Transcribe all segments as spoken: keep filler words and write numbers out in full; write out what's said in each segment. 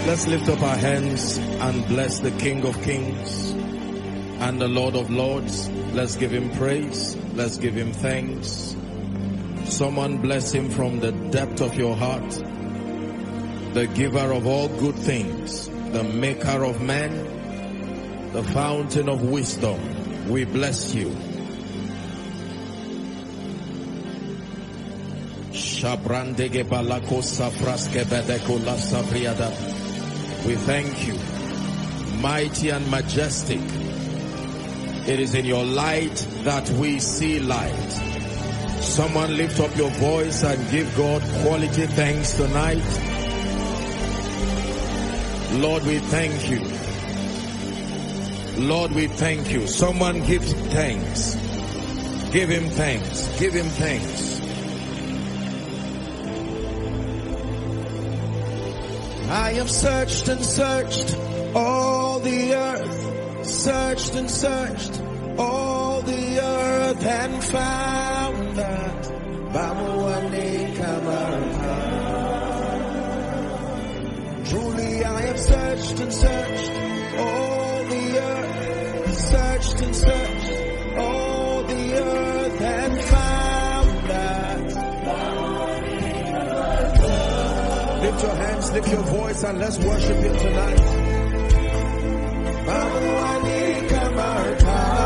Let's lift up our hands and bless the King of Kings and the Lord of Lords. Let's give him praise. Let's give him thanks. Someone bless him from the depth of your heart. The giver of all good things, the maker of man, the fountain of wisdom. We bless you. We thank you, mighty and majestic. It is in your light that we see light. Someone lift up your voice and give God quality thanks tonight. Lord, we thank you. Lord, we thank you. Someone give thanks. Give him thanks. Give him thanks. I have searched and searched all the earth, searched and searched all the earth, and found that Bamawani Kamarha. Truly I have searched and searched all the earth, searched and searched all the earth, and found that Bamawani Kamarha. Lift your hands, lift your voice, and let's worship him tonight. Bamawani Kamarha.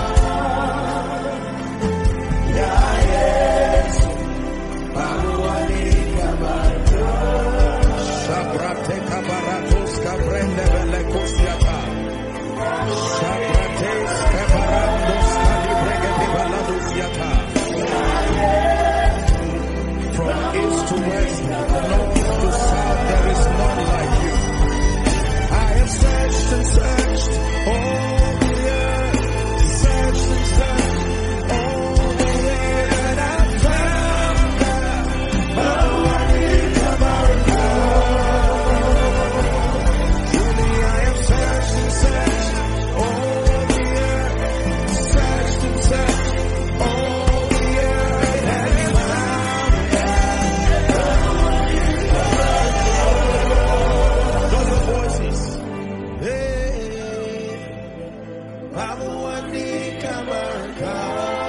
From east to west, north to south, there is none like you. I have searched and searched all the earth, searched and searched all the earth, and I found that Bamawani Kamarha. Truly I have searched and searched all the earth, searched and searched all the earth, and found that Bamawani Kamarha. Those are voices. Hey, Bamawani Kamarha.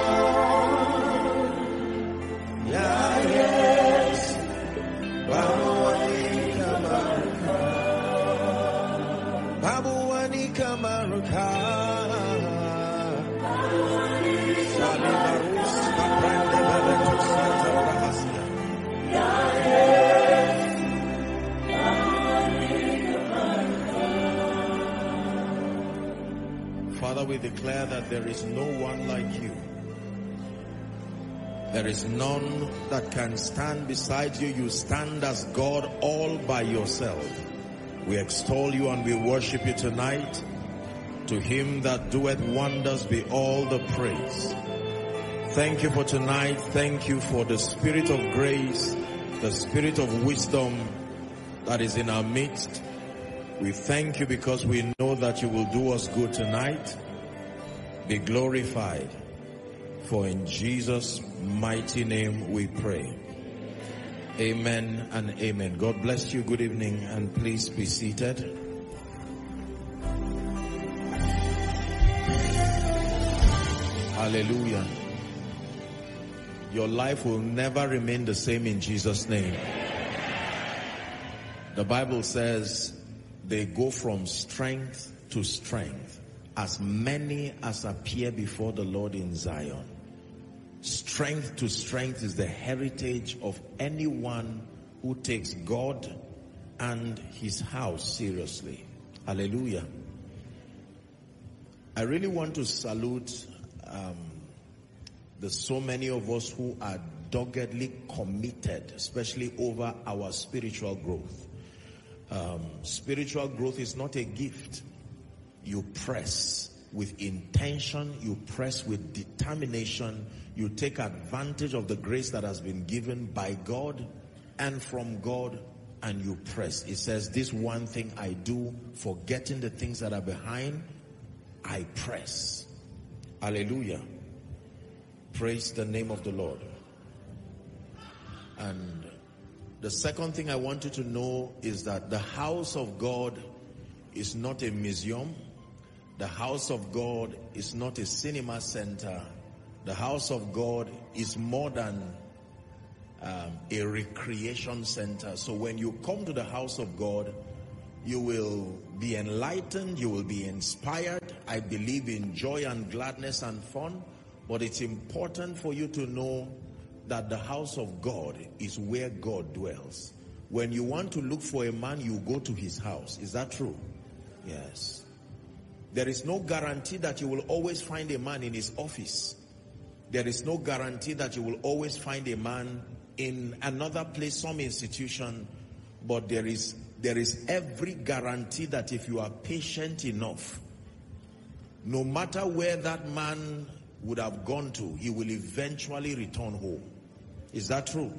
Yeah, yes, Bamawani Kamarha. Bamawani Kamarha. Salibarus kaprende beletus santa rahasia. Father, we declare that there is no one like you. There is none that can stand beside you. You stand as God all by yourself. We extol you and we worship you tonight. To him that doeth wonders be all the praise. Thank you for tonight. Thank you for the spirit of grace, the spirit of wisdom that is in our midst. We thank you because we know that you will do us good tonight. Be glorified. For in Jesus' mighty name we pray. Amen and amen. God bless you. Good evening, and please be seated. Hallelujah. Your life will never remain the same in Jesus' name. The Bible says they go from strength to strength, as many as appear before the Lord in Zion. Strength to strength is the heritage of anyone who takes God and his house seriously. Hallelujah. I really want to salute um, the so many of us who are doggedly committed, especially over our spiritual growth. Um, spiritual growth is not a gift. You press with intention, you press with determination, you take advantage of the grace that has been given by God and from God, and you press. It says, this one thing I do, forgetting the things that are behind, I press. Hallelujah. Praise the name of the Lord. And The second thing I want you to know is that the house of God is not a museum. The house of God is not a cinema center. The house of God is more than um, a recreation center. So when you come to the house of God, you will be enlightened, you will be inspired. I believe in joy and gladness and fun, but it's important for you to know that the house of God is where God dwells. When you want to look for a man, you go to his house. Is that true? Yes. There is no guarantee that you will always find a man in his office. There is no guarantee that you will always find a man in another place, some institution, but there is there is every guarantee that if you are patient enough, no matter where that man would have gone to, he will eventually return home. Is that true?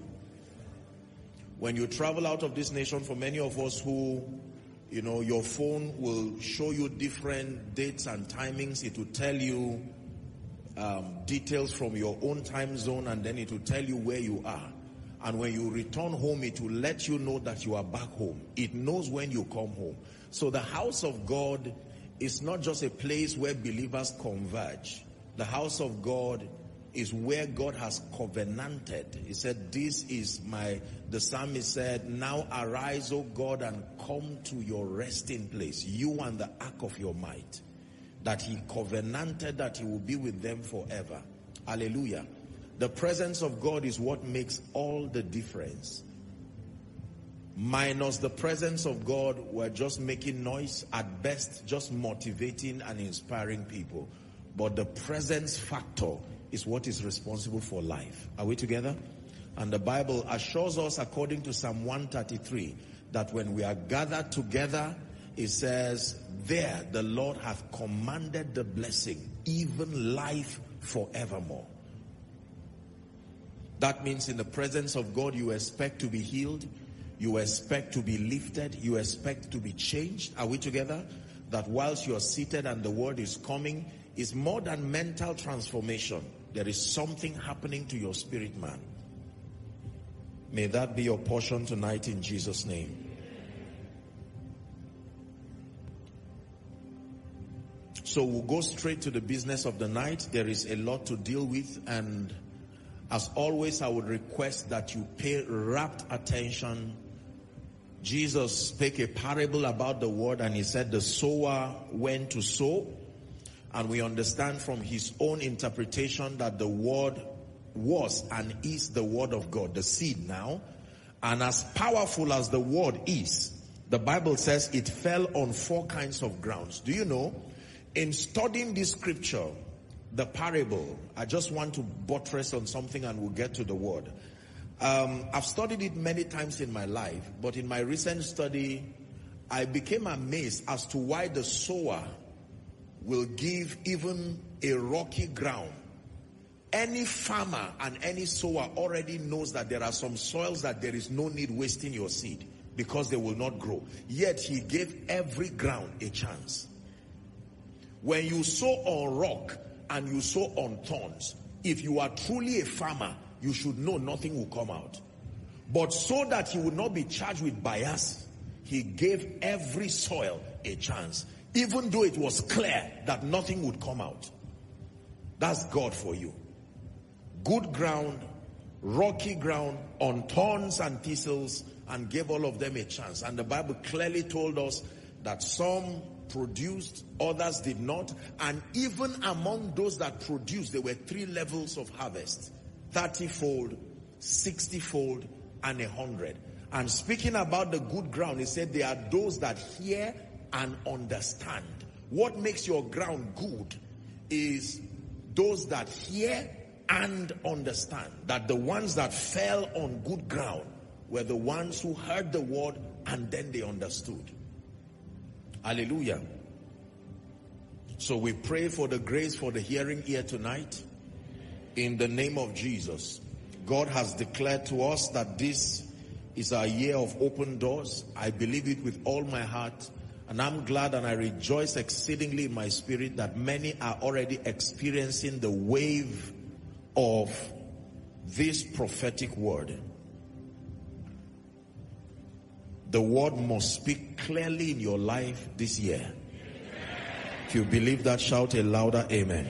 When you travel out of this nation, for many of us who, you know, your phone will show you different dates and timings. It will tell you um, details from your own time zone, and then it will tell you where you are. And when you return home, it will let you know that you are back home. It knows when you come home. So the house of God is not just a place where believers converge. The house of God is where God has covenanted. He said, this is my, the psalmist said, now arise, O God, and come to your resting place, you and the ark of your might. That he covenanted that he will be with them forever. Hallelujah. The presence of God is what makes all the difference. Minus the presence of God, we're just making noise, at best just motivating and inspiring people. But the presence factor is what is responsible for life. Are we together? And the Bible assures us, according to Psalm one thirty-three, that when we are gathered together, it says, there the Lord hath commanded the blessing, even life forevermore. That means in the presence of God, you expect to be healed, you expect to be lifted, you expect to be changed. Are we together? That whilst you are seated and the word is coming, is more than mental transformation. There is something happening to your spirit man. May that be your portion tonight in Jesus' name. So we'll go straight to the business of the night. There is a lot to deal with, and as always, I would request that you pay rapt attention. Jesus spake a parable about the word, and he said the sower went to sow. And we understand from his own interpretation that the word was and is the word of God, the seed now. And as powerful as the word is, the Bible says it fell on four kinds of grounds. Do you know, in studying this scripture, the parable, I just want to buttress on something and we'll get to the word. Um, I've studied it many times in my life, but in my recent study, I became amazed as to why the sower will give even a rocky ground. Any farmer and any sower already knows that there are some soils that there is no need wasting your seed because they will not grow. Yet he gave every ground a chance. When you sow on rock and you sow on thorns, if you are truly a farmer, you should know nothing will come out. But so that he would not be charged with bias, he gave every soil a chance, even though it was clear that nothing would come out. That's God for you. Good ground, rocky ground, on thorns and thistles, and gave all of them a chance. And the Bible clearly told us that some produced, others did not. And even among those that produced, there were three levels of harvest: thirty-fold, sixty-fold, and a hundred. And speaking about the good ground, he said there are those that hear and understand. What makes your ground good is those that hear and understand. That the ones that fell on good ground were the ones who heard the word and then they understood. Hallelujah. So we pray for the grace for the hearing ear tonight in the name of Jesus. God has declared to us that this is our year of open doors. I believe it with all my heart. And I'm glad and I rejoice exceedingly in my spirit that many are already experiencing the wave of this prophetic word. The word must speak clearly in your life this year. If you believe that, shout a louder amen.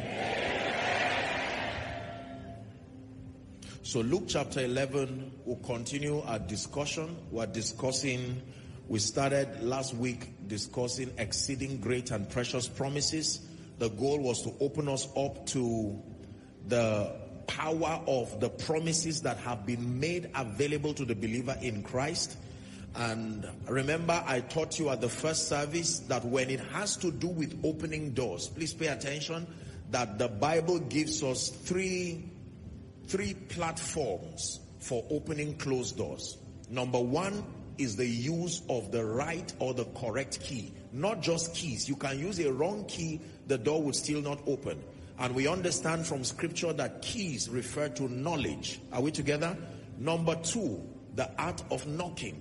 So Luke chapter eleven will continue our discussion. We're discussing, we started last week discussing exceeding great and precious promises. The goal was to open us up to the power of the promises that have been made available to the believer in Christ. And remember, I taught you at the first service that when it has to do with opening doors, please pay attention that the Bible gives us three Three platforms for opening closed doors. Number one is the use of the right or the correct key. Not just keys. You can use a wrong key, the door would still not open. And we understand from scripture that keys refer to knowledge. Are we together? Number two, the art of knocking.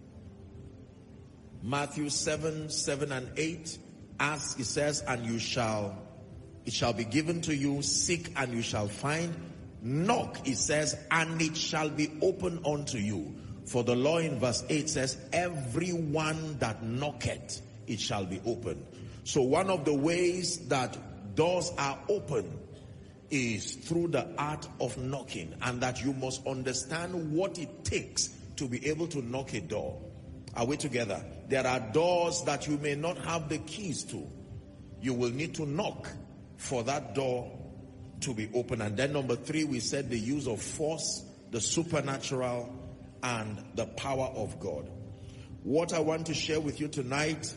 Matthew seven, seven and eight. Ask, it says, and you shall, it shall be given to you. Seek and you shall find. Knock, it says, and it shall be opened unto you. For the law in verse eight says, everyone that knocketh, it shall be opened. So one of the ways that doors are open is through the art of knocking, and that you must understand what it takes to be able to knock a door. Are we together? There are doors that you may not have the keys to. You will need to knock for that door to be open. And then number three, we said the use of force, the supernatural, and the power of God. What I want to share with you tonight,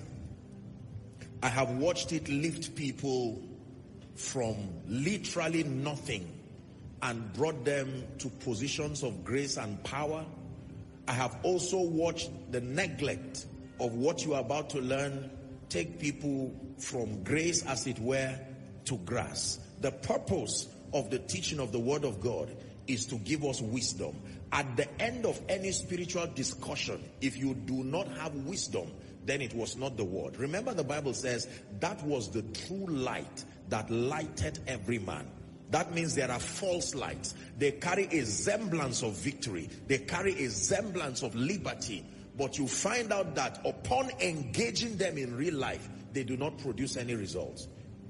I have watched it lift people from literally nothing and brought them to positions of grace and power. I have also watched the neglect of what you are about to learn take people from grace, as it were, to grass. The purpose of the teaching of the Word of God is to give us wisdom. At the end of any spiritual discussion, if you do not have wisdom, then it was not the Word. Remember, the Bible says that was the true light that lighted every man. That means there are false lights. They carry a semblance of victory. They carry a semblance of liberty. But you find out that upon engaging them in real life, they do not produce any results.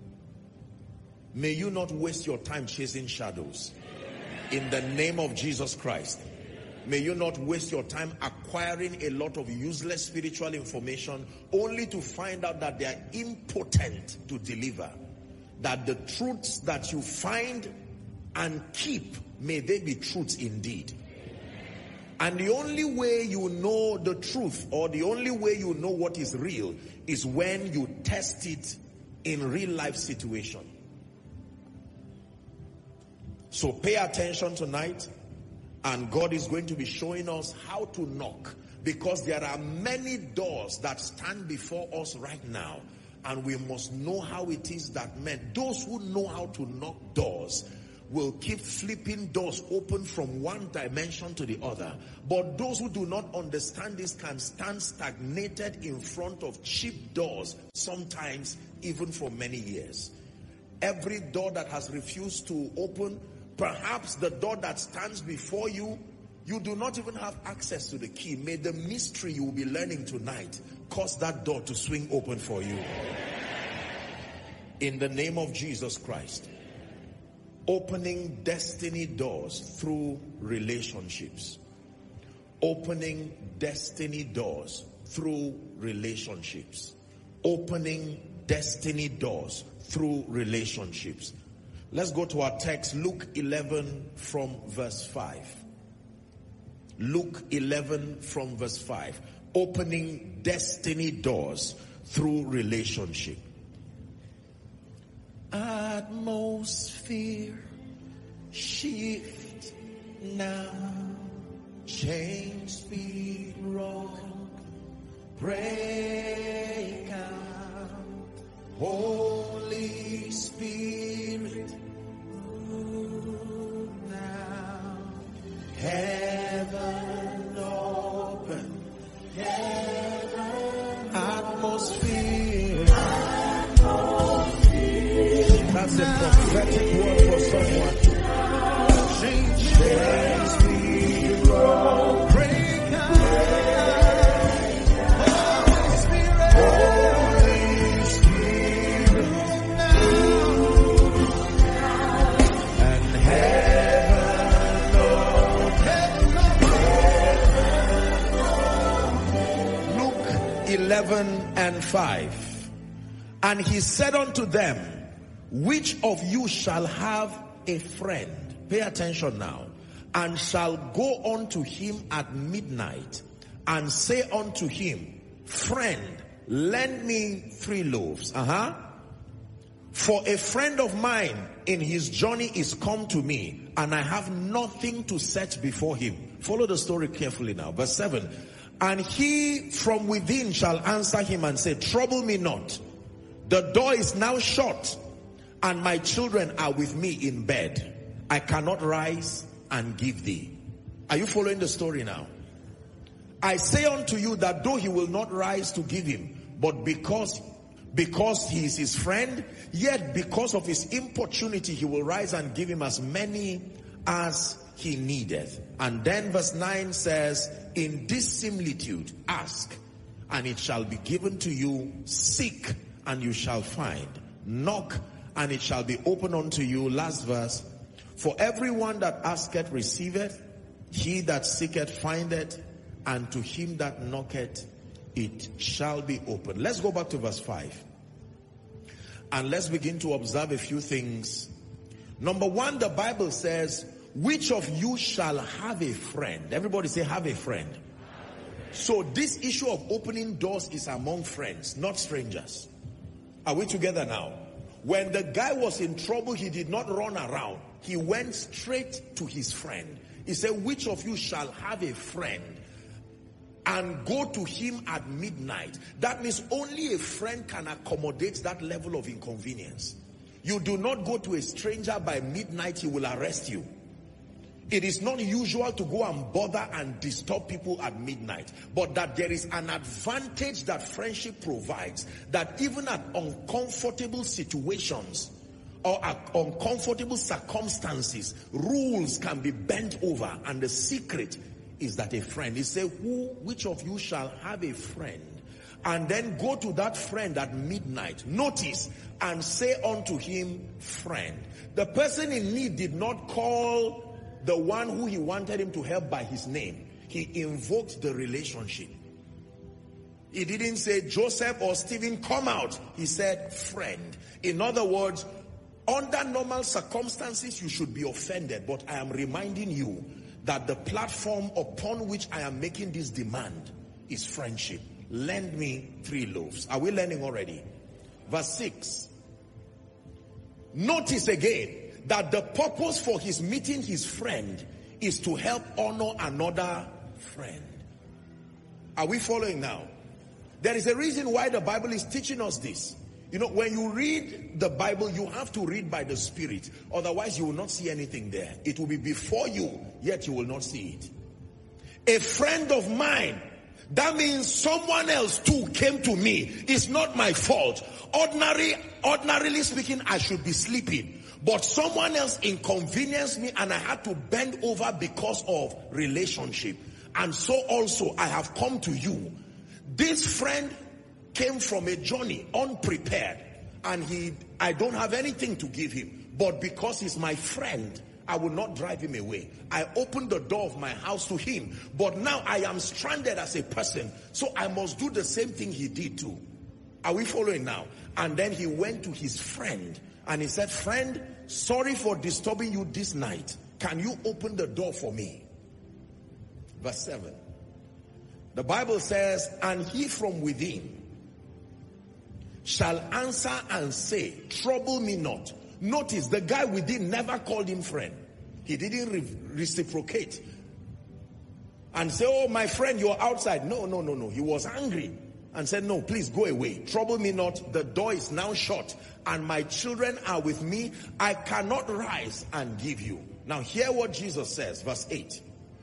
May you not waste your time chasing shadows. In the name of Jesus Christ. May you not waste your time acquiring a lot of useless spiritual information only to find out that they are impotent to deliver. That the truths that you find and keep, may they be truths indeed. And the only way you know the truth, or the only way you know what is real, is when you test it in real life situation. So pay attention tonight, and God is going to be showing us how to knock, because there are many doors that stand before us right now, and we must know how it is that men, those who know how to knock doors, will keep flipping doors open from one dimension to the other. But those who do not understand this can stand stagnated in front of cheap doors, sometimes even for many years. Every door that has refused to open, perhaps the door that stands before you, you do not even have access to the key. May the mystery you will be learning tonight cause that door to swing open for you. In the name of Jesus Christ. Opening destiny doors through relationships. Opening destiny doors through relationships. Opening destiny doors through relationships. Let's go to our text, Luke eleven from verse five. Luke eleven from verse five. Opening destiny doors through relationship. Atmosphere shift now. Chains be broken. Break out. Holy Spirit, move now. Heaven open. Heaven atmosphere. Atmosphere. That's a prophetic word for someone. Chains be broken. Break out. eleven and five. And he said unto them, which of you shall have a friend? Pay attention now. And shall go unto him at midnight and say unto him, friend, lend me three loaves. Uh-huh. For a friend of mine in his journey is come to me, and I have nothing to set before him. Follow the story carefully now. Verse seven. And he from within shall answer him and say, trouble me not. The door is now shut, and my children are with me in bed. I cannot rise and give thee. Are you following the story now? I say unto you that though he will not rise to give him, but because because he is his friend, yet because of his importunity he will rise and give him as many as he needeth. And then verse nine says, in this similitude ask, and it shall be given to you. Seek, and you shall find. Knock, and it shall be opened unto you. Last verse. For everyone that asketh receiveth, he that seeketh findeth, and to him that knocketh it shall be opened. Let's go back to verse five. And let's begin to observe a few things. Number one, the Bible says, which of you shall have a friend? Everybody say, have a friend. So this issue of opening doors is among friends, not strangers. Are we together now? When the guy was in trouble, he did not run around. He went straight to his friend. He said, which of you shall have a friend and go to him at midnight? That means only a friend can accommodate that level of inconvenience. You do not go to a stranger by midnight, he will arrest you. It is not usual to go and bother and disturb people at midnight, but that there is an advantage that friendship provides, that even at uncomfortable situations or at uncomfortable circumstances, rules can be bent over. And the secret is that a friend, he said, who, which of you shall have a friend and then go to that friend at midnight, notice, and say unto him, friend. The person in need did not call the one who he wanted him to help by his name. He invoked the relationship. He didn't say, Joseph or Stephen, come out. He said, friend. In other words, under normal circumstances, you should be offended. But I am reminding you that the platform upon which I am making this demand is friendship. Lend me three loaves. Are we learning already? Verse six. Notice again that the purpose for his meeting his friend is to help honor another friend. Are we following now? There is a reason why the Bible is teaching us this. You know, when you read the Bible, you have to read by the Spirit. Otherwise, you will not see anything there. It will be before you, yet you will not see it. A friend of mine, that means someone else too came to me. It's not my fault. Ordinary, ordinarily speaking, I should be sleeping. But someone else inconvenienced me and I had to bend over because of relationship. And so also I have come to you. This friend came from a journey unprepared, and he, I don't have anything to give him. But because he's my friend, I will not drive him away. I opened the door of my house to him. But now I am stranded as a person, so I must do the same thing he did too. Are we following now? And then he went to his friend and he said, friend, sorry for disturbing you this night. Can you open the door for me? Verse seven. The Bible says, and he from within shall answer and say, trouble me not. Notice, the guy within never called him friend. He didn't re reciprocate and say, oh, my friend, you're outside. No, no, no, no. He was angry and said, no, please go away. Trouble me not. The door is now shut and my children are with me. I cannot rise and give you. Now hear what Jesus says, verse eight.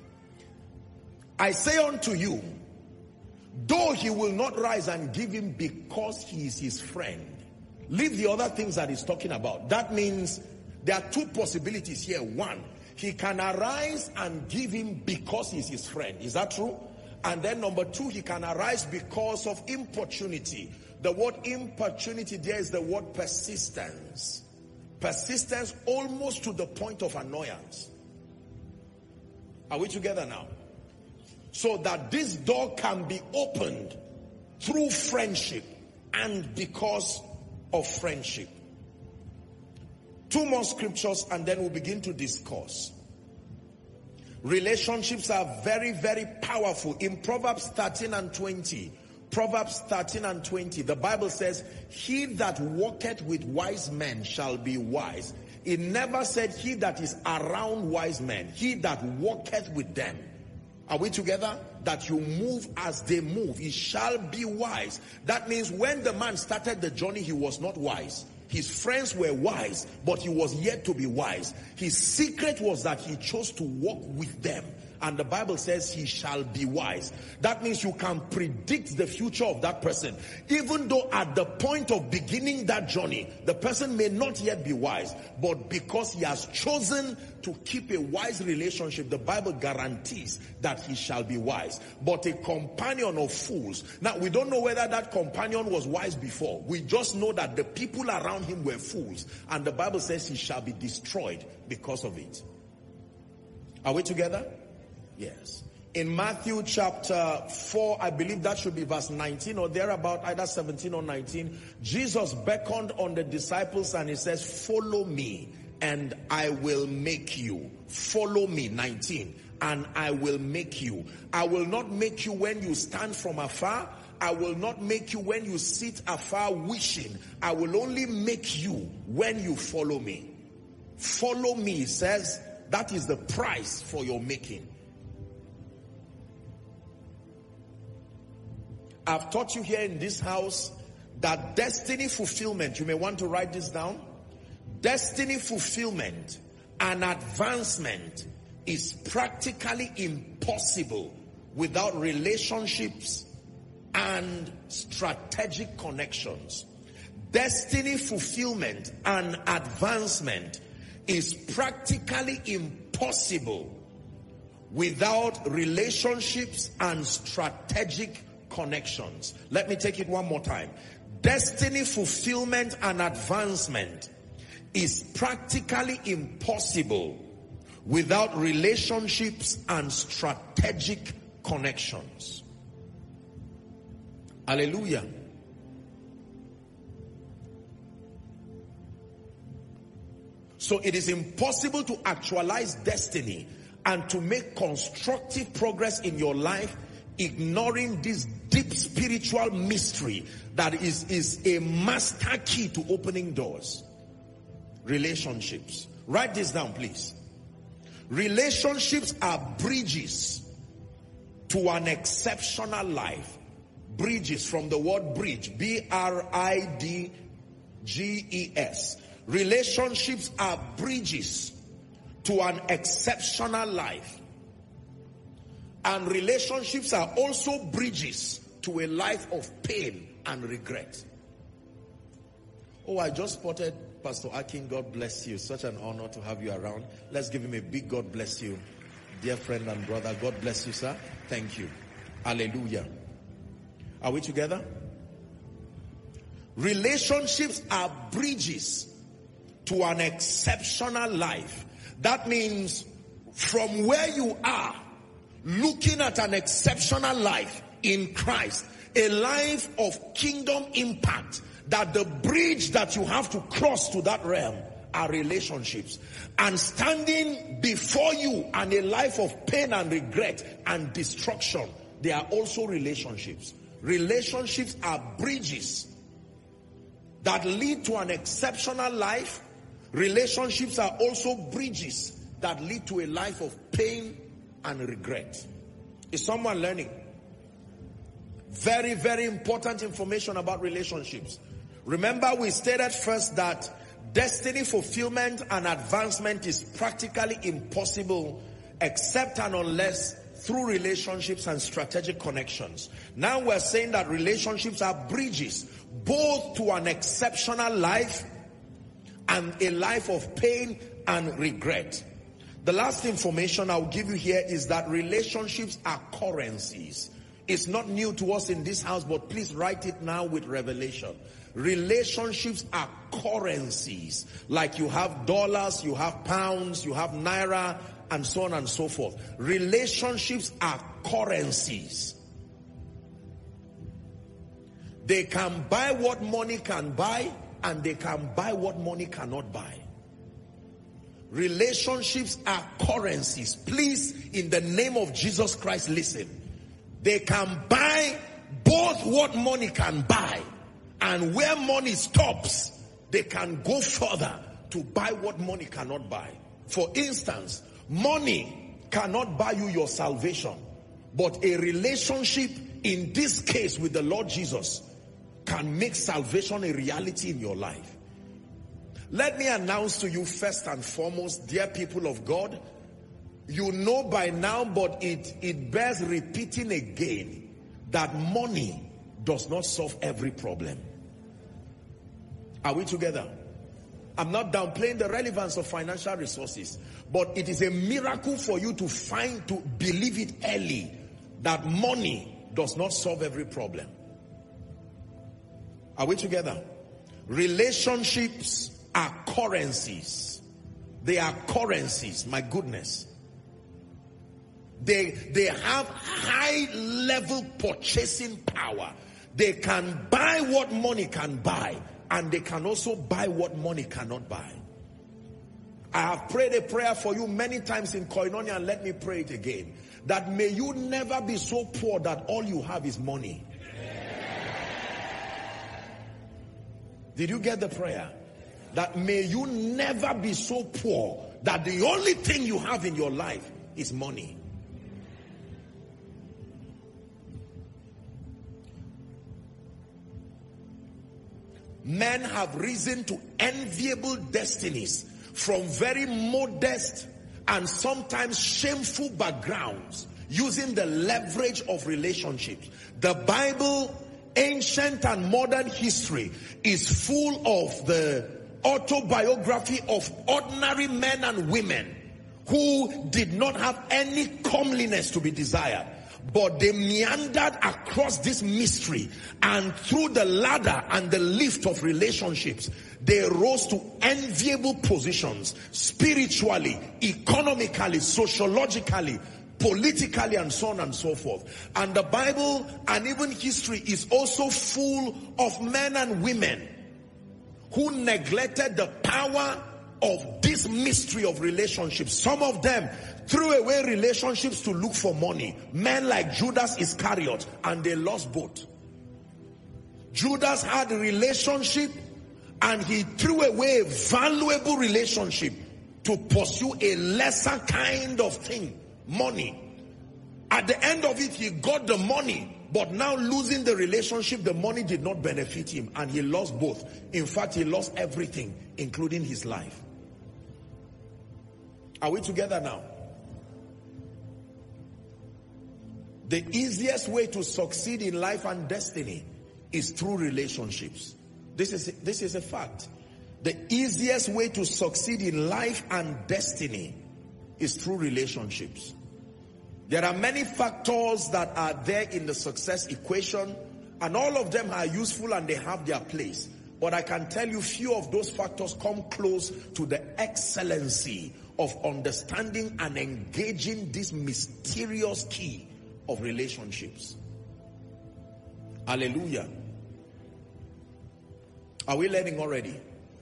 I say unto you, though he will not rise and give him because he is his friend. Leave the other things that he's talking about. That means there are two possibilities here. One, he can arise and give him because he's his friend. Is that true? And then number two, he can arise because of importunity. The word importunity there is the word persistence. Persistence almost to the point of annoyance. Are we together now? So that this door can be opened through friendship and because of friendship. Two more scriptures and then we'll begin to discuss. Relationships are very, very powerful. In Proverbs thirteen and twenty, Proverbs thirteen and twenty, the Bible says, he that walketh with wise men shall be wise. It never said he that is around wise men, he that walketh with them. Are we together? That you move as they move. He shall be wise. That means when the man started the journey, he was not wise. His friends were wise, but he was yet to be wise. His secret was that he chose to walk with them. And the Bible says he shall be wise. That means you can predict the future of that person. Even though at the point of beginning that journey, the person may not yet be wise. But because he has chosen to keep a wise relationship, the Bible guarantees that he shall be wise. But a companion of fools. Now, we don't know whether that companion was wise before. We just know that the people around him were fools. And the Bible says he shall be destroyed because of it. Are we together? Yes. In Matthew chapter four, I believe that should be verse nineteen or thereabout, either seventeen or nineteen. Jesus beckoned on the disciples and he says, follow me and I will make you. Follow me, nineteen, and I will make you. I will not make you when you stand from afar. I will not make you when you sit afar wishing. I will only make you when you follow me. Follow me, he says, that is the price for your making. I've taught you here in this house that destiny fulfillment, you may want to write this down, destiny fulfillment and advancement is practically impossible without relationships and strategic connections. Destiny fulfillment and advancement is practically impossible without relationships and strategic connections. Let me take it one more time. Destiny fulfillment and advancement is practically impossible without relationships and strategic connections. Hallelujah. So it is impossible to actualize destiny and to make constructive progress in your life ignoring this deep spiritual mystery that is, is a master key to opening doors. Relationships. Write this down, please. Relationships are bridges to an exceptional life. Bridges, from the word bridge, B R I D G E S. Relationships are bridges to an exceptional life. And relationships are also bridges to a life of pain and regret. Oh, I just spotted Pastor Akin. God bless you. Such an honor to have you around. Let's give him a big God bless you. Dear friend and brother, God bless you, sir. Thank you. Hallelujah. Are we together? Relationships are bridges to an exceptional life. That means from where you are, looking at an exceptional life in Christ, a life of kingdom impact, that the bridge that you have to cross to that realm are relationships. And standing before you and a life of pain and regret and destruction, they are also relationships. Relationships are bridges that lead to an exceptional life. Relationships are also bridges that lead to a life of pain and regret. Is someone learning? Very, very important information about relationships. Remember, we stated first that destiny fulfillment and advancement is practically impossible except and unless through relationships and strategic connections. Now we're saying that relationships are bridges both to an exceptional life and a life of pain and regret. The last information I'll give you here is that relationships are currencies. It's not new to us in this house, but please write it now with revelation. Relationships are currencies. Like you have dollars, you have pounds, you have naira, and so on and so forth. Relationships are currencies. They can buy what money can buy, and they can buy what money cannot buy. Relationships are currencies. Please, in the name of Jesus Christ, listen. They can buy both what money can buy, and where money stops, they can go further to buy what money cannot buy. For instance, money cannot buy you your salvation, but a relationship, in this case with the Lord Jesus, can make salvation a reality in your life. Let me announce to you first and foremost, dear people of God, you know by now, but it, it bears repeating again, that money does not solve every problem. Are we together? I'm not downplaying the relevance of financial resources, but it is a miracle for you to find, to believe it early, that money does not solve every problem. Are we together? Relationships are currencies. They are currencies, my goodness. They, they have high level purchasing power. They can buy what money can buy, and they can also buy what money cannot buy. I have prayed a prayer for you many times in Koinonia, and let me pray it again. That may you never be so poor that all you have is money. Did you get the prayer? That may you never be so poor that the only thing you have in your life is money. Men have risen to enviable destinies from very modest and sometimes shameful backgrounds, using the leverage of relationships. The Bible, ancient and modern history, is full of the autobiography of ordinary men and women who did not have any comeliness to be desired, but they meandered across this mystery, and through the ladder and the lift of relationships, they rose to enviable positions, spiritually, economically, sociologically, politically, and so on and so forth. And the Bible and even history is also full of men and women who neglected the power of this mystery of relationships. Some of them threw away relationships to look for money. Men like Judas Iscariot, and they lost both. Judas had a relationship, and he threw away a valuable relationship to pursue a lesser kind of thing, money. At the end of it, he got the money, but now losing the relationship, the money did not benefit him, and he lost both. In fact, he lost everything, including his life. Are we together now? The easiest way to succeed in life and destiny is through relationships. This is, this is a fact. The easiest way to succeed in life and destiny is through relationships. There are many factors that are there in the success equation, and all of them are useful and they have their place. But I can tell you few of those factors come close to the excellency of understanding and engaging this mysterious key of relationships. Hallelujah. Are we learning already?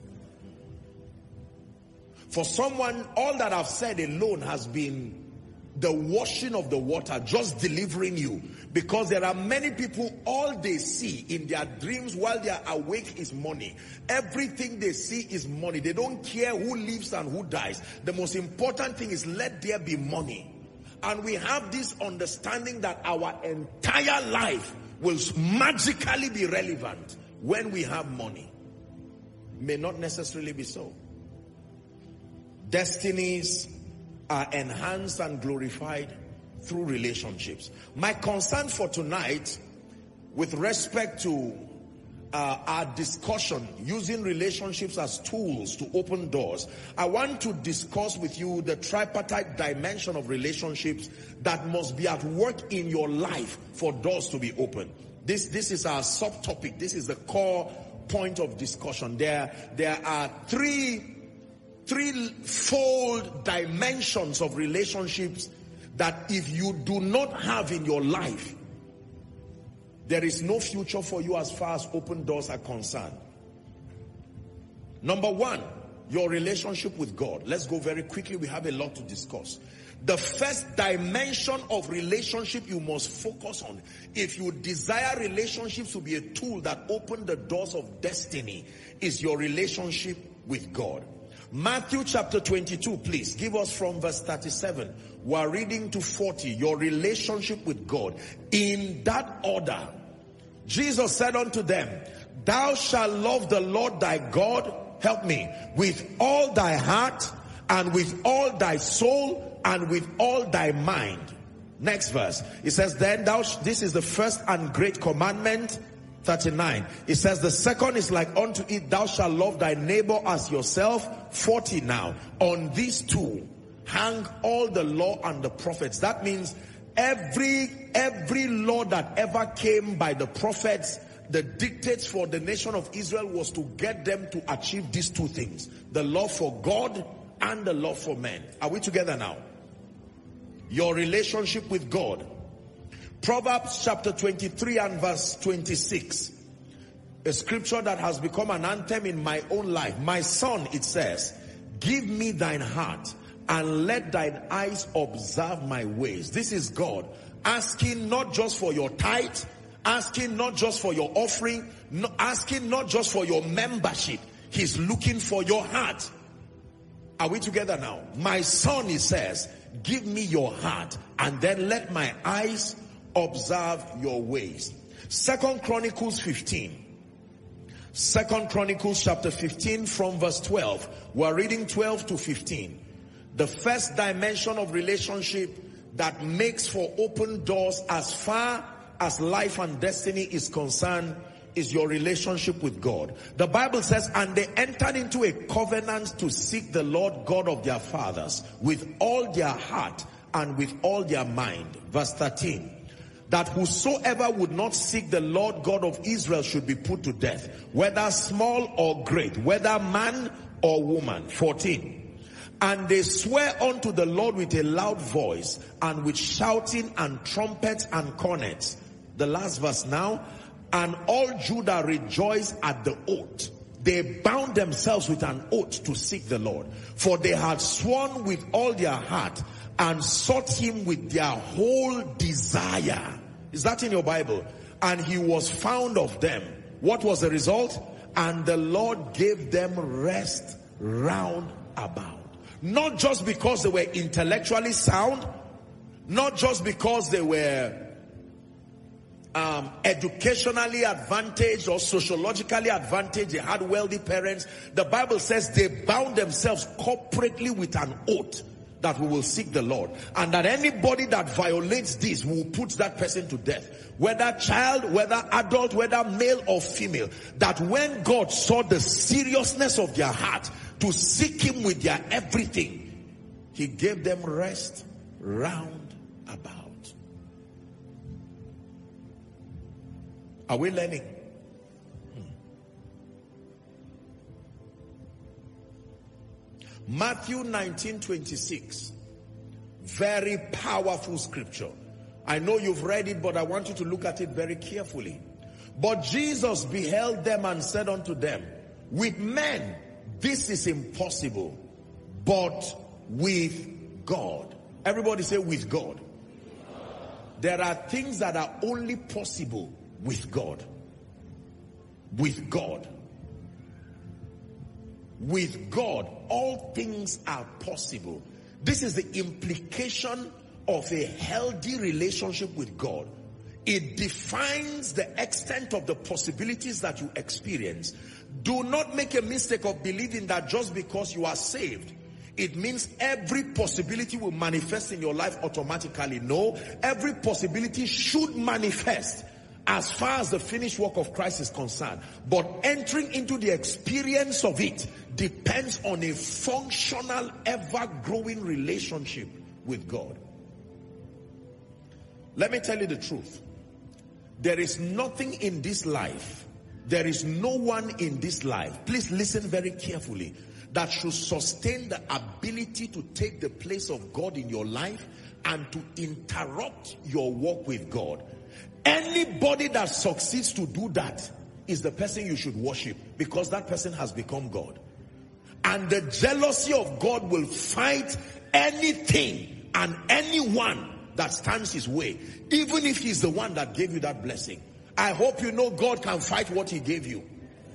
For someone, all that I've said alone has been the washing of the water, just delivering you. Because there are many people, all they see in their dreams while they are awake is money. Everything they see is money. They don't care who lives and who dies. The most important thing is let there be money. And we have this understanding that our entire life will magically be relevant when we have money. May not necessarily be so. Destinies are enhanced and glorified through relationships. My concern for tonight, with respect to uh, our discussion using relationships as tools to open doors, I want to discuss with you the tripartite dimension of relationships that must be at work in your life for doors to be opened. This, this is our subtopic. This is the core point of discussion. There, there are three Threefold dimensions of relationships that if you do not have in your life, there is no future for you as far as open doors are concerned. Number one, your relationship with God. Let's go very quickly. We have a lot to discuss. The first dimension of relationship you must focus on, if you desire relationships to be a tool that open the doors of destiny, is your relationship with God. Matthew chapter twenty-two, please. Give us from verse thirty-seven. We are reading to forty. Your relationship with God. In that order, Jesus said unto them, thou shalt love the Lord thy God, help me, with all thy heart, and with all thy soul, and with all thy mind. Next verse. It says, then thou, this is the first and great commandment. thirty-nine. It says, the second is like unto it, thou shalt love thy neighbor as yourself. forty now. On these two hang all the law and the prophets. That means every, every law that ever came by the prophets, the dictates for the nation of Israel was to get them to achieve these two things. The love for God and the love for men. Are we together now? Your relationship with God. Proverbs chapter twenty-three and verse twenty-six. A scripture that has become an anthem in my own life. My son, it says, give me thine heart and let thine eyes observe my ways. This is God asking not just for your tithe, asking not just for your offering, no, asking not just for your membership. He's looking for your heart. Are we together now? My son, he says, give me your heart and then let my eyes observe your ways. Second Chronicles fifteen. Second Chronicles chapter fifteen from verse twelve. We're reading twelve to fifteen. The first dimension of relationship that makes for open doors as far as life and destiny is concerned is your relationship with God. The Bible says, and they entered into a covenant to seek the Lord God of their fathers with all their heart and with all their mind. Verse thirteen. That whosoever would not seek the Lord God of Israel should be put to death, whether small or great, whether man or woman. fourteen. And they swear unto the Lord with a loud voice and with shouting and trumpets and cornets. The last verse now. And all Judah rejoiced at the oath. They bound themselves with an oath to seek the Lord. For they had sworn with all their heart and sought him with their whole desire. Is that in your Bible? And he was found of them. What was the result? And the Lord gave them rest round about. Not just because they were intellectually sound, not just because they were Um, educationally advantaged or sociologically advantaged, they had wealthy parents. The Bible says they bound themselves corporately with an oath that we will seek the Lord, and that anybody that violates this, we will put that person to death, whether child, whether adult, whether male or female. That when God saw the seriousness of their heart to seek him with their everything, he gave them rest round about. Are we learning? Hmm. Matthew nineteen twenty-six. Very powerful scripture. I know you've read it, but I want you to look at it very carefully. But Jesus beheld them and said unto them, with men this is impossible, but with God. Everybody say, with God. There are things that are only possible with God. With God. With God, all things are possible. This is the implication of a healthy relationship with God. It defines the extent of the possibilities that you experience. Do not make a mistake of believing that just because you are saved, it means every possibility will manifest in your life automatically. No, every possibility should manifest as far as the finished work of Christ is concerned. But entering into the experience of it depends on a functional, ever-growing relationship with God. Let me tell you the truth. There is nothing in this life, there is no one in this life, please listen very carefully, that should sustain the ability to take the place of God in your life and to interrupt your walk with God. Anybody that succeeds to do that is the person you should worship, because that person has become God. And the jealousy of God will fight anything and anyone that stands his way, even if he's the one that gave you that blessing. I hope you know God can fight what he gave you.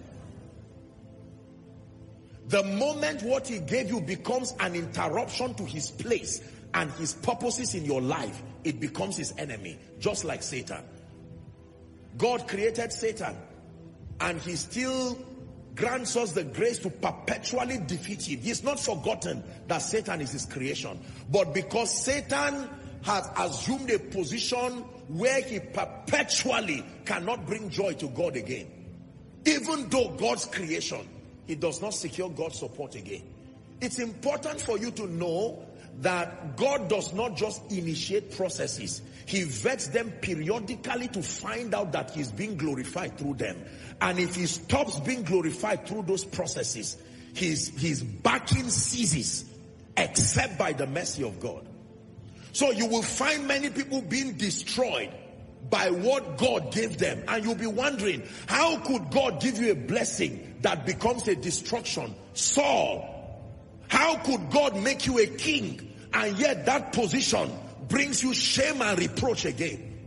The moment what he gave you becomes an interruption to his place and his purposes in your life, it becomes his enemy, just like Satan. God created Satan, and he still grants us the grace to perpetually defeat him. He's not forgotten that Satan is his creation. But because Satan has assumed a position where he perpetually cannot bring joy to God again, even though God's creation, he does not secure God's support again. It's important for you to know that God does not just initiate processes. He vets them periodically to find out that he's being glorified through them. And if he stops being glorified through those processes, his, his backing ceases, except by the mercy of God. So you will find many people being destroyed by what God gave them. And you'll be wondering, how could God give you a blessing that becomes a destruction? Saul. How could God make you a king, and yet that position brings you shame and reproach again?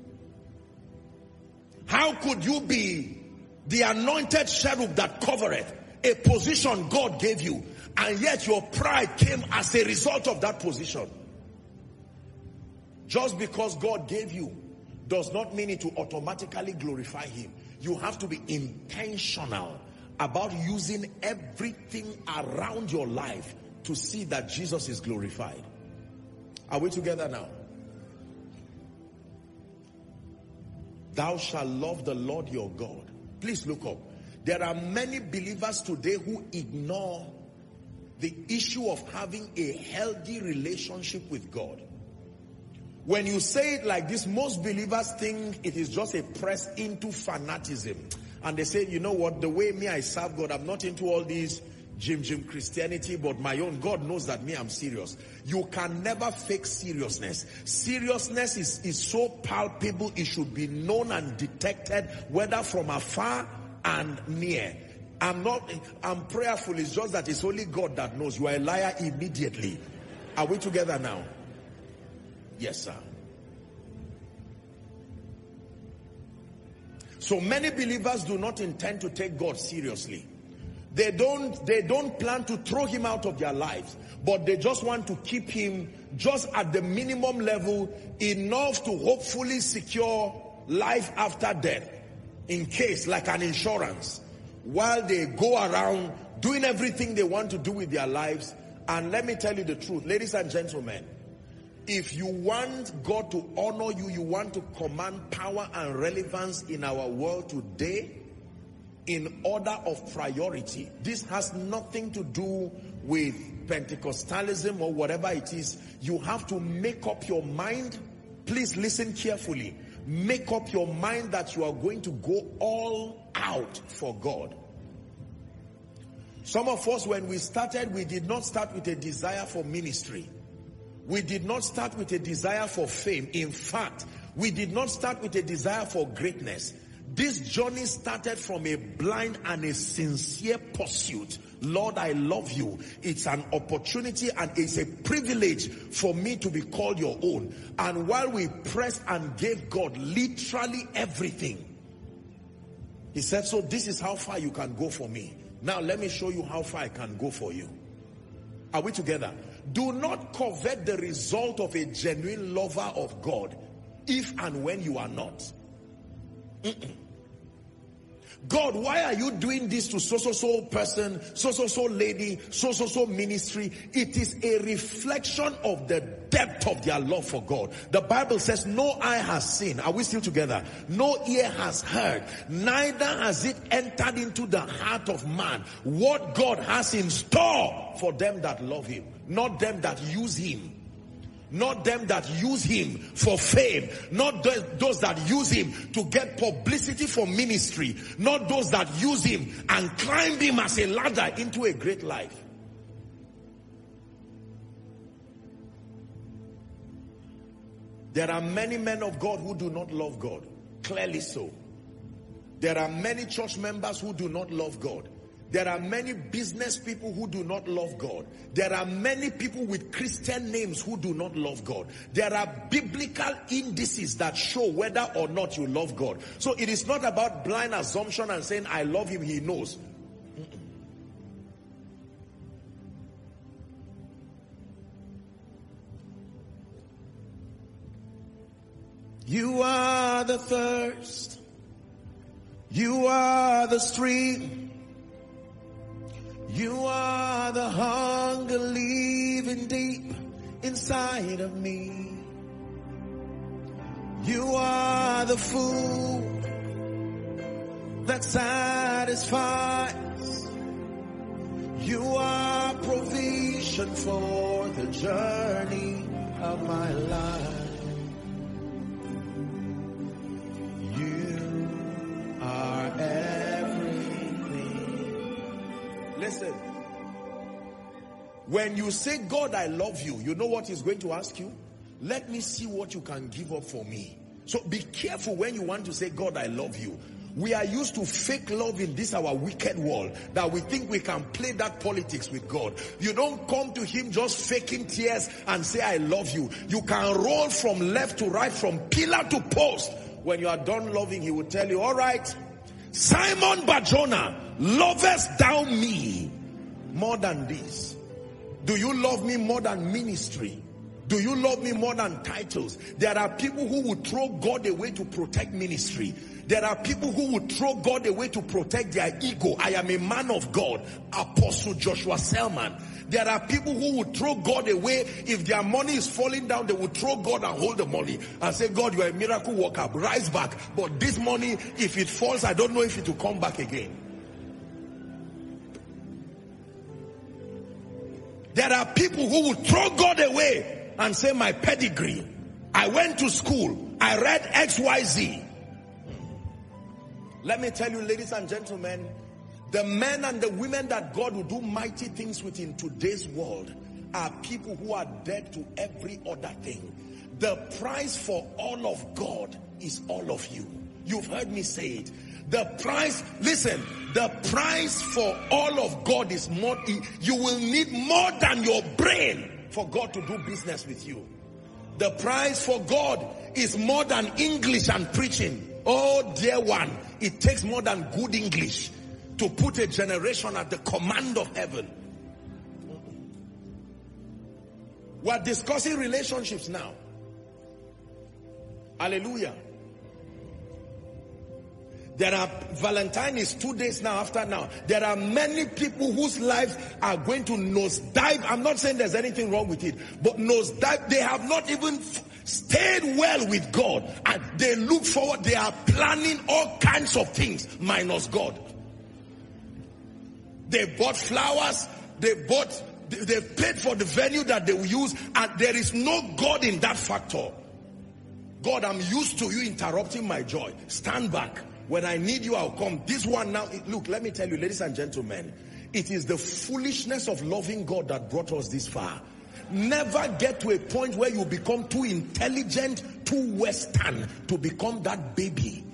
How could you be the anointed cherub that covereth, a position God gave you, and yet your pride came as a result of that position? Just because God gave you does not mean it will automatically glorify him. You have to be intentional about using everything around your life to see that Jesus is glorified. Are we together now? Thou shalt love the Lord your God. Please look up. There are many believers today who ignore the issue of having a healthy relationship with God. When you say it like this, most believers think it is just a press into fanaticism. And they say, you know what, the way me I serve God, I'm not into all these Jim Jim Christianity, but my own God knows that me, I'm serious. You can never fake seriousness. Seriousness is, is so palpable, it should be known and detected, whether from afar and near. I'm not, I'm prayerful, it's just that it's only God that knows. You are a liar immediately. Are we together now? Yes, sir. So many believers do not intend to take God seriously. They don't, they don't plan to throw him out of their lives, but they just want to keep him just at the minimum level, enough to hopefully secure life after death, in case, like an insurance, while they go around doing everything they want to do with their lives. And let me tell you the truth, ladies and gentlemen, if you want God to honor you, you want to command power and relevance in our world today, in order of priority. This has nothing to do with Pentecostalism or whatever it is. You have to make up your mind. Please listen carefully. Make up your mind that you are going to go all out for God. Some of us, when we started, we did not start with a desire for ministry. We did not start with a desire for fame. In fact, we did not start with a desire for greatness. This journey started from a blind and a sincere pursuit. Lord, I love you. It's an opportunity and it's a privilege for me to be called your own. And while we pressed and gave God literally everything, he said, so this is how far you can go for me. Now let me show you how far I can go for you. Are we together? Do not covet the result of a genuine lover of God if and when you are not. Mm-mm. God, why are you doing this to so-so-so person, so-so-so lady, so-so-so ministry? It is a reflection of the depth of their love for God. The Bible says, no eye has seen. Are we still together? No ear has heard. Neither has it entered into the heart of man what God has in store for them that love him. Not them that use him. Not them that use him for fame. Not those that use him to get publicity for ministry. Not those that use him and climb him as a ladder into a great life. There are many men of God who do not love God. Clearly so. There are many church members who do not love God. There are many business people who do not love God. There are many people with Christian names who do not love God. There are biblical indices that show whether or not you love God. So it is not about blind assumption and saying, I love him, he knows. You are the thirst. You are the stream. You are the hunger living deep inside of me. You are the food that satisfies. You are provision for the journey of my life. You are everything. Listen. When you say, God, I love you, you know what he's going to ask you? Let me see what you can give up for me. So be careful when you want to say, God, I love you. We are used to fake love in this our wicked world, that we think we can play that politics with God. You don't come to him just faking tears and say, I love you. You can roll from left to right, from pillar to post. When you are done loving, he will tell you, all right, Simon Bar-Jonah, lovest thou me more than this? Do you love me more than ministry? Do you love me more than titles? There are people who would throw God away to protect ministry. There are people who would throw God away to protect their ego. I am a man of God. Apostle Joshua Selman. There are people who would throw God away. If their money is falling down, they would throw God and hold the money and say, God, you are a miracle worker. Rise back. But this money, if it falls, I don't know if it will come back again. There are people who would throw God away and say, my pedigree. I went to school. I read X Y Z. Let me tell you, ladies and gentlemen, the men and the women that God will do mighty things with in today's world are people who are dead to every other thing. The price for all of God is all of you. You've heard me say it. The price, listen, the price for all of God is more, you will need more than your brain for God to do business with you. The price for God is more than English and preaching. Oh dear one, it takes more than good English to put a generation at the command of heaven. We're discussing relationships now. Hallelujah. There are, Valentine is two days now after now. There are many people whose lives are going to nosedive. I'm not saying there's anything wrong with it, but nosedive, they have not even stayed well with God. And they look forward, they are planning all kinds of things minus God. They bought flowers, they bought, they paid for the venue that they will use, and there is no God in that factor. God, I'm used to you interrupting my joy. Stand back. When I need you, I'll come. This one now, look, let me tell you, ladies and gentlemen, it is the foolishness of loving God that brought us this far. Never get to a point where you become too intelligent, too Western to become that baby.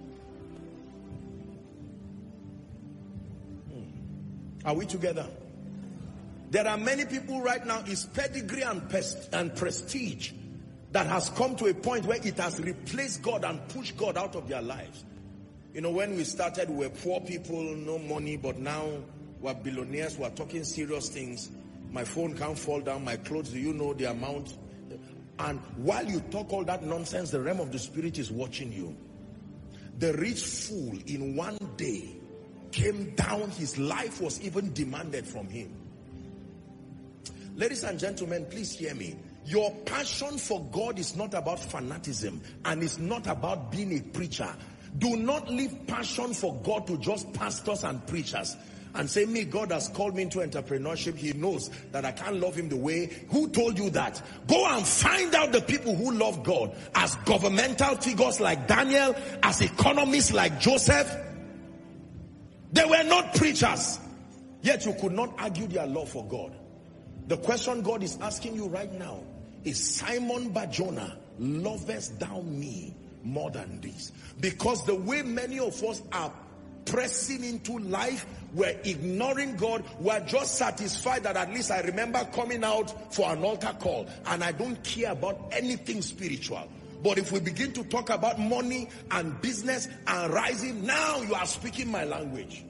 Are we together? There are many people right now, it's pedigree and, pest and prestige that has come to a point where it has replaced God and pushed God out of their lives. You know, when we started, we were poor people, no money, but now we're billionaires, we're talking serious things. My phone can't fall down, my clothes, do you know the amount? And while you talk all that nonsense, the realm of the spirit is watching you. The rich fool in one day came down, his life was even demanded from him. Ladies and gentlemen, please hear me. Your passion for God is not about fanaticism, and it's not about being a preacher. Do not leave passion for God to just pastors and preachers and say, me, God has called me into entrepreneurship. He knows that I can't love him the way. Who told you that? Go and find out the people who love God as governmental figures like Daniel, as economists like Joseph. They were not preachers, yet you could not argue their love for God. The question God is asking you right now is, Simon Bar-Jonah, lovest thou me more than this. Because the way many of us are pressing into life, we're ignoring God. We're just satisfied that at least I remember coming out for an altar call and I don't care about anything spiritual. But if we begin to talk about money and business and rising, now you are speaking my language.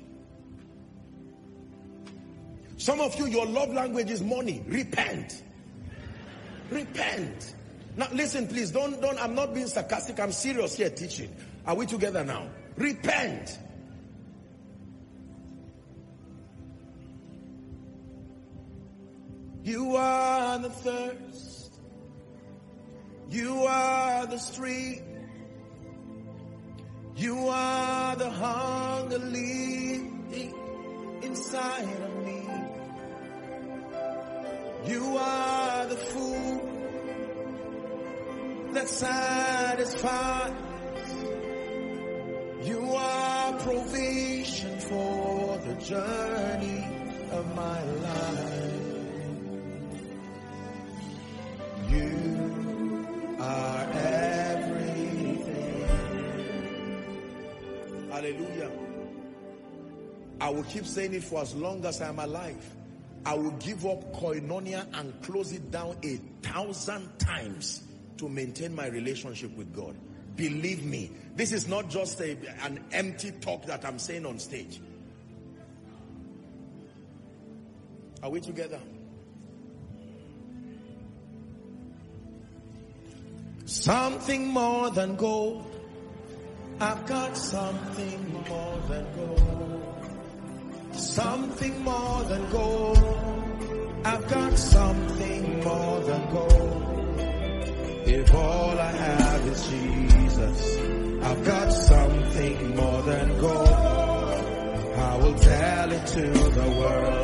Some of you, your love language is money. Repent. Repent. Now listen, please, don't, don't, I'm not being sarcastic. I'm serious here teaching. Are we together now? Repent. You are the thirst. You are the stream. You are the hunger living inside of me. You are the food that satisfies. You are provision for the journey of my life. You are everything. Hallelujah. I will keep saying it for as long as I am alive. I will give up koinonia and close it down a thousand times to maintain my relationship with God. Believe me, this is not just a, an empty talk that I'm saying on stage. Are we together? Something more than gold. I've got something more than gold. Something more than gold. I've got something more than gold. If all I have is Jesus, I've got something more than gold. I will tell it to the world.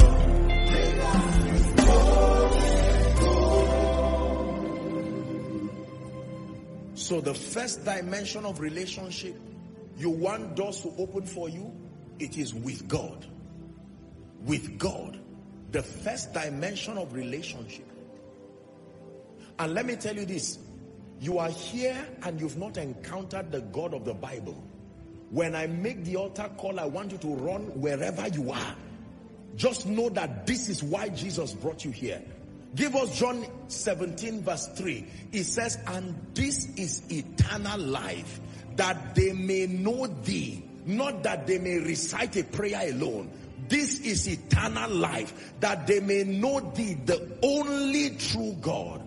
So the first dimension of relationship, you want doors to open for you, it is with God. With God. The first dimension of relationship. And let me tell you this, you are here and you've not encountered the God of the Bible. When I make the altar call, I want you to run wherever you are. Just know that this is why Jesus brought you here. Give us John seventeen verse three. It says, and this is eternal life, that they may know thee, not that they may recite a prayer alone. This is eternal life, that they may know thee, the only true God.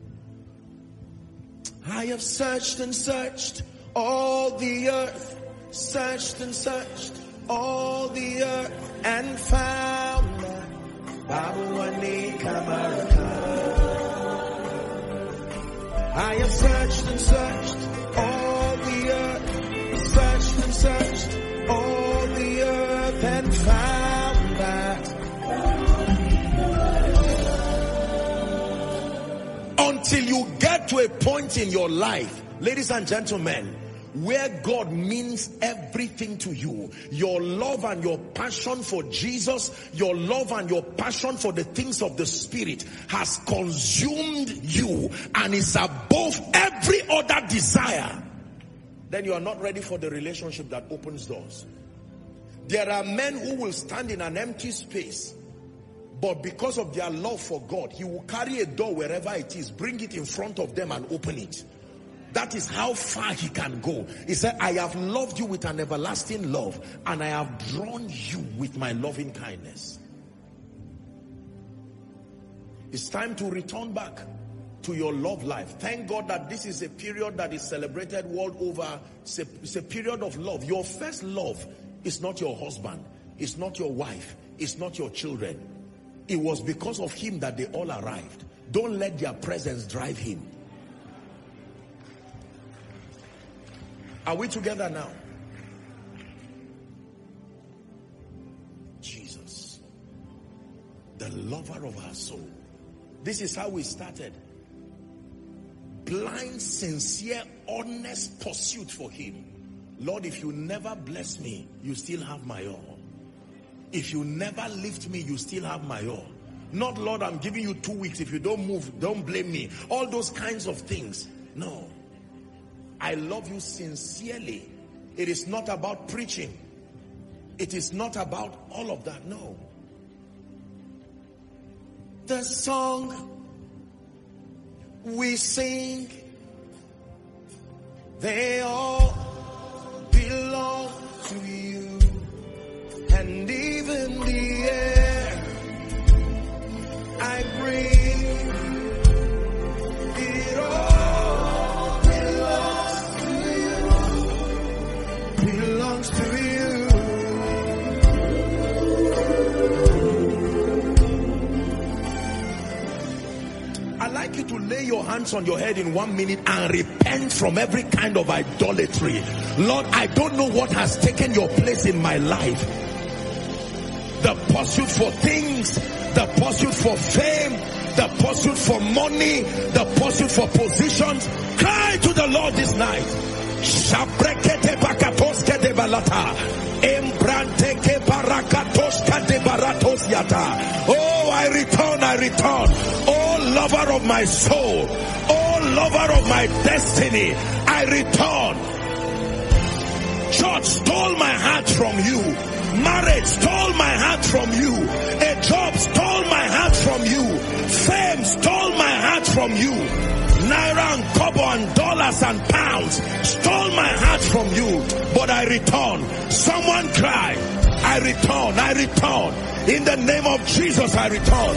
I have searched and searched all the earth, searched and searched all the earth, and found that I have searched and searched all the earth, searched and searched all the earth, and found that. Until you get to a point in your life, ladies and gentlemen, where God means everything to you, your love and your passion for Jesus, your love and your passion for the things of the Spirit has consumed you and is above every other desire, then you are not ready for the relationship that opens doors. There are men who will stand in an empty space, but because of their love for God, he will carry a door wherever it is, bring it in front of them and open it. That is how far he can go. He said, I have loved you with an everlasting love, and I have drawn you with my loving kindness. It's time to return back to your love life. Thank God that this is a period that is celebrated world over. It's a, it's a period of love. Your first love is not your husband. It's not your wife. It's not your children. It was because of him that they all arrived. Don't let their presence drive him. Are we together now? Jesus, the lover of our soul. This is how we started. Blind, sincere, honest pursuit for him. Lord, if you never bless me, you still have my all. If you never lift me, you still have my all. Not, Lord, I'm giving you two weeks. If you don't move, don't blame me. All those kinds of things. No. I love you sincerely. It is not about preaching. It is not about all of that. No. The song we sing, they all belong to you. And even the air I breathe, it all belongs to you. Belongs to you. I'd like you to lay your hands on your head in one minute and repent from every kind of idolatry. Lord, I don't know what has taken your place in my life. The pursuit for things, the pursuit for fame, the pursuit for money, the pursuit for positions. Cry to the Lord this night. Oh, I return, I return. Oh, lover of my soul. Oh, lover of my destiny. I return. Church stole my heart from you. Marriage stole my heart from you. A job stole my heart from you. Fame stole my heart from you. Naira and kobo and dollars and pounds stole my heart from you. But I return. Someone cry. I return. I return. In the name of Jesus, I return.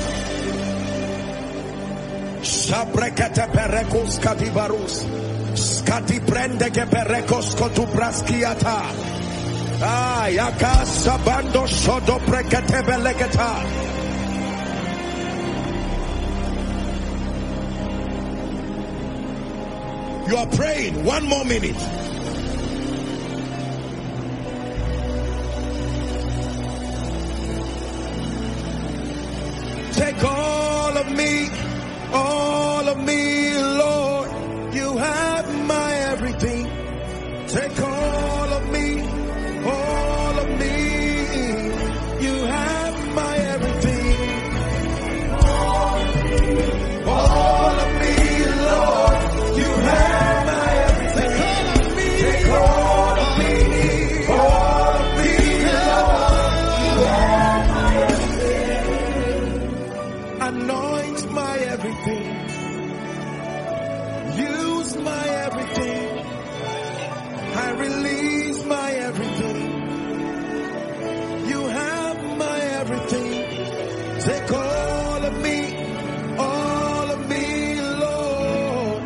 Shabrekete perekos katibarus. Skati prende ke perekos kotubraskiata. Ah, yaka sabando shodo prekete belegeta. You are praying. One more minute. Take all of me, all of me, Lord. You have my everything. Take all of me, all of me. You have my everything. All of me, all of me, Lord. You have my everything. Take all of me, all of me, Lord. You have my everything. Anoint my everything. Use my everything. I release my everything. You have my everything. Take all of me, all of me, Lord.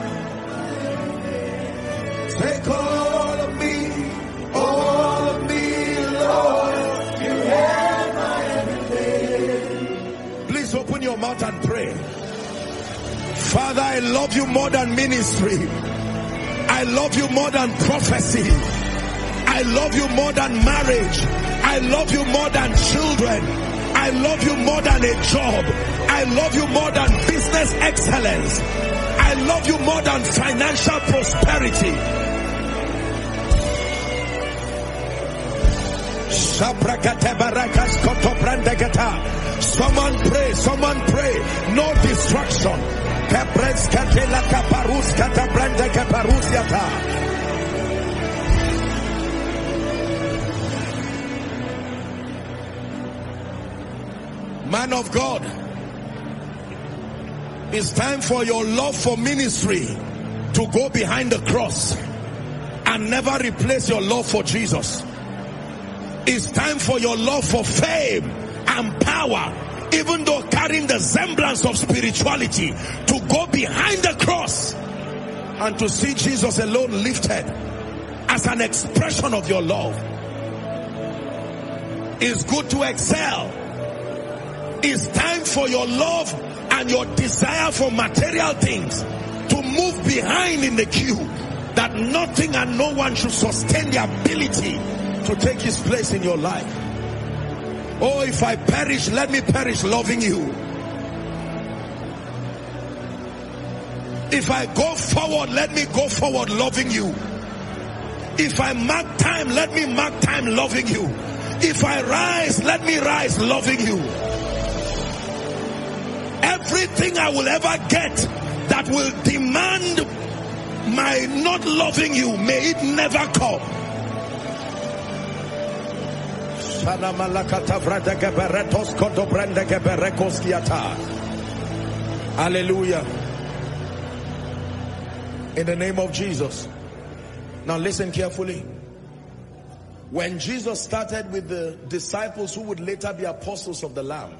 Take all of me, all of me, Lord. You have my everything. Please open your mouth and pray. Father, I love you more than ministry. I love you more than prophecy. I love you more than marriage. I love you more than children. I love you more than a job. I love you more than business excellence. I love you more than financial prosperity. Someone pray, someone pray. No distraction. Man of God, it's time for your love for ministry to go behind the cross and never replace your love for Jesus. It's time for your love for fame and power, even though carrying the semblance of spirituality, to go behind the cross and to see Jesus alone lifted as an expression of your love. It's good to excel. It's time for your love and your desire for material things to move behind in the queue, that nothing and no one should sustain the ability to take his place in your life. Oh, if I perish, let me perish loving you. If I go forward, let me go forward loving you. If I mark time, let me mark time loving you. If I rise, let me rise loving you. Everything I will ever get that will demand my not loving you, may it never come. Hallelujah. In the name of Jesus. Now listen carefully. When Jesus started with the disciples who would later be apostles of the Lamb,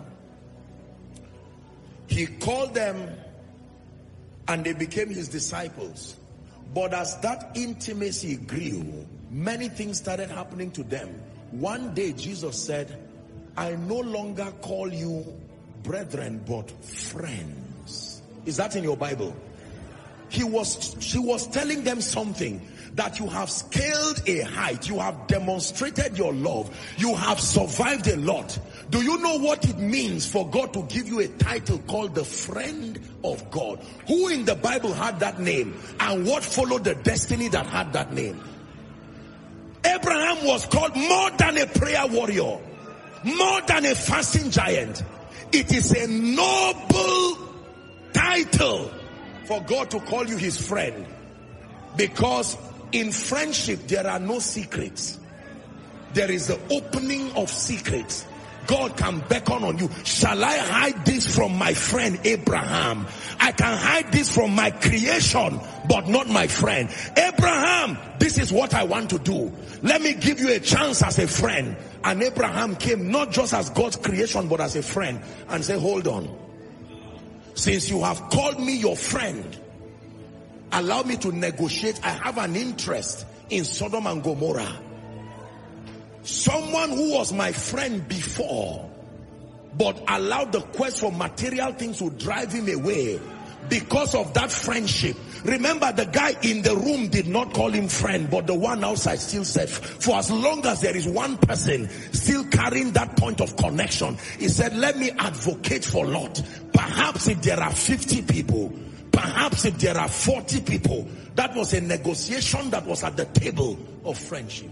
he called them and they became his disciples. But as that intimacy grew, many things started happening to them. One day Jesus said, I no longer call you brethren, but friends. Is that in your Bible? He was, she was telling them something, that you have scaled a height, you have demonstrated your love, you have survived a lot. Do you know what it means for God to give you a title called the friend of God? Who in the Bible had that name, and what followed the destiny that had that name? Abraham was called more than a prayer warrior, more than a fasting giant. It is a noble title for God to call you his friend, because in friendship there are no secrets. There is the opening of secrets. God can beckon on you. Shall I hide this from my friend Abraham? I can hide this from my creation, but not my friend. Abraham, this is what I want to do. Let me give you a chance as a friend. And Abraham came not just as God's creation, but as a friend, and said, hold on. Since you have called me your friend, allow me to negotiate. I have an interest in Sodom and Gomorrah. Someone who was my friend before, but allowed the quest for material things to drive him away. Because of that friendship, remember, the guy in the room did not call him friend, but the one outside still said, for as long as there is one person still carrying that point of connection, he said, let me advocate for Lot. Perhaps if there are fifty people, perhaps if there are forty people, that was a negotiation that was at the table of friendship.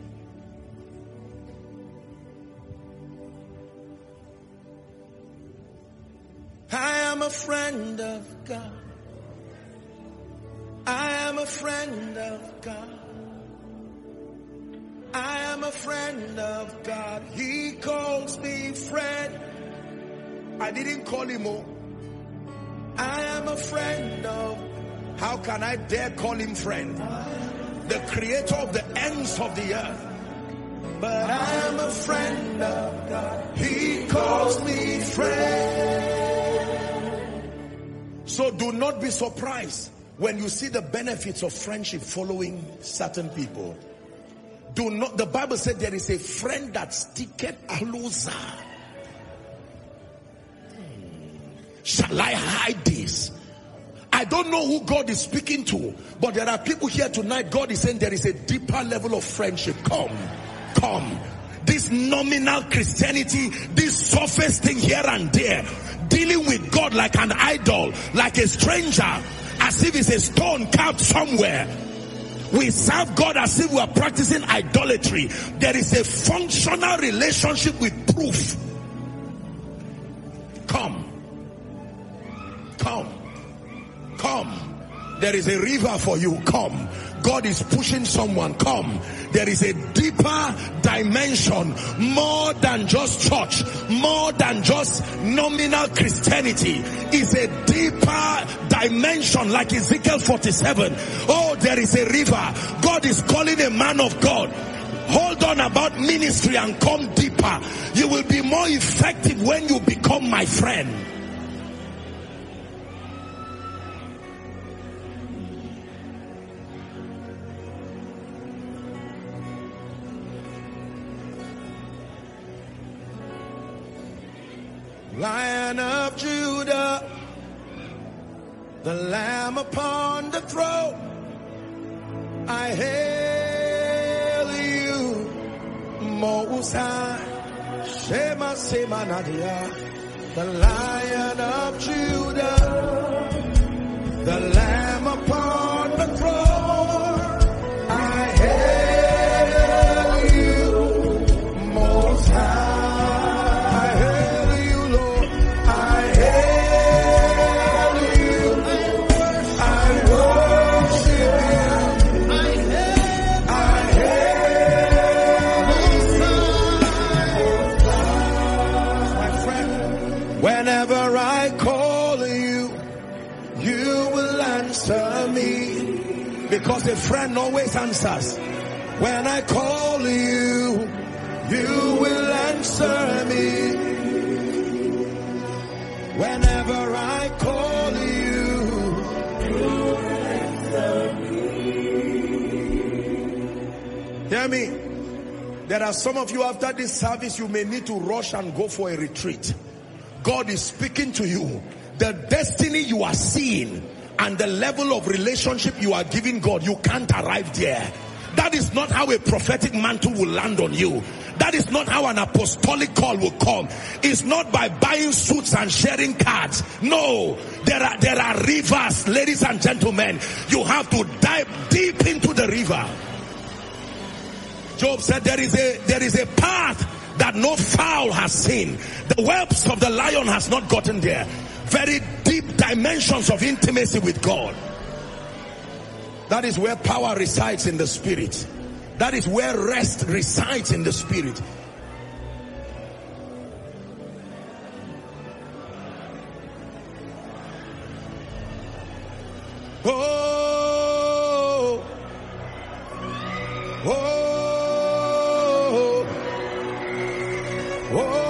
I am a friend of God. I am a friend of God. I am a friend of God. He calls me friend. I didn't call him more. I am a friend of. How can I dare call him friend? The creator of the ends of the earth. But I am a friend of God. He calls me friend. So do not be surprised when you see the benefits of friendship following certain people. Do not, the Bible said there is a friend that sticketh closer. Hmm. Shall I hide this? I don't know who God is speaking to, but there are people here tonight. God is saying there is a deeper level of friendship. Come, come. This nominal Christianity, this surface thing here and there, dealing with God like an idol, like a stranger, as if it's a stone carved somewhere. We serve God as if we are practicing idolatry. There is a functional relationship with proof. Come. Come. Come. There is a river for you. Come. God is pushing someone. Come. There is a deeper dimension, more than just church, more than just nominal Christianity. Is a deeper dimension, like Ezekiel forty-seven. Oh, there is a river. God is calling a man of God. Hold on about ministry and come deeper. You will be more effective when you become my friend. Lion of Judah, the Lamb upon the throne, I hail you, Most High. Shema Sema Nadia, the Lion of Judah, the Lamb upon the throne, I hail you, Most High. Because a friend always answers. When I call you, you will answer me. Whenever I call you, you will answer me. Hear me. There are some of you after this service, you may need to rush and go for a retreat. God is speaking to you. The destiny you are seeing and the level of relationship you are giving God, you can't arrive there. That is not how a prophetic mantle will land on you. That is not how an apostolic call will come. It's not by buying suits and sharing cards. No, there are there are rivers, ladies and gentlemen. You have to dive deep into the river. Job said there is a there is a path that no fowl has seen. The whelps of the lion has not gotten there. Very deep dimensions of intimacy with God. That is where power resides in the spirit. That is where rest resides in the spirit. Oh, oh, oh.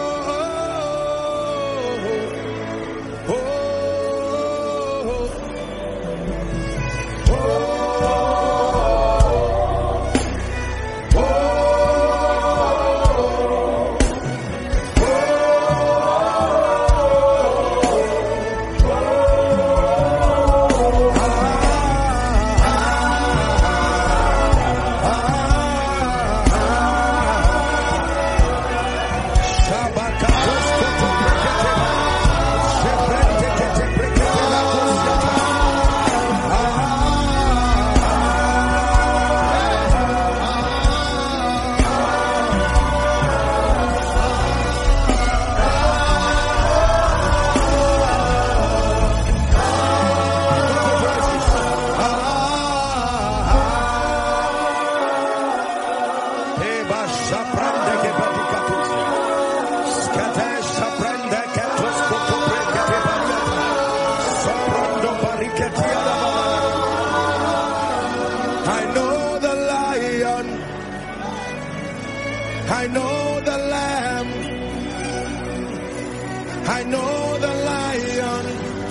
I know the Lamb. I know the Lion.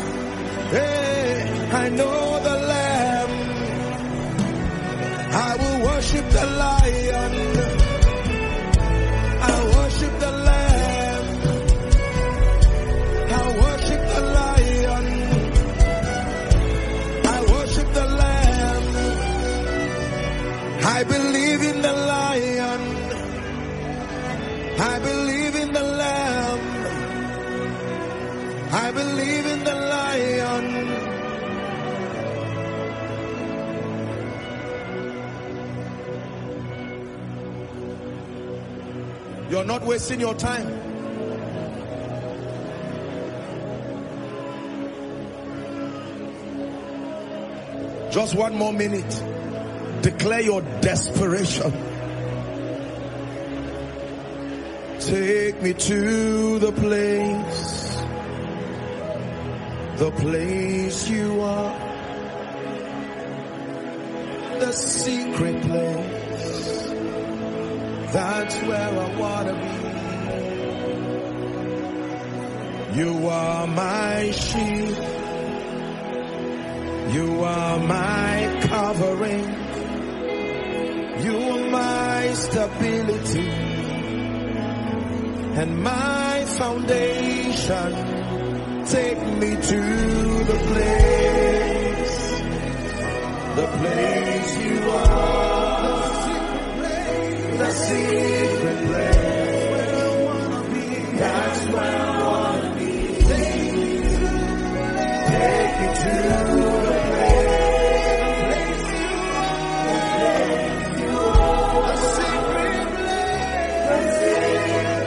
Hey, I know the Lamb. I will worship the Lion. I worship the Lamb. I worship the Lion. I worship the Lamb. I believe in the Lion. I believe in the Lamb. I believe in the Lion. You're not wasting your time. Just one more minute. Declare your desperation. Take me to the place, the place you are, the secret place. That's where I want to be. You are my shield. You are my covering. You are my stability and my foundation. Take me to the place, the place you are, the secret place, where I wanna be. That's where I wanna be. Take me to the place, you are, the secret place, the secret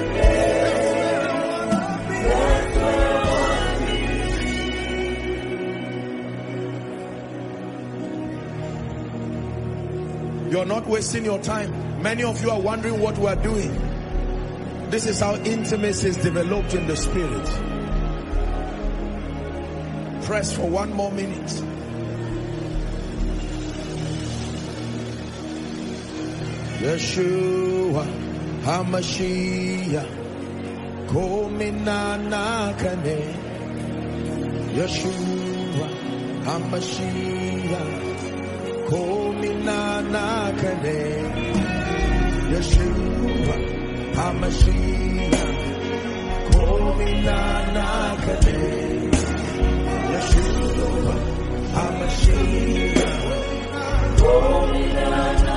place. You're not wasting your time. Many of you are wondering what we are doing. This is how intimacy is developed in the spirit. Press for one more minute. Yeshua HaMashiach Kominana Kane Yeshua HaMashiach Kominana Kane Yeshua HaMashiach Kominana Kane Yeshua HaMashiach Kominana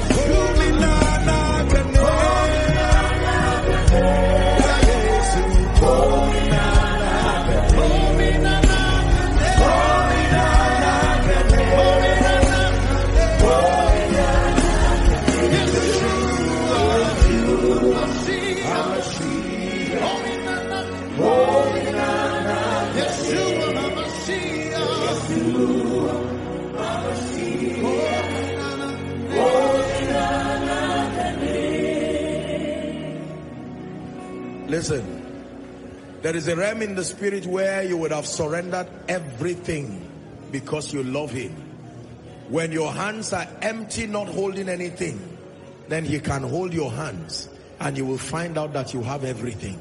Listen, there is a realm in the spirit where you would have surrendered everything because you love him. When your hands are empty, not holding anything, then he can hold your hands and you will find out that you have everything.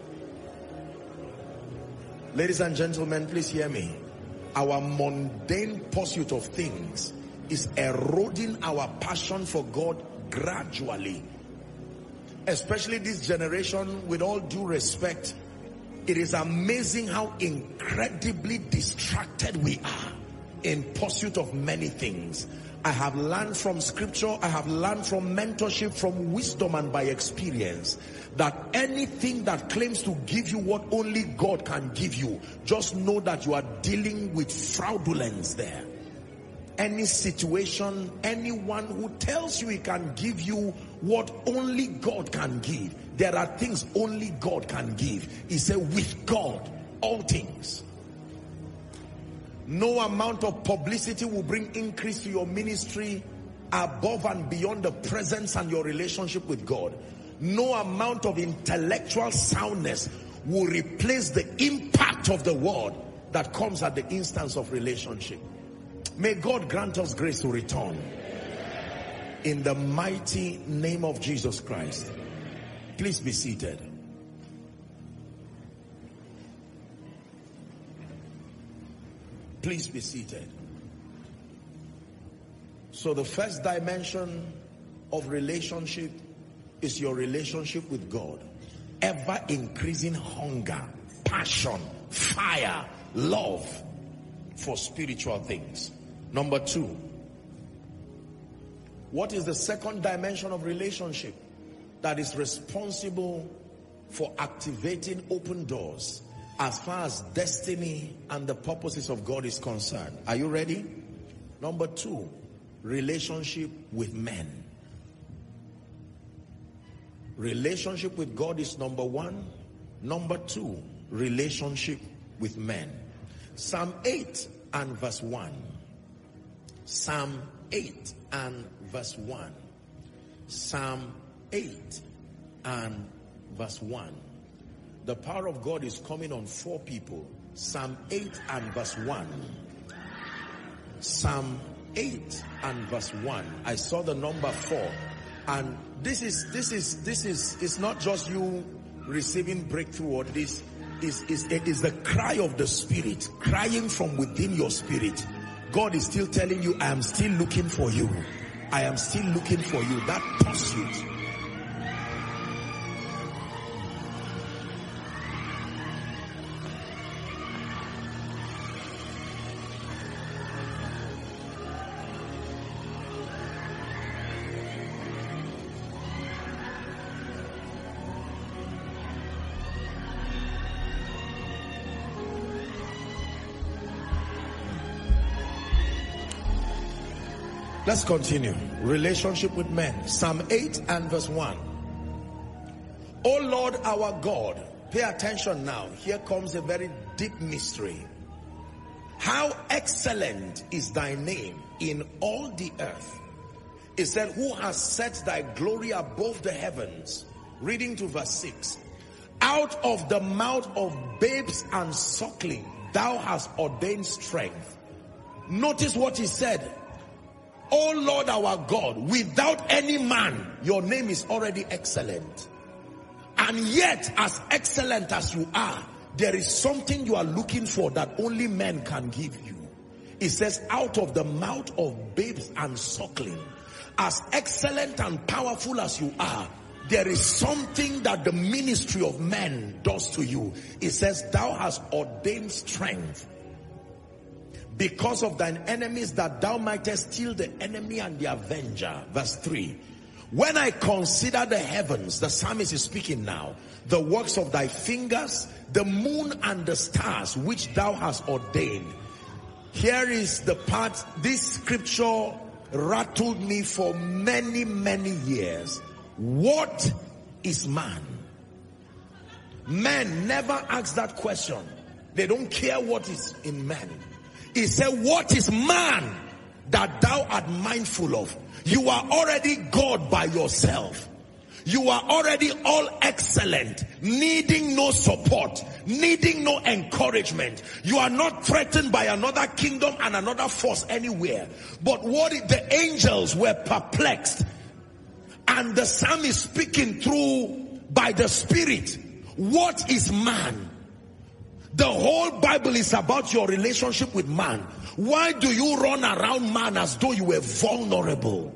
Ladies and gentlemen, please hear me. Our mundane pursuit of things is eroding our passion for God gradually. Especially this generation, with all due respect, it is amazing how incredibly distracted we are in pursuit of many things. I have learned from scripture, I have learned from mentorship, from wisdom and by experience, that anything that claims to give you what only God can give you, just know that you are dealing with fraudulence there. Any situation, anyone who tells you he can give you what only God can give, there are things only God can give. He said, with God, all things. No amount of publicity will bring increase to your ministry above and beyond the presence and your relationship with God. No amount of intellectual soundness will replace the impact of the word that comes at the instance of relationship. May God grant us grace to return. In the mighty name of Jesus Christ. Please be seated. Please be seated. So the first dimension of relationship is your relationship with God. Ever increasing hunger, passion, fire, love for spiritual things. Number two, what is the second dimension of relationship that is responsible for activating open doors as far as destiny and the purposes of God is concerned? Are you ready? Number two, relationship with men. Relationship with God is number one. Number two, relationship with men. Psalm eight and verse one. Psalm eight and verse one. Psalm eight and verse one. The power of God is coming on four people. Psalm eight and verse one. Psalm eight and verse one. I saw the number four. And this is, this is, this is, it's not just you receiving breakthrough or this. Is, is, it is the cry of the spirit, crying from within your spirit. God is still telling you, I am still looking for you. I am still looking for you. That pursuit. Let's continue. Relationship with men. Psalm eight and verse one. O Lord our God, pay attention now. Here comes a very deep mystery. How excellent is thy name in all the earth. It said, who has set thy glory above the heavens? Reading to verse six. Out of the mouth of babes and suckling, thou hast ordained strength. Notice what he said. Oh Lord our God, without any man, your name is already excellent. And yet, as excellent as you are, there is something you are looking for that only men can give you. It says, out of the mouth of babes and suckling, as excellent and powerful as you are, there is something that the ministry of men does to you. It says, thou hast ordained strength because of thine enemies, that thou mightest steal the enemy and the avenger. Verse three. When I consider the heavens, the psalmist is speaking now, the works of thy fingers, the moon and the stars which thou hast ordained. Here is the part, this scripture rattled me for many, many years. What is man? Men never ask that question. They don't care what is in man. He said, what is man that thou art mindful of? You are already God by yourself. You are already all excellent, needing no support, needing no encouragement. You are not threatened by another kingdom and another force anywhere. But what if the angels were perplexed? And the psalm is speaking through by the Spirit. What is man? The whole Bible is about your relationship with man. Why do you run around man as though you were vulnerable?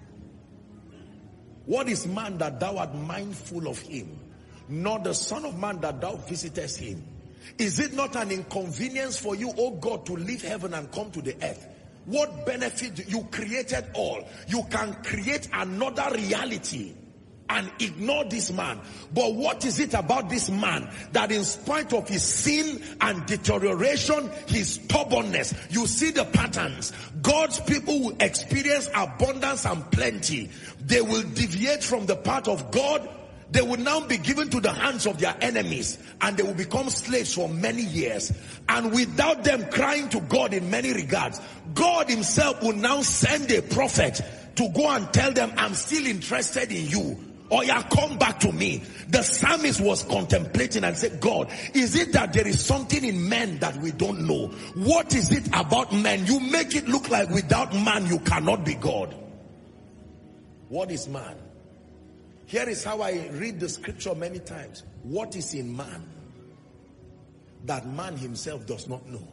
What is man that thou art mindful of him? Nor the Son of Man that thou visitest him. Is it not an inconvenience for you, O God, to leave heaven and come to the earth? What benefit? You created all. You can create another reality and ignore this man. But what is it about this man that in spite of his sin and deterioration, his stubbornness, you see the patterns. God's people will experience abundance and plenty. They will deviate from the path of God. They will now be given to the hands of their enemies, and they will become slaves for many years. And without them crying to God in many regards, God himself will now send a prophet to go and tell them, I'm still interested in you. Or yeah, come back to me. The psalmist was contemplating and said, God, is it that there is something in men that we don't know? What is it about men? You make it look like without man you cannot be God. What is man? Here is how I read the scripture many times. What is in man that man himself does not know?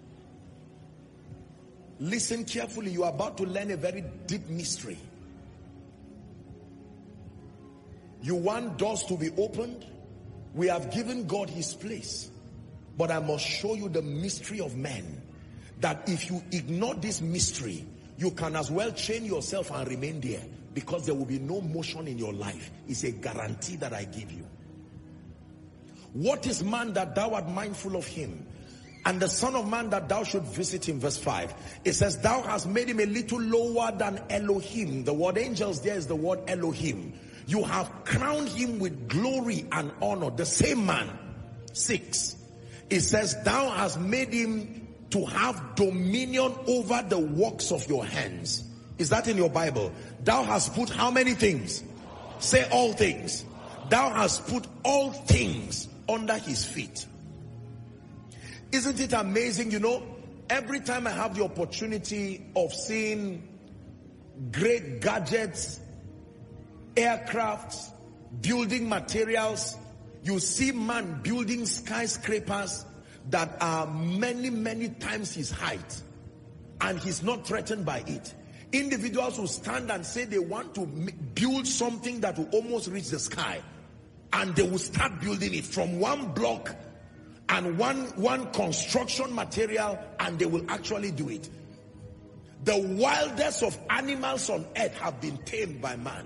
Listen carefully. You are about to learn a very deep mystery. You want doors to be opened? We have given God his place. But I must show you the mystery of men. That if you ignore this mystery, you can as well chain yourself and remain there. Because there will be no motion in your life. It's a guarantee that I give you. What is man that thou art mindful of him? And the Son of Man that thou should visit him. Verse five. It says, thou hast made him a little lower than Elohim. The word angels there is the word Elohim. You have crowned him with glory and honor. The same man. Six. It says, thou hast made him to have dominion over the works of your hands. Is that in your Bible? Thou hast put how many things? Say all things. Thou hast put all things under his feet. Isn't it amazing? You know, every time I have the opportunity of seeing great gadgets, aircrafts, building materials, you see man building skyscrapers that are many, many times his height. And he's not threatened by it. Individuals will stand and say they want to build something that will almost reach the sky. And they will start building it from one block and one, one construction material, and they will actually do it. The wildest of animals on earth have been tamed by man.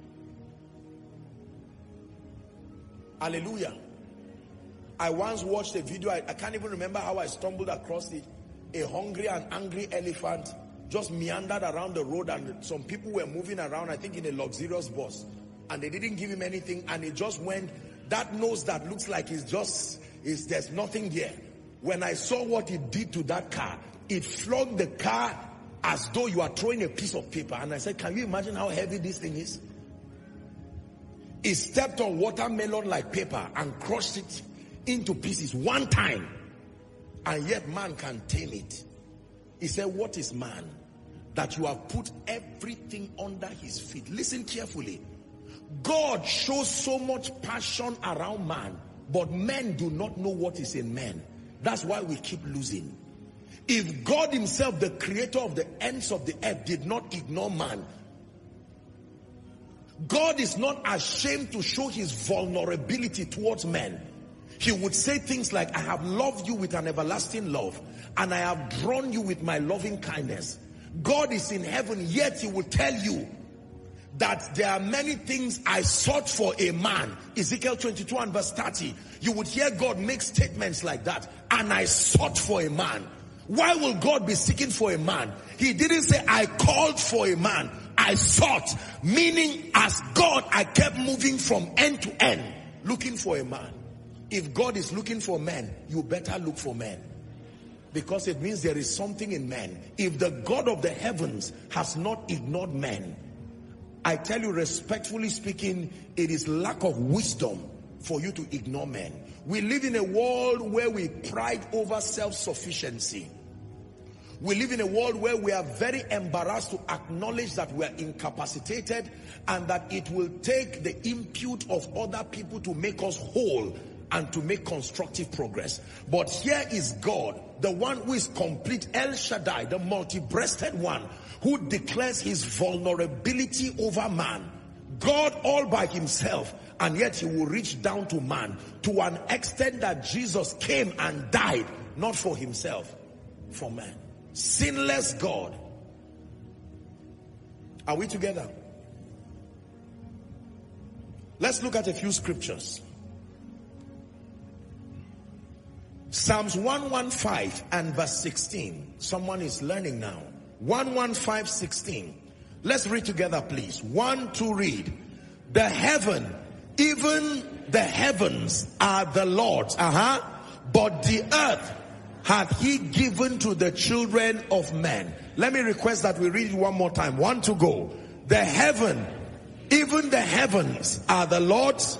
Hallelujah. I once watched a video, I, I can't even remember how I stumbled across it. A hungry and angry elephant just meandered around the road, and some people were moving around, I think in a luxurious bus, and they didn't give him anything, and he just went. That nose that looks like it's just, is there's nothing there. When I saw what he did to that car, it flogged the car as though you are throwing a piece of paper. And I said, can you imagine how heavy this thing is? He stepped on watermelon like paper and crushed it into pieces one time. And yet man can tame it. He said, what is man that you have put everything under his feet. Listen carefully. God shows so much passion around man, but men do not know what is in man. That's why we keep losing. If God himself, the creator of the ends of the earth, did not ignore man, God is not ashamed to show his vulnerability towards men. He would say things like, I have loved you with an everlasting love, and I have drawn you with my loving kindness. God is in heaven, yet he will tell you that there are many things I sought for a man. Ezekiel twenty-two and verse thirty. You would hear God make statements like that. And I sought for a man. Why will God be seeking for a man? He didn't say, I called for a man. I sought. Meaning, as God, I kept moving from end to end, looking for a man. If God is looking for men, you better look for men. Because it means there is something in men. If the God of the heavens has not ignored men, I tell you, respectfully speaking, it is lack of wisdom for you to ignore men. We live in a world where we pride over self-sufficiency. We live in a world where we are very embarrassed to acknowledge that we are incapacitated, and that it will take the input of other people to make us whole and to make constructive progress. But here is God, the one who is complete, El Shaddai, the multi-breasted one, who declares his vulnerability over man. God all by himself, and yet he will reach down to man to an extent that Jesus came and died, not for himself, for man. Sinless God. Are we together? Let's look at a few scriptures. Psalms one fifteen and verse sixteen. Someone is learning now. one fifteen, sixteen. Let's read together, please. One, two, read. The heaven, even the heavens are the Lord's, uh-huh, but the earth hath he given to the children of men. Let me request that we read it one more time. One to go. The heaven, even the heavens are the Lord's.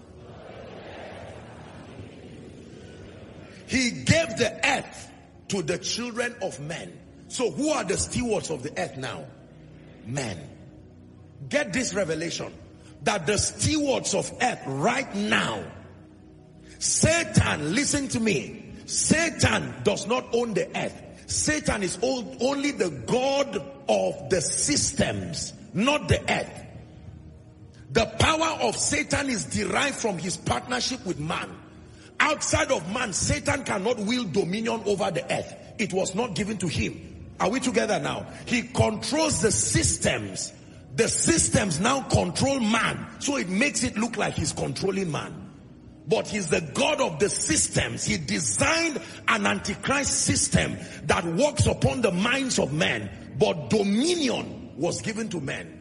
He gave the earth to the children of men. So who are the stewards of the earth now? Men. Get this revelation, that the stewards of earth right now, Satan, listen to me, Satan does not own the earth. Satan is only the God of the systems, not the earth. The power of Satan is derived from his partnership with man. Outside of man, Satan cannot wield dominion over the earth. It was not given to him. Are we together now? He controls the systems. The systems now control man. So it makes it look like he's controlling man. But he's the God of the systems. He designed an antichrist system that works upon the minds of men. But dominion was given to men.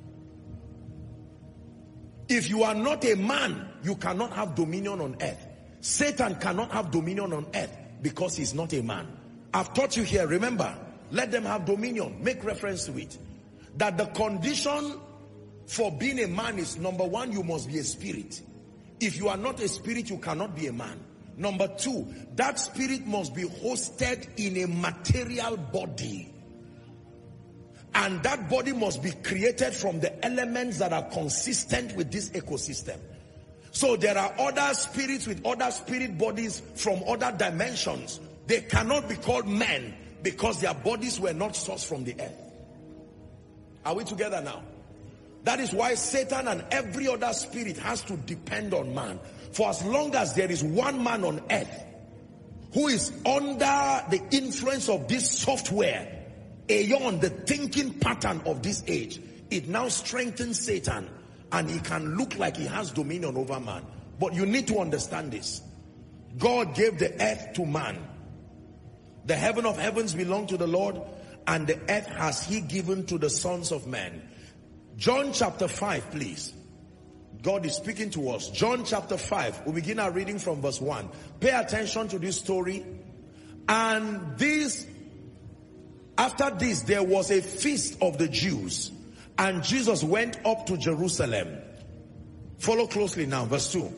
If you are not a man, you cannot have dominion on earth. Satan cannot have dominion on earth because he's not a man. I've taught you here, remember, let them have dominion. Make reference to it. That the condition for being a man is, number one, you must be a spirit. If you are not a spirit, you cannot be a man. Number two, that spirit must be hosted in a material body. And that body must be created from the elements that are consistent with this ecosystem. So there are other spirits with other spirit bodies from other dimensions. They cannot be called men because their bodies were not sourced from the earth. Are we together now? That is why Satan and every other spirit has to depend on man. For as long as there is one man on earth who is under the influence of this software, aeon, the thinking pattern of this age, it now strengthens Satan, and he can look like he has dominion over man. But you need to understand this. God gave the earth to man. The heaven of heavens belong to the Lord, and the earth has he given to the sons of men. John chapter five, please. God is speaking to us. John chapter five. We begin our reading from verse one. Pay attention to this story. And this, after this, there was a feast of the Jews. And Jesus went up to Jerusalem. Follow closely now, verse two.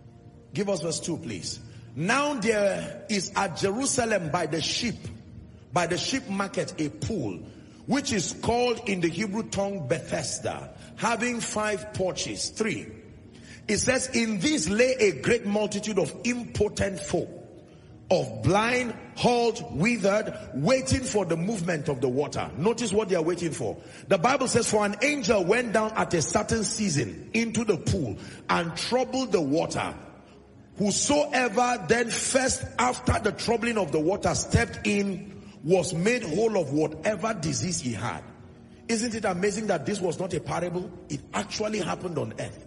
Give us verse two, please. Now there is at Jerusalem by the sheep by the sheep market a pool, which is called in the Hebrew tongue Bethesda, having five porches. Three. It says, in these lay a great multitude of impotent folk, of blind, halt, withered, waiting for the movement of the water. Notice what they are waiting for. The Bible says, for an angel went down at a certain season into the pool and troubled the water. Whosoever then first after the troubling of the water stepped in was made whole of whatever disease he had. Isn't it amazing that this was not a parable? It actually happened on earth.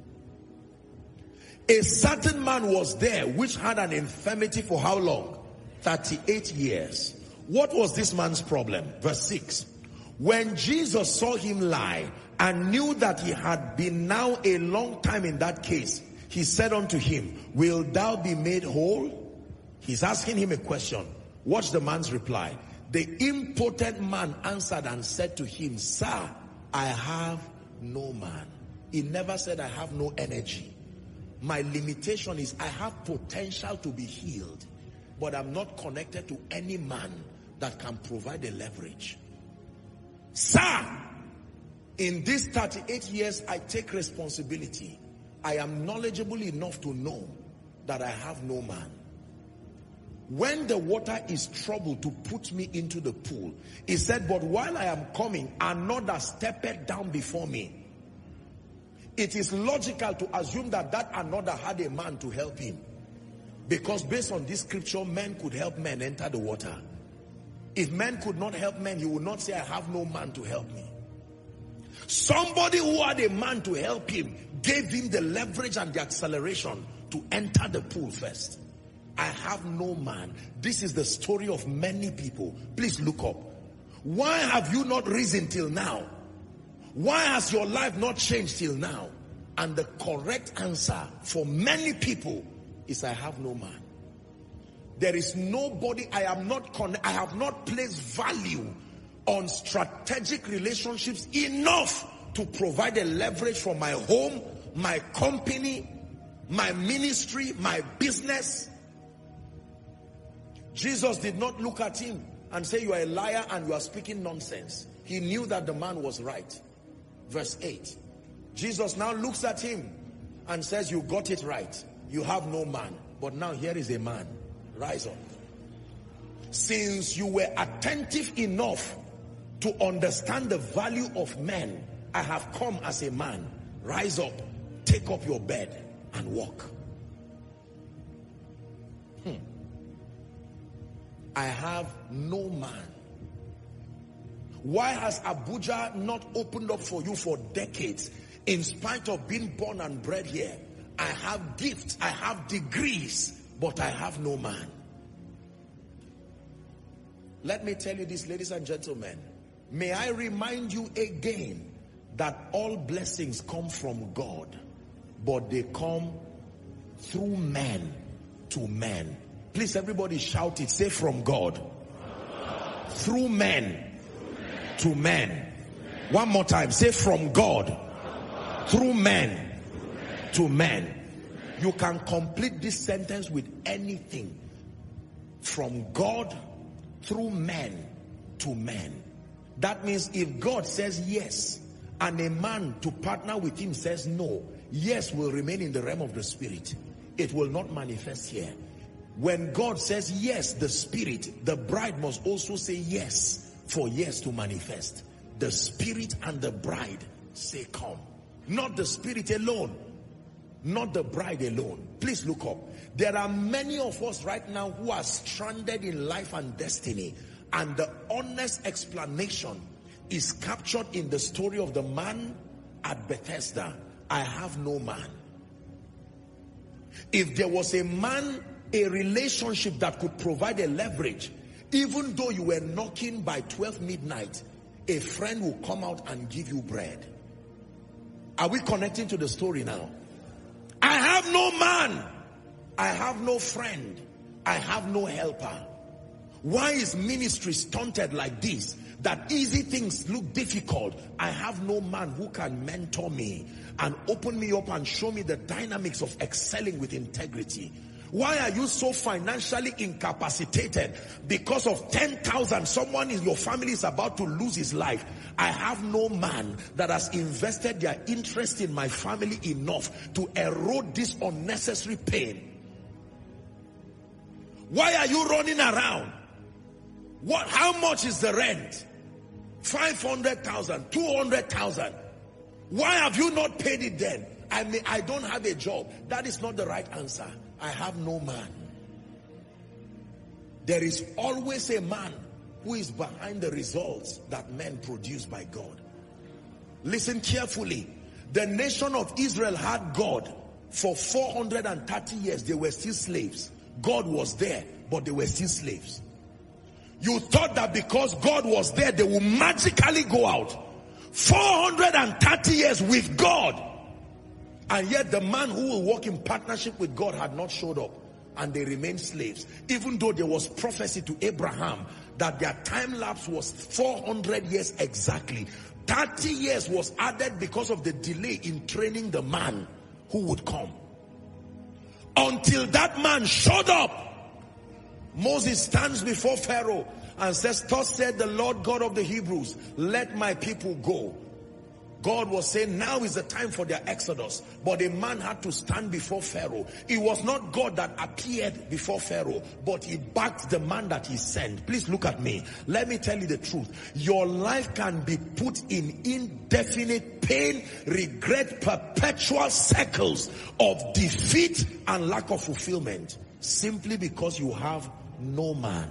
A certain man was there which had an infirmity for how long? thirty-eight years. What was this man's problem? Verse six. When Jesus saw him lie and knew that he had been now a long time in that case, he said unto him, will thou be made whole? He's asking him a question. Watch the man's reply. The impotent man answered and said to him, sir, I have no man. He never said, I have no energy. My limitation is I have potential to be healed, but I'm not connected to any man that can provide a leverage. Sir, in these thirty-eight years, I take responsibility. I am knowledgeable enough to know that I have no man. When the water is troubled to put me into the pool, he said, but while I am coming, another stepped down before me. It is logical to assume that that another had a man to help him. Because based on this scripture, men could help men enter the water. If men could not help men, he would not say, I have no man to help me. Somebody who had a man to help him gave him the leverage and the acceleration to enter the pool first. I have no man. This is the story of many people. Please look up. Why have you not risen till now? Why has your life not changed till now? And the correct answer for many people is I have no man. There is nobody. I am not con I have not placed value on strategic relationships enough to provide a leverage for my home, my company, my ministry, my business. Jesus did not look at him and say, you are a liar and you are speaking nonsense. He knew that the man was right. Verse eight. Jesus now looks at him and says, you got it right. You have no man. But now here is a man. Rise up. Since you were attentive enough to understand the value of men, I have come as a man. Rise up, take up your bed and walk. Hmm. I have no man. Why has Abuja not opened up for you for decades? In spite of being born and bred here, I have gifts, I have degrees, but I have no man. Let me tell you this, ladies and gentlemen. May I remind you again that all blessings come from God, but they come through men to men. Please, everybody shout it. Say, from God. Through men to men. One more time. Say, from God. Through men to men. You can complete this sentence with anything. From God through men to men. That means if God says yes, and a man to partner with him says no, yes will remain in the realm of the spirit. It will not manifest here. When God says yes, the spirit, the bride must also say yes for yes to manifest. The spirit and the bride say come. Not the spirit alone. Not the bride alone. Please look up. There are many of us right now who are stranded in life and destiny. And the honest explanation is captured in the story of the man at Bethesda. I have no man. If there was a man, a relationship that could provide a leverage, even though you were knocking by twelve midnight, a friend will come out and give you bread. Are we connecting to the story now? I have no man. I have no friend. I have no helper. Why is ministry stunted like this? That easy things look difficult. I have no man who can mentor me and open me up and show me the dynamics of excelling with integrity. Why are you so financially incapacitated? Because of ten thousand, someone in your family is about to lose his life. I have no man that has invested their interest in my family enough to erode this unnecessary pain. Why are you running around? What? How much is the rent? five hundred thousand, two hundred thousand. Why have you not paid it then? I mean, I don't have a job. That is not the right answer. I have no man. There is always a man who is behind the results that men produce by God. Listen carefully. The nation of Israel had God for four hundred thirty years. They were still slaves. God was there, but they were still slaves. You thought that because God was there, they would magically go out. four hundred thirty years with God. And yet the man who will walk in partnership with God had not showed up. And they remained slaves. Even though there was prophecy to Abraham that their time lapse was four hundred years exactly. thirty years was added because of the delay in training the man who would come. Until that man showed up, Moses stands before Pharaoh and says, "Thus said the Lord God of the Hebrews, let my people go." God was saying now is the time for their exodus. But a man had to stand before Pharaoh. It was not God that appeared before Pharaoh, but he backed the man that he sent. Please look at me. Let me tell you the truth. Your life can be put in indefinite pain, regret, perpetual cycles of defeat and lack of fulfillment, simply because you have no man.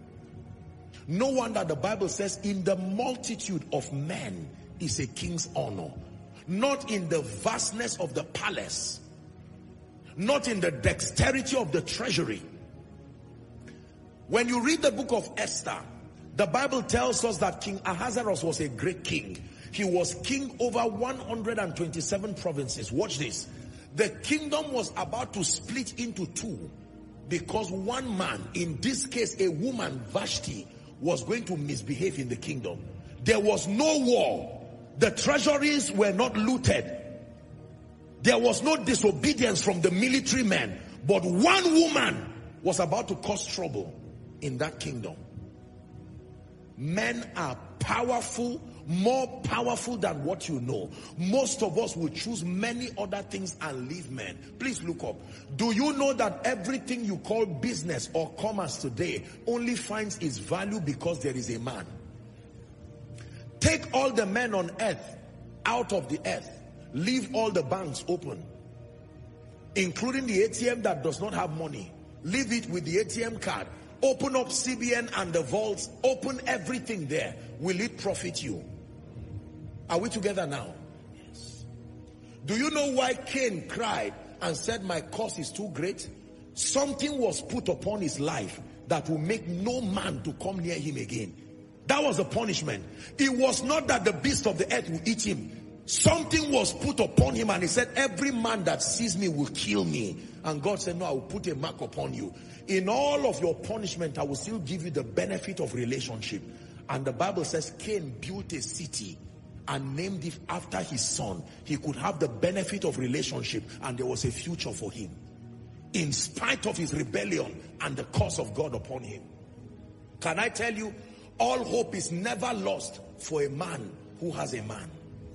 No wonder the Bible says in the multitude of men is a king's honor. Not in the vastness of the palace, not in the dexterity of the treasury. When you read the book of Esther, the Bible tells us that King Ahasuerus was a great king. He was king over one hundred twenty-seven provinces. Watch this. The kingdom was about to split into two because one man, in this case a woman, Vashti, was going to misbehave in the kingdom. There was no war. The treasuries were not looted. There was no disobedience from the military men. But one woman was about to cause trouble in that kingdom. Men are powerful, more powerful than what you know. Most of us will choose many other things and leave men. Please look up. Do you know that everything you call business or commerce today only finds its value because there is a man? Take all the men on earth out of the earth. Leave all the banks open, including the A T M that does not have money. Leave it with the A T M card. Open up C B N and the vaults. Open everything there. Will it profit you? Are we together now? Yes. Do you know why Cain cried and said, "My curse is too great"? Something was put upon his life that will make no man to come near him again. That was the punishment. It was not that the beast of the earth will eat him. Something was put upon him and he said, "Every man that sees me will kill me." And God said, "No, I will put a mark upon you. In all of your punishment, I will still give you the benefit of relationship." And the Bible says Cain built a city and named it after his son. He could have the benefit of relationship and there was a future for him, in spite of his rebellion and the curse of God upon him. Can I tell you, all hope is never lost for a man who has a man.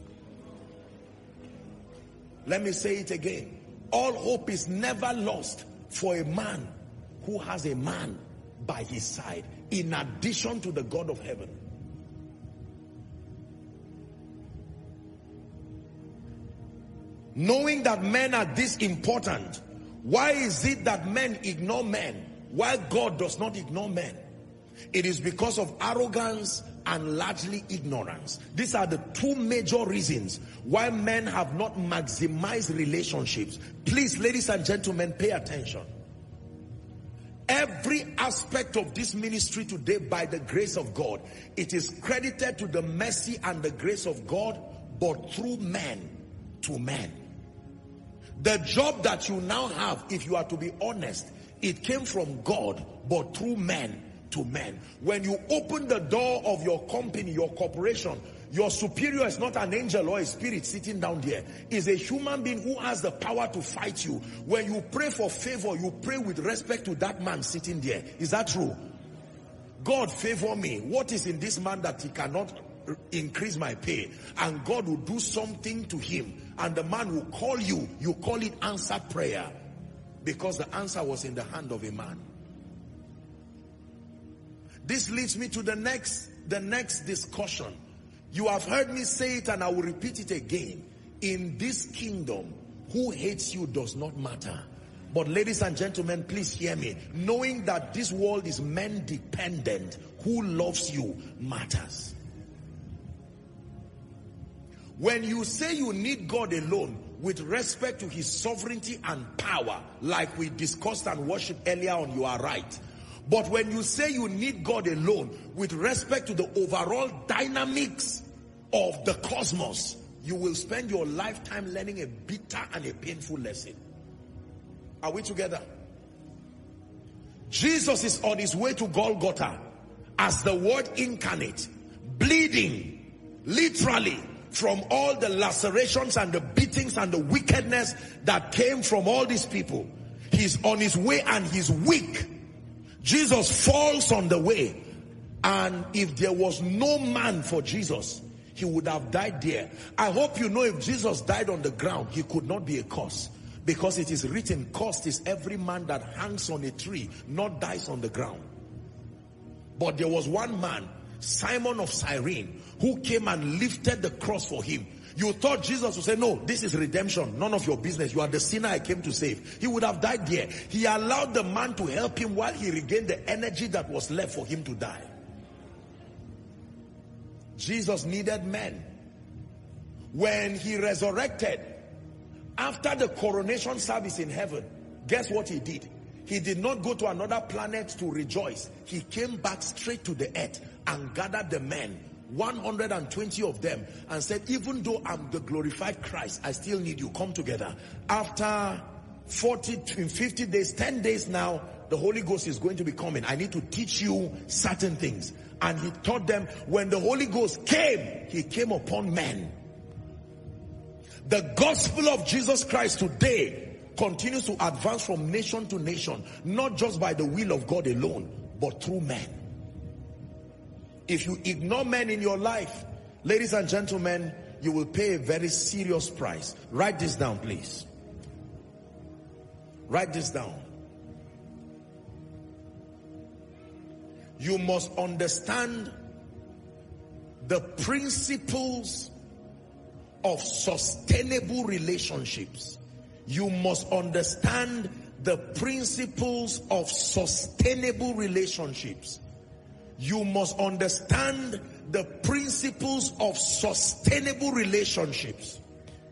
Let me say it again. All hope is never lost for a man who has a man by his side, in addition to the God of heaven. Knowing that men are this important, why is it that men ignore men while God does not ignore men? It is because of arrogance and largely ignorance. These are the two major reasons why men have not maximized relationships. Please, ladies and gentlemen, pay attention. Every aspect of this ministry today, by the grace of God, it is credited to the mercy and the grace of God, but through men to men. The job that you now have, if you are to be honest, it came from God, but through men to men. When you open the door of your company, your corporation, Your superior is not an angel or a spirit sitting down there. It's a human being who has the power to fight you. When you pray for favor, you pray with respect to that man sitting there. Is that true? God, favor me. What is in this man that he cannot increase my pay? And God will do something to him. And the man will call you. You call it answered prayer. Because the answer was in the hand of a man. This leads me to the next, the next discussion. You have heard me say it and I will repeat it again. In this kingdom, who hates you does not matter. But ladies and gentlemen, please hear me. Knowing that this world is man dependent, who loves you matters. When you say you need God alone, with respect to his sovereignty and power, like we discussed and worshipped earlier on, you are right. But when you say you need God alone, with respect to the overall dynamics of the cosmos, you will spend your lifetime learning a bitter and a painful lesson. Are we together? Jesus is on his way to Golgotha as the Word incarnate, bleeding, literally, from all the lacerations and the beatings and the wickedness that came from all these people. He's on his way and he's weak. Jesus falls on the way. And if there was no man for Jesus, he would have died there. I hope you know if Jesus died on the ground, he could not be a curse. Because it is written, cursed is every man that hangs on a tree, not dies on the ground. But there was one man, Simon of Cyrene, who came and lifted the cross for him. You thought Jesus would say, no, this is redemption, none of your business. You are the sinner I came to save. He would have died there. He allowed the man to help him while he regained the energy that was left for him to die. Jesus needed men. When he resurrected, after the coronation service in heaven, guess what he did? He did not go to another planet to rejoice. He came back straight to the earth and gathered the men, one hundred twenty of them, and said, even though I'm the glorified Christ, I still need you. Come together. After forty, fifty days, ten days now, the Holy Ghost is going to be coming. I need to teach you certain things. And he taught them. When the Holy Ghost came, he came upon men. The gospel of Jesus Christ today continues to advance from nation to nation, not just by the will of God alone, but through men. If you ignore men in your life, ladies and gentlemen, you will pay a very serious price. Write this down, please. Write this down. You must understand the principles of sustainable relationships. You must understand the principles of sustainable relationships. You must understand the principles of sustainable relationships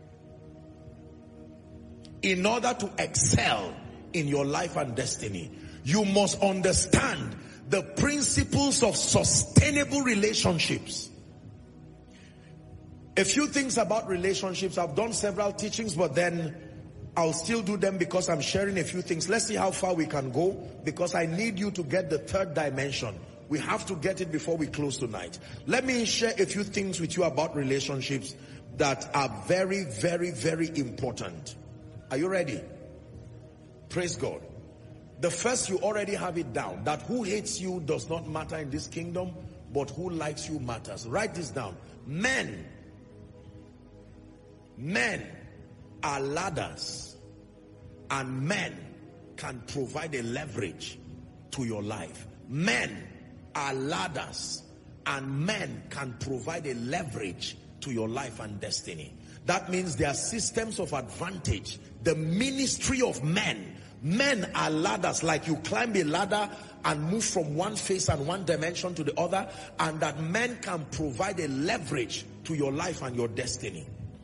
in order to excel in your life and destiny. You must understand the principles of sustainable relationships. A few things about relationships. I've done several teachings, but then I'll still do them because I'm sharing a few things. Let's see how far we can go, because I need you to get the third dimension. We have to get it before we close tonight. Let me share a few things with you about relationships that are very, very, very important. Are you ready? Praise God. The first, you already have it down, that who hates you does not matter in this kingdom, but who likes you matters. Write this down. Men, men are ladders, and men can provide a leverage to your life. Men are ladders, and men can provide a leverage to your life and destiny. That means there are systems of advantage. The ministry of men. Men are ladders, like you climb a ladder and move from one phase and one dimension to the other, and that men can provide a leverage to your life and your destiny.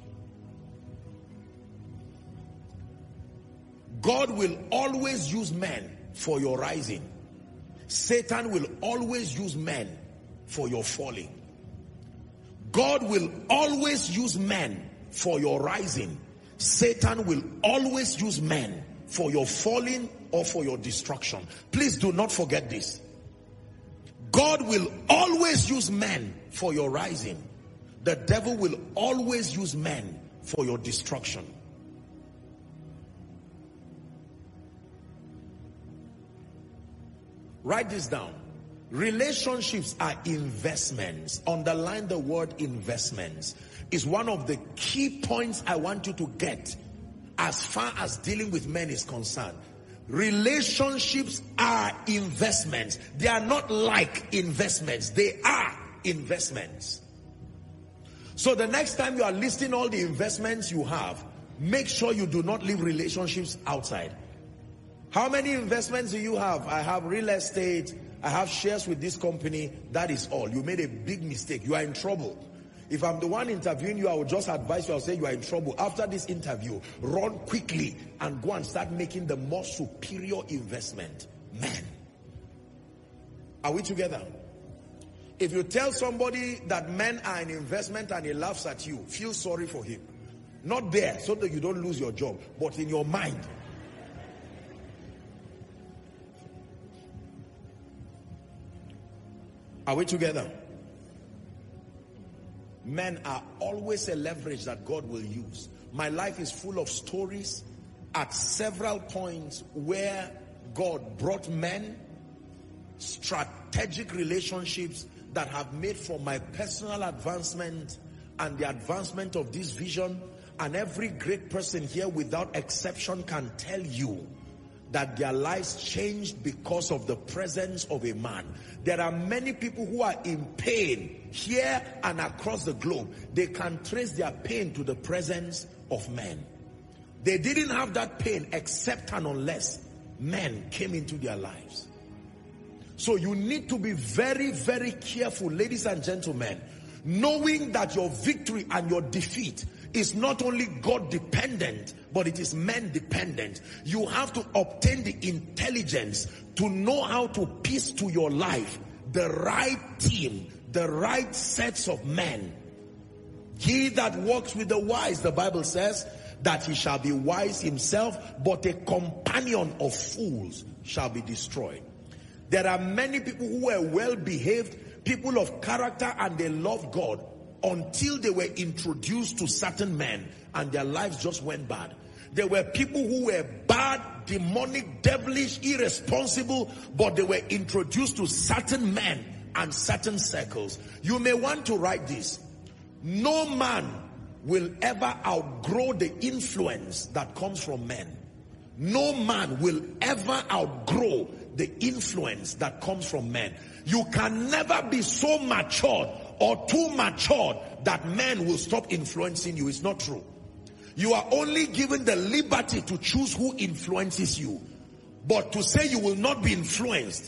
God will always use men for your rising. Satan will always use men for your falling. God will always use men for your rising. Satan will always use men for your falling or for your destruction. Please do not forget this. God will always use men for your rising. The devil will always use men for your destruction. Write this down. Relationships are investments. Underline the word investments. It's one of the key points I want you to get as far as dealing with men is concerned. Relationships are investments. They are not like investments. They are investments. So the next time you are listing all the investments you have, make sure you do not leave relationships outside. How many investments do you have? I have real estate. I have shares with this company. That is all. You made a big mistake. You are in trouble. If I'm the one interviewing you, I will just advise you. I'll say you are in trouble. After this interview, run quickly and go and start making the more superior investment. Man. Are we together? If you tell somebody that men are an investment and he laughs at you, feel sorry for him. Not there so that you don't lose your job, but in your mind. Are we together? Men are always a leverage that God will use. My life is full of stories at several points where God brought men, strategic relationships that have made for my personal advancement and the advancement of this vision. And every great person here without exception can tell you that their lives changed because of the presence of a man. There are many people who are in pain here and across the globe. They can trace their pain to the presence of men. They didn't have that pain except and unless men came into their lives. So you need to be very, very careful, ladies and gentlemen, knowing that your victory and your defeat is not only God dependent, but it is men dependent. You have to obtain the intelligence to know how to piece to your life the right team, the right sets of men. He that walks with the wise, the Bible says, that he shall be wise himself, but a companion of fools shall be destroyed. There are many people who were well behaved, people of character, and they loved God until they were introduced to certain men and their lives just went bad. There were people who were bad, demonic, devilish, irresponsible, but they were introduced to certain men and certain circles. You may want to write this. No man will ever outgrow the influence that comes from men. No man will ever outgrow the influence that comes from men. You can never be so matured or too matured that men will stop influencing you. It's not true. You are only given the liberty to choose who influences you. But to say you will not be influenced.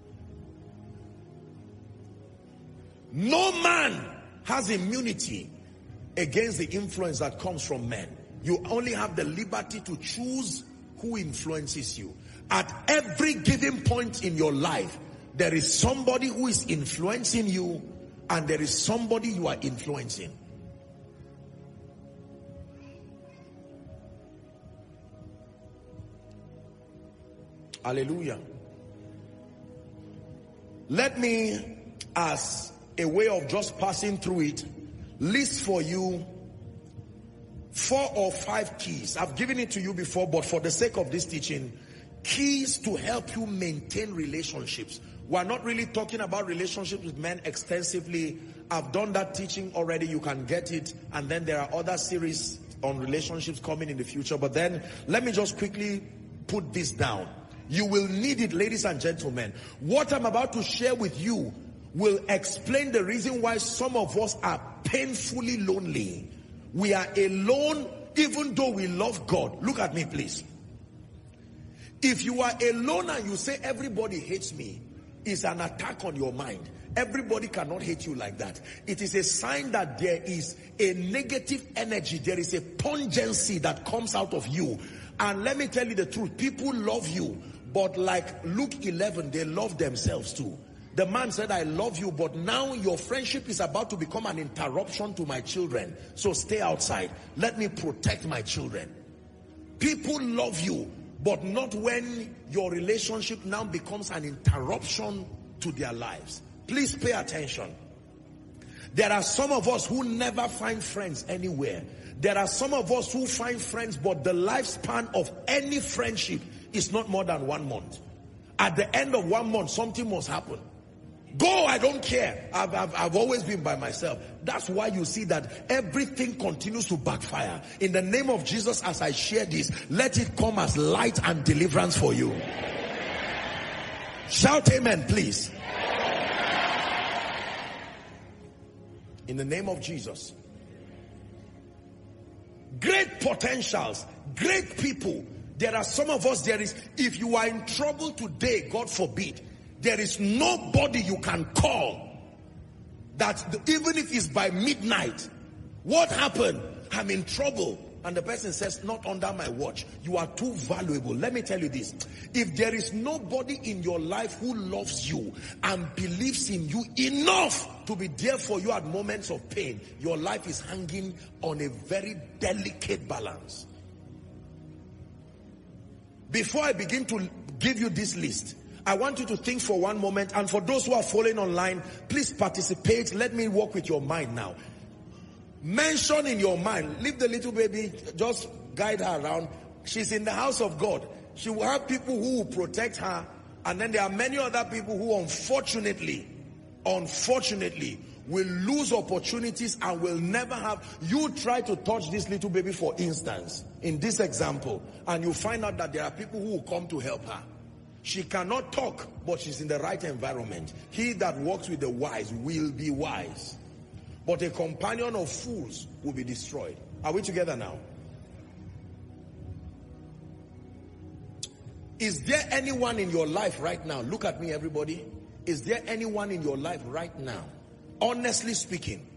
No man has immunity against the influence that comes from men. You only have the liberty to choose who influences you. At every given point in your life, there is somebody who is influencing you, and there is somebody you are influencing. Hallelujah. Let me, as a way of just passing through it, list for you four or five keys. I've given it to you before, but for the sake of this teaching, keys to help you maintain relationships. We're not really talking about relationships with men extensively. I've done that teaching already. You can get it. And then there are other series on relationships coming in the future. But then let me just quickly put this down. You will need it, ladies and gentlemen. What I'm about to share with you will explain the reason why some of us are painfully lonely. We are alone even though we love God. Look at me, please. If you are alone and you say everybody hates me, it's an attack on your mind. Everybody cannot hate you like that. It is a sign that there is a negative energy. There is a pungency that comes out of you. And let me tell you the truth. People love you. But like Luke eleven, they love themselves too. The man said, I love you, but now your friendship is about to become an interruption to my children. So stay outside. Let me protect my children. People love you, but not when your relationship now becomes an interruption to their lives. Please pay attention. There are some of us who never find friends anywhere. There are some of us who find friends, but the lifespan of any friendship is not more than one month. At the end of one month, something must happen. Go, I don't care. I've, I've, I've always been by myself. That's why you see that everything continues to backfire. In the name of Jesus, as I share this, let it come as light and deliverance for you. Shout amen, please. In the name of Jesus. Great potentials, great people. There are some of us, there is, if you are in trouble today, God forbid, there is nobody you can call that the, even if it's by midnight, what happened? I'm in trouble. And the person says, not under my watch. You are too valuable. Let me tell you this. If there is nobody in your life who loves you and believes in you enough to be there for you at moments of pain, your life is hanging on a very delicate balance. Before I begin to give you this list, I want you to think for one moment, and for those who are following online, please participate. Let me work with your mind now. Mention in your mind, leave the little baby, just guide her around. She's in the house of God. She will have people who will protect her, and then there are many other people who unfortunately, unfortunately, will lose opportunities and will never have. You try to touch this little baby, for instance, in this example, and you find out that there are people who will come to help her. She cannot talk, but she's in the right environment. He that walks with the wise will be wise. But a companion of fools will be destroyed. Are we together now? Is there anyone in your life right now? Look at me, everybody. Is there anyone in your life right now, honestly speaking,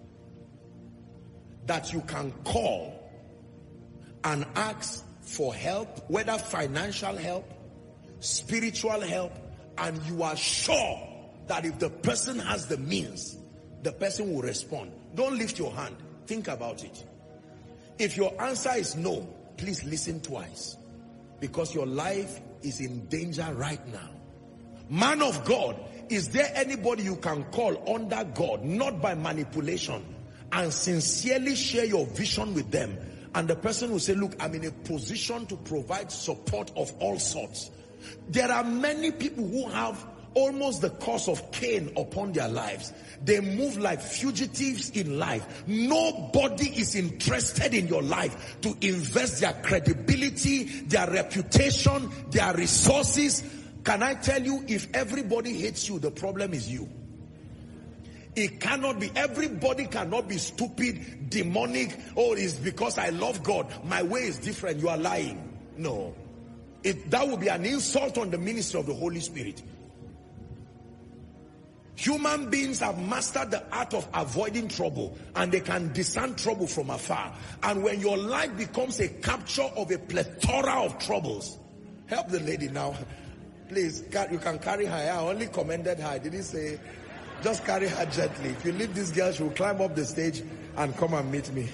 that you can call and ask for help, whether financial help, spiritual help, and you are sure that if the person has the means, the person will respond? Don't lift your hand. Think about it. If your answer is no, please listen twice, because your life is in danger right now. Man of God, is there anybody you can call under God, not by manipulation, and sincerely share your vision with them? And the person will say, look, I'm in a position to provide support of all sorts. There are many people who have almost the curse of Cain upon their lives. They move like fugitives in life. Nobody is interested in your life to invest their credibility, their reputation, their resources. Can I tell you, if everybody hates you, the problem is you. It cannot be. Everybody cannot be stupid, demonic. Oh, it's because I love God. My way is different. You are lying. No. It, that would be an insult on the ministry of the Holy Spirit. Human beings have mastered the art of avoiding trouble, and they can discern trouble from afar. And when your life becomes a capture of a plethora of troubles, help the lady now. Please, you can carry her. I only commended her. I didn't say, just carry her gently. If you leave this girl, she will climb up the stage and come and meet me.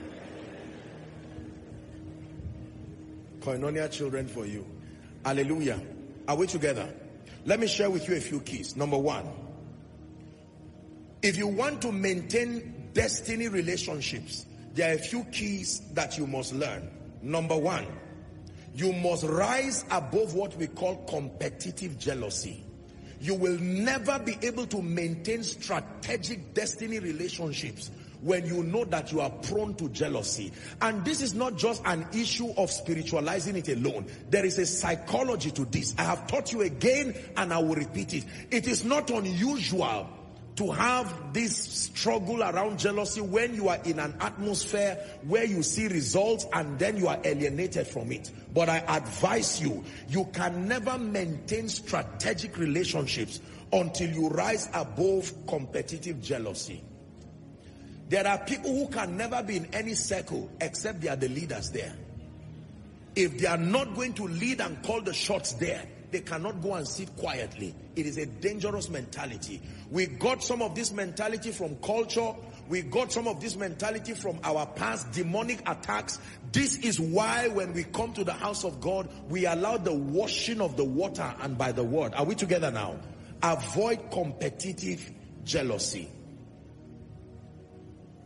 Koinonia children for you. Hallelujah. Are we together? Let me share with you a few keys. Number one, if you want to maintain destiny relationships, there are a few keys that you must learn. Number one, you must rise above what we call competitive jealousy. You will never be able to maintain strategic destiny relationships when you know that you are prone to jealousy. And this is not just an issue of spiritualizing it alone. There is a psychology to this. I have taught you again, and I will repeat it. It is not unusual to have this struggle around jealousy when you are in an atmosphere where you see results and then you are alienated from it. But I advise you, you can never maintain strategic relationships until you rise above competitive jealousy. There are people who can never be in any circle except they are the leaders there. If they are not going to lead and call the shots there, they cannot go and sit quietly. It is a dangerous mentality. We got some of this mentality from culture. We got some of this mentality from our past demonic attacks. This is why when we come to the house of God, we allow the washing of the water and by the word. Are we together now? Avoid competitive jealousy.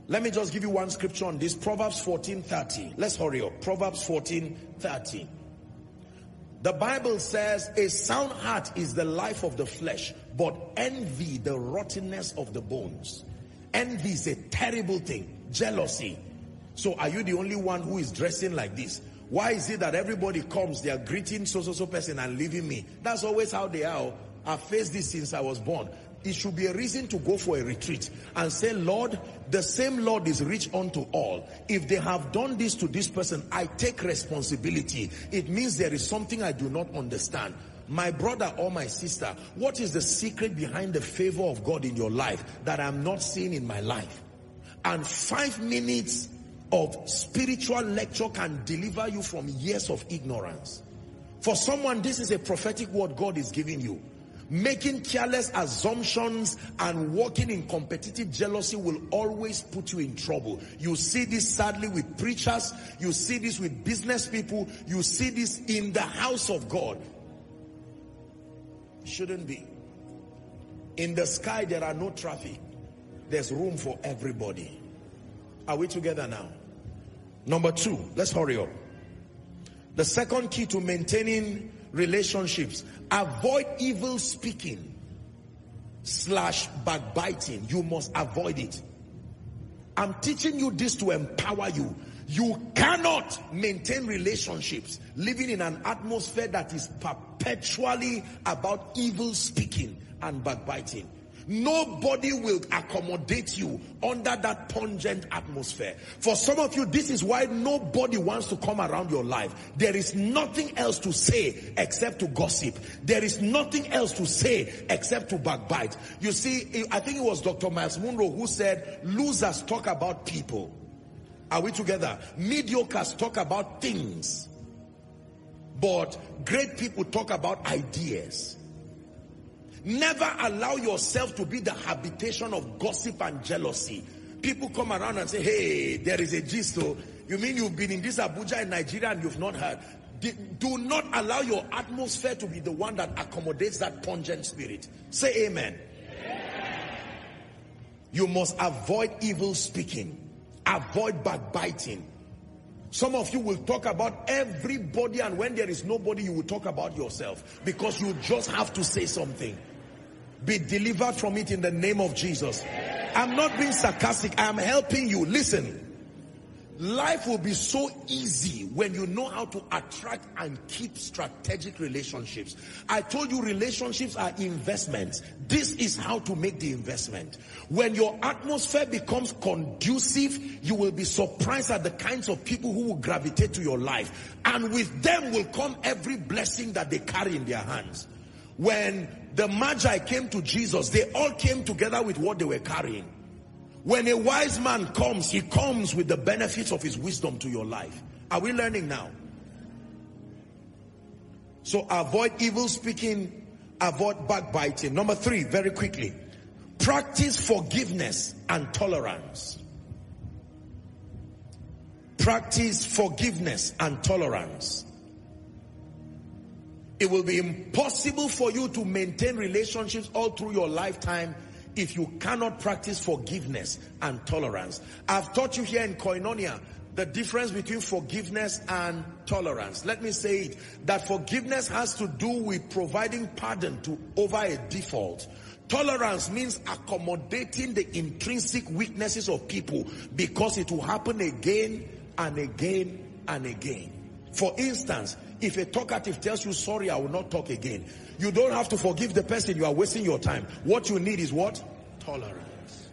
Let me just give you one scripture on this. Proverbs fourteen thirty. Let's hurry up. Proverbs fourteen thirty. The Bible says, a sound heart is the life of the flesh, but envy the rottenness of the bones. Envy is a terrible thing. Jealousy. So are you the only one who is dressing like this? Why is it that everybody comes, they are greeting so so so person and leaving me? That's always how they are. I've faced this since I was born. It should be a reason to go for a retreat and say, Lord, the same Lord is rich unto all. If they have done this to this person, I take responsibility. It means there is something I do not understand. My brother or my sister, what is the secret behind the favor of God in your life that I'm not seeing in my life? And five minutes of spiritual lecture can deliver you from years of ignorance. For someone, this is a prophetic word God is giving you. Making careless assumptions and walking in competitive jealousy will always put you in trouble. You see this sadly with preachers. You see this with business people. You see this in the house of God. It shouldn't be. In the sky, there are no traffic. There's room for everybody. Are we together now? Number two, let's hurry up. The second key to maintaining relationships: avoid evil speaking slash backbiting. You must avoid it. I'm teaching you this to empower you. You cannot maintain relationships living in an atmosphere that is perpetually about evil speaking and backbiting. Nobody will accommodate you under that pungent atmosphere. For some of you, this is why nobody wants to come around your life. There is nothing else to say except to gossip. There is nothing else to say except to backbite. You see, I think it was Doctor Miles Monroe who said, losers talk about people. Are we together? Mediocres talk about things. But great people talk about ideas. Never allow yourself to be the habitation of gossip and jealousy. People come around and say, hey, there is a gist. So you mean you've been in this Abuja in Nigeria and you've not heard? Do not allow your atmosphere to be the one that accommodates that pungent spirit. Say amen. Amen. You must avoid evil speaking. Avoid backbiting. Some of you will talk about everybody, and when there is nobody, you will talk about yourself because you just have to say something. Be delivered from it in the name of Jesus. I'm not being sarcastic. I am helping you. Listen. Life will be so easy when you know how to attract and keep strategic relationships. I told you relationships are investments. This is how to make the investment. When your atmosphere becomes conducive, you will be surprised at the kinds of people who will gravitate to your life. And with them will come every blessing that they carry in their hands. When the Magi came to Jesus, they all came together with what they were carrying. When a wise man comes, he comes with the benefits of his wisdom to your life. Are we learning now? So avoid evil speaking, avoid backbiting. Number three, very quickly, practice forgiveness and tolerance. Practice forgiveness and tolerance. It will be impossible for you to maintain relationships all through your lifetime if you cannot practice forgiveness and tolerance. I've taught you here in Koinonia the difference between forgiveness and tolerance. Let me say it, that forgiveness has to do with providing pardon to over a default. Tolerance means accommodating the intrinsic weaknesses of people because it will happen again and again and again. For instance, if a talkative tells you, sorry, I will not talk again, you don't have to forgive the person. You are wasting your time. What you need is what? Tolerance.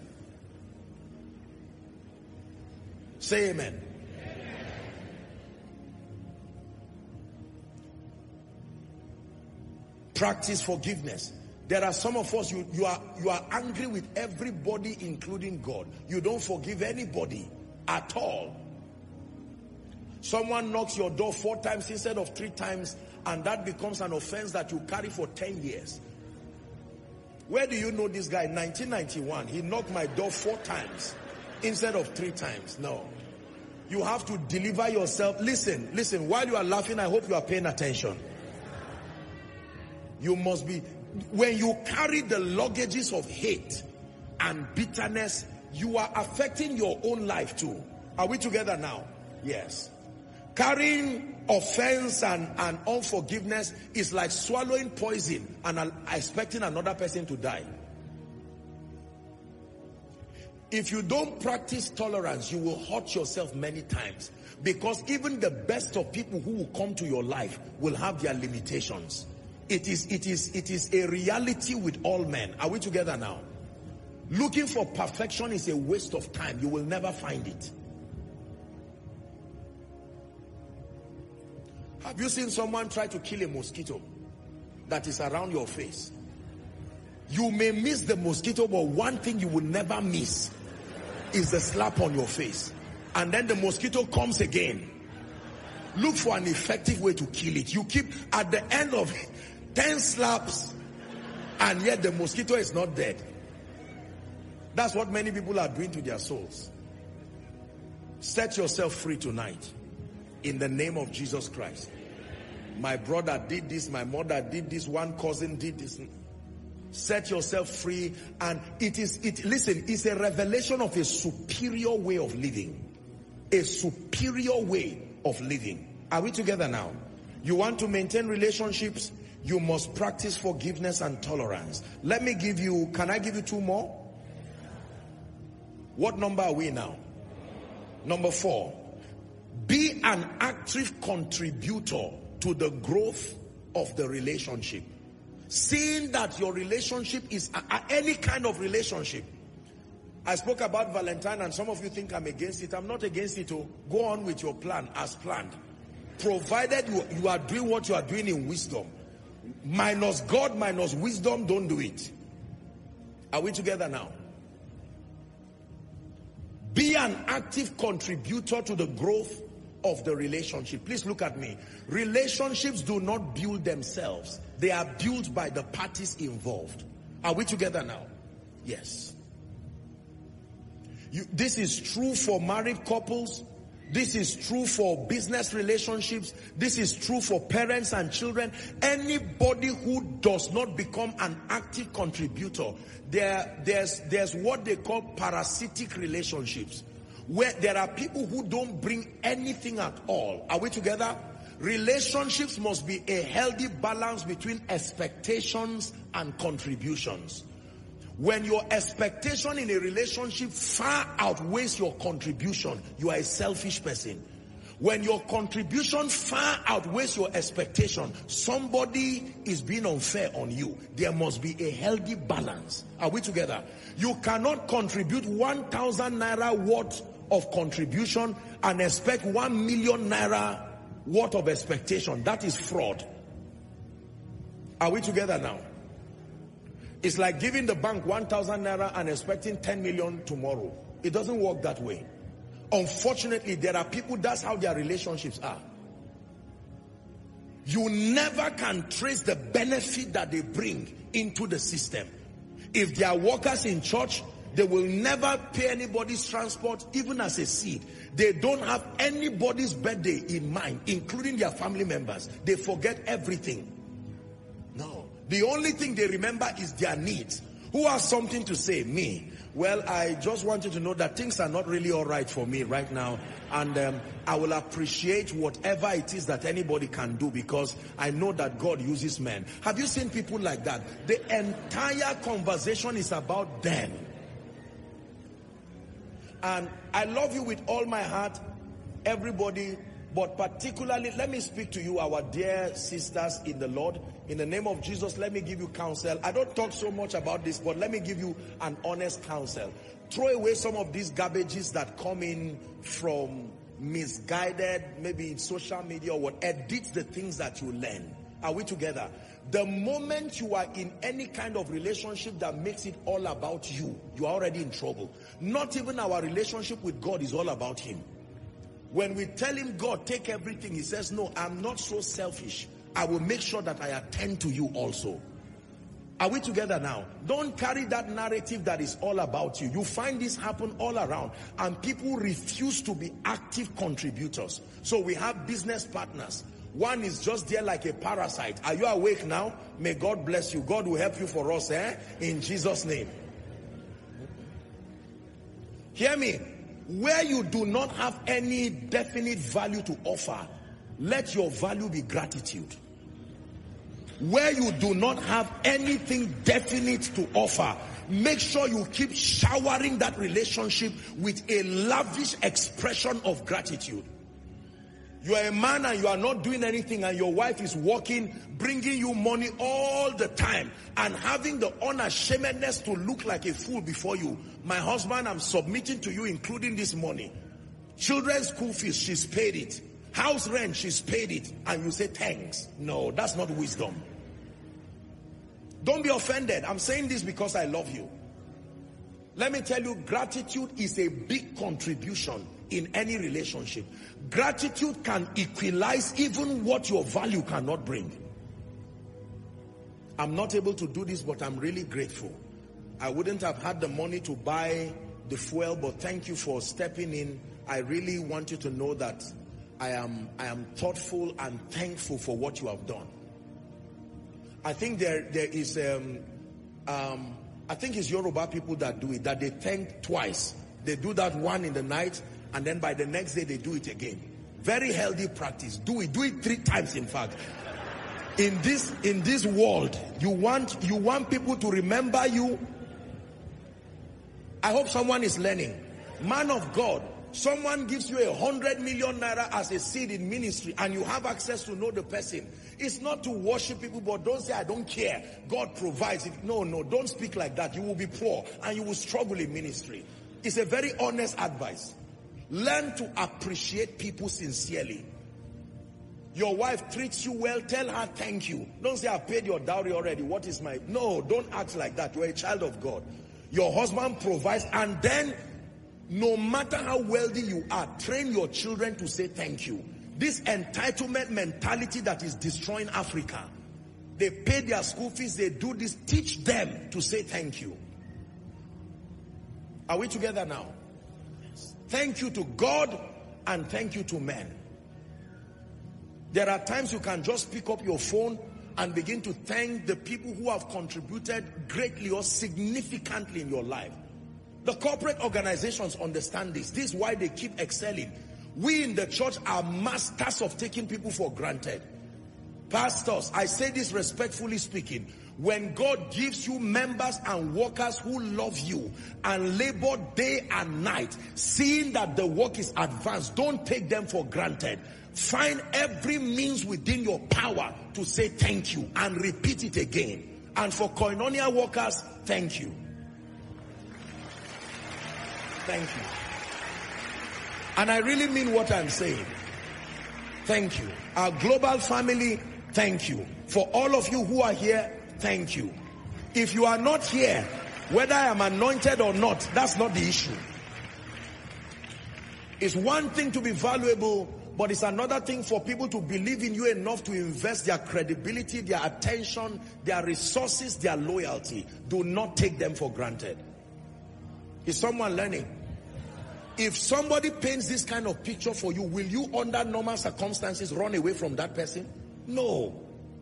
Say amen. Amen. Practice forgiveness. There are some of us, you, you are you are angry with everybody, including God. You don't forgive anybody at all. Someone knocks your door four times instead of three times, and that becomes an offense that you carry for ten years. Where do you know this guy? nineteen ninety-one, he knocked my door four times instead of three times. No. You have to deliver yourself. Listen, listen, while you are laughing, I hope you are paying attention. You must be, when you carry the luggages of hate and bitterness, you are affecting your own life too. Are we together now? Yes. Carrying offense and, and unforgiveness is like swallowing poison and expecting another person to die. If you don't practice tolerance, you will hurt yourself many times, because even the best of people who will come to your life will have their limitations. It is, it is, it is a reality with all men. Are we together now? Looking for perfection is a waste of time. You will never find it. Have you seen someone try to kill a mosquito that is around your face? You may miss the mosquito, but one thing you will never miss is the slap on your face. And then the mosquito comes again. Look for an effective way to kill it. You keep at the end of ten slaps, and yet the mosquito is not dead. That's what many people are doing to their souls. Set yourself free tonight. In the name of Jesus Christ. My brother did this, my mother did this, one cousin did this. Set yourself free, and it is, it. listen, it's a revelation of a superior way of living. A superior way of living. Are we together now? You want to maintain relationships, you must practice forgiveness and tolerance. Let me give you, can I give you two more? What number are we now? Number four. Be an active contributor to the growth of the relationship. Seeing that your relationship is a, a, any kind of relationship. I spoke about Valentine, and some of you think I'm against it. I'm not against it. Oh, go on with your plan as planned. Provided you, you are doing what you are doing in wisdom. Minus God, minus wisdom, don't do it. Are we together now? Be an active contributor to the growth of the relationship. Please look at me. Relationships do not build themselves. They are built by the parties involved. Are we together now? Yes. You, this is true for married couples. This is true for business relationships. This is true for parents and children. Anybody who does not become an active contributor, there, there's, there's what they call parasitic relationships, where there are people who don't bring anything at all. Are we together? Relationships must be a healthy balance between expectations and contributions. When your expectation in a relationship far outweighs your contribution, you are a selfish person. When your contribution far outweighs your expectation, somebody is being unfair on you. There must be a healthy balance. Are we together? You cannot contribute one thousand naira worth of contribution and expect one million naira worth of expectation. That is fraud. Are we together now? It's like giving the bank one thousand naira and expecting ten million tomorrow. It doesn't work that way. Unfortunately, there are people, that's how their relationships are. You never can trace the benefit that they bring into the system. If they are workers in church, they will never pay anybody's transport, even as a seed. They don't have anybody's birthday in mind, including their family members. They forget everything. No. The only thing they remember is their needs. Who has something to say? Me. Well, I just want you to know that things are not really all right for me right now. And um, I will appreciate whatever it is that anybody can do, because I know that God uses men. Have you seen people like that? The entire conversation is about them. And I love you with all my heart, everybody. But particularly, let me speak to you, our dear sisters in the Lord. In the name of Jesus, let me give you counsel. I don't talk so much about this, but let me give you an honest counsel. Throw away some of these garbages that come in from misguided, maybe social media or what. Edit the things that you learn. Are we together? The moment you are in any kind of relationship that makes it all about you, you are already in trouble. Not even our relationship with God is all about Him. When we tell Him, God, take everything, He says, no, I'm not so selfish. I will make sure that I attend to you also. Are we together now? Don't carry that narrative that is all about you. You find this happen all around, and people refuse to be active contributors. So we have business partners. One is just there like a parasite. Are you awake now? May God bless you. God will help you for us, eh? In Jesus' name. Hear me. Where you do not have any definite value to offer, let your value be gratitude. Where you do not have anything definite to offer, make sure you keep showering that relationship with a lavish expression of gratitude. You are a man and you are not doing anything, and your wife is working, bringing you money all the time, and having the unashamedness to look like a fool before you. My husband, I'm submitting to you, including this money. Children's school fees, she's paid it. House rent, she's paid it. And you say thanks. No, that's not wisdom. Don't be offended. I'm saying this because I love you. Let me tell you, gratitude is a big contribution in any relationship. Gratitude can equalize even what your value cannot bring. I'm not able to do this, but I'm really grateful. I wouldn't have had the money to buy the fuel, but thank you for stepping in. I really want you to know that I am, I am thoughtful and thankful for what you have done. I think there, there is, um, um, I think it's Yoruba people that do it, that they thank twice. They do that one in the night, and then by the next day they do it again. Very healthy practice. Do it. Do it three times, in fact. In this, in this world, you want, you want people to remember you. I hope someone is learning. Man of God, someone gives you a hundred million naira as a seed in ministry, and you have access to know the person. It's not to worship people, but don't say, I don't care. God provides it. No, no, don't speak like that. You will be poor and you will struggle in ministry. It's a very honest advice. Learn to appreciate people sincerely. Your wife treats you well, tell her thank you. Don't say, I paid your dowry already. What is my... No, don't act like that. You're a child of God. Your husband provides, and then no matter how wealthy you are, train your children to say thank you. This entitlement mentality that is destroying Africa. They pay their school fees, they do this. Teach them to say thank you. Are we together now? Thank you to God and thank you to men. There are times you can just pick up your phone and begin to thank the people who have contributed greatly or significantly in your life. The corporate organizations understand this. This is why they keep excelling. We in the church are masters of taking people for granted. Pastors, I say this respectfully speaking, when God gives you members and workers who love you and labor day and night, seeing that the work is advanced, don't take them for granted. Find every means within your power to say thank you and repeat it again. And for Koinonia workers, thank you. Thank you. And I really mean what I'm saying. Thank you. Our global family, thank you. For all of you who are here, thank you. If you are not here, whether I am anointed or not, that's not the issue. It's one thing to be valuable, but it's another thing for people to believe in you enough to invest their credibility, their attention, their resources, their loyalty. Do not take them for granted. Is someone learning? If somebody paints this kind of picture for you, will you under normal circumstances run away from that person? No.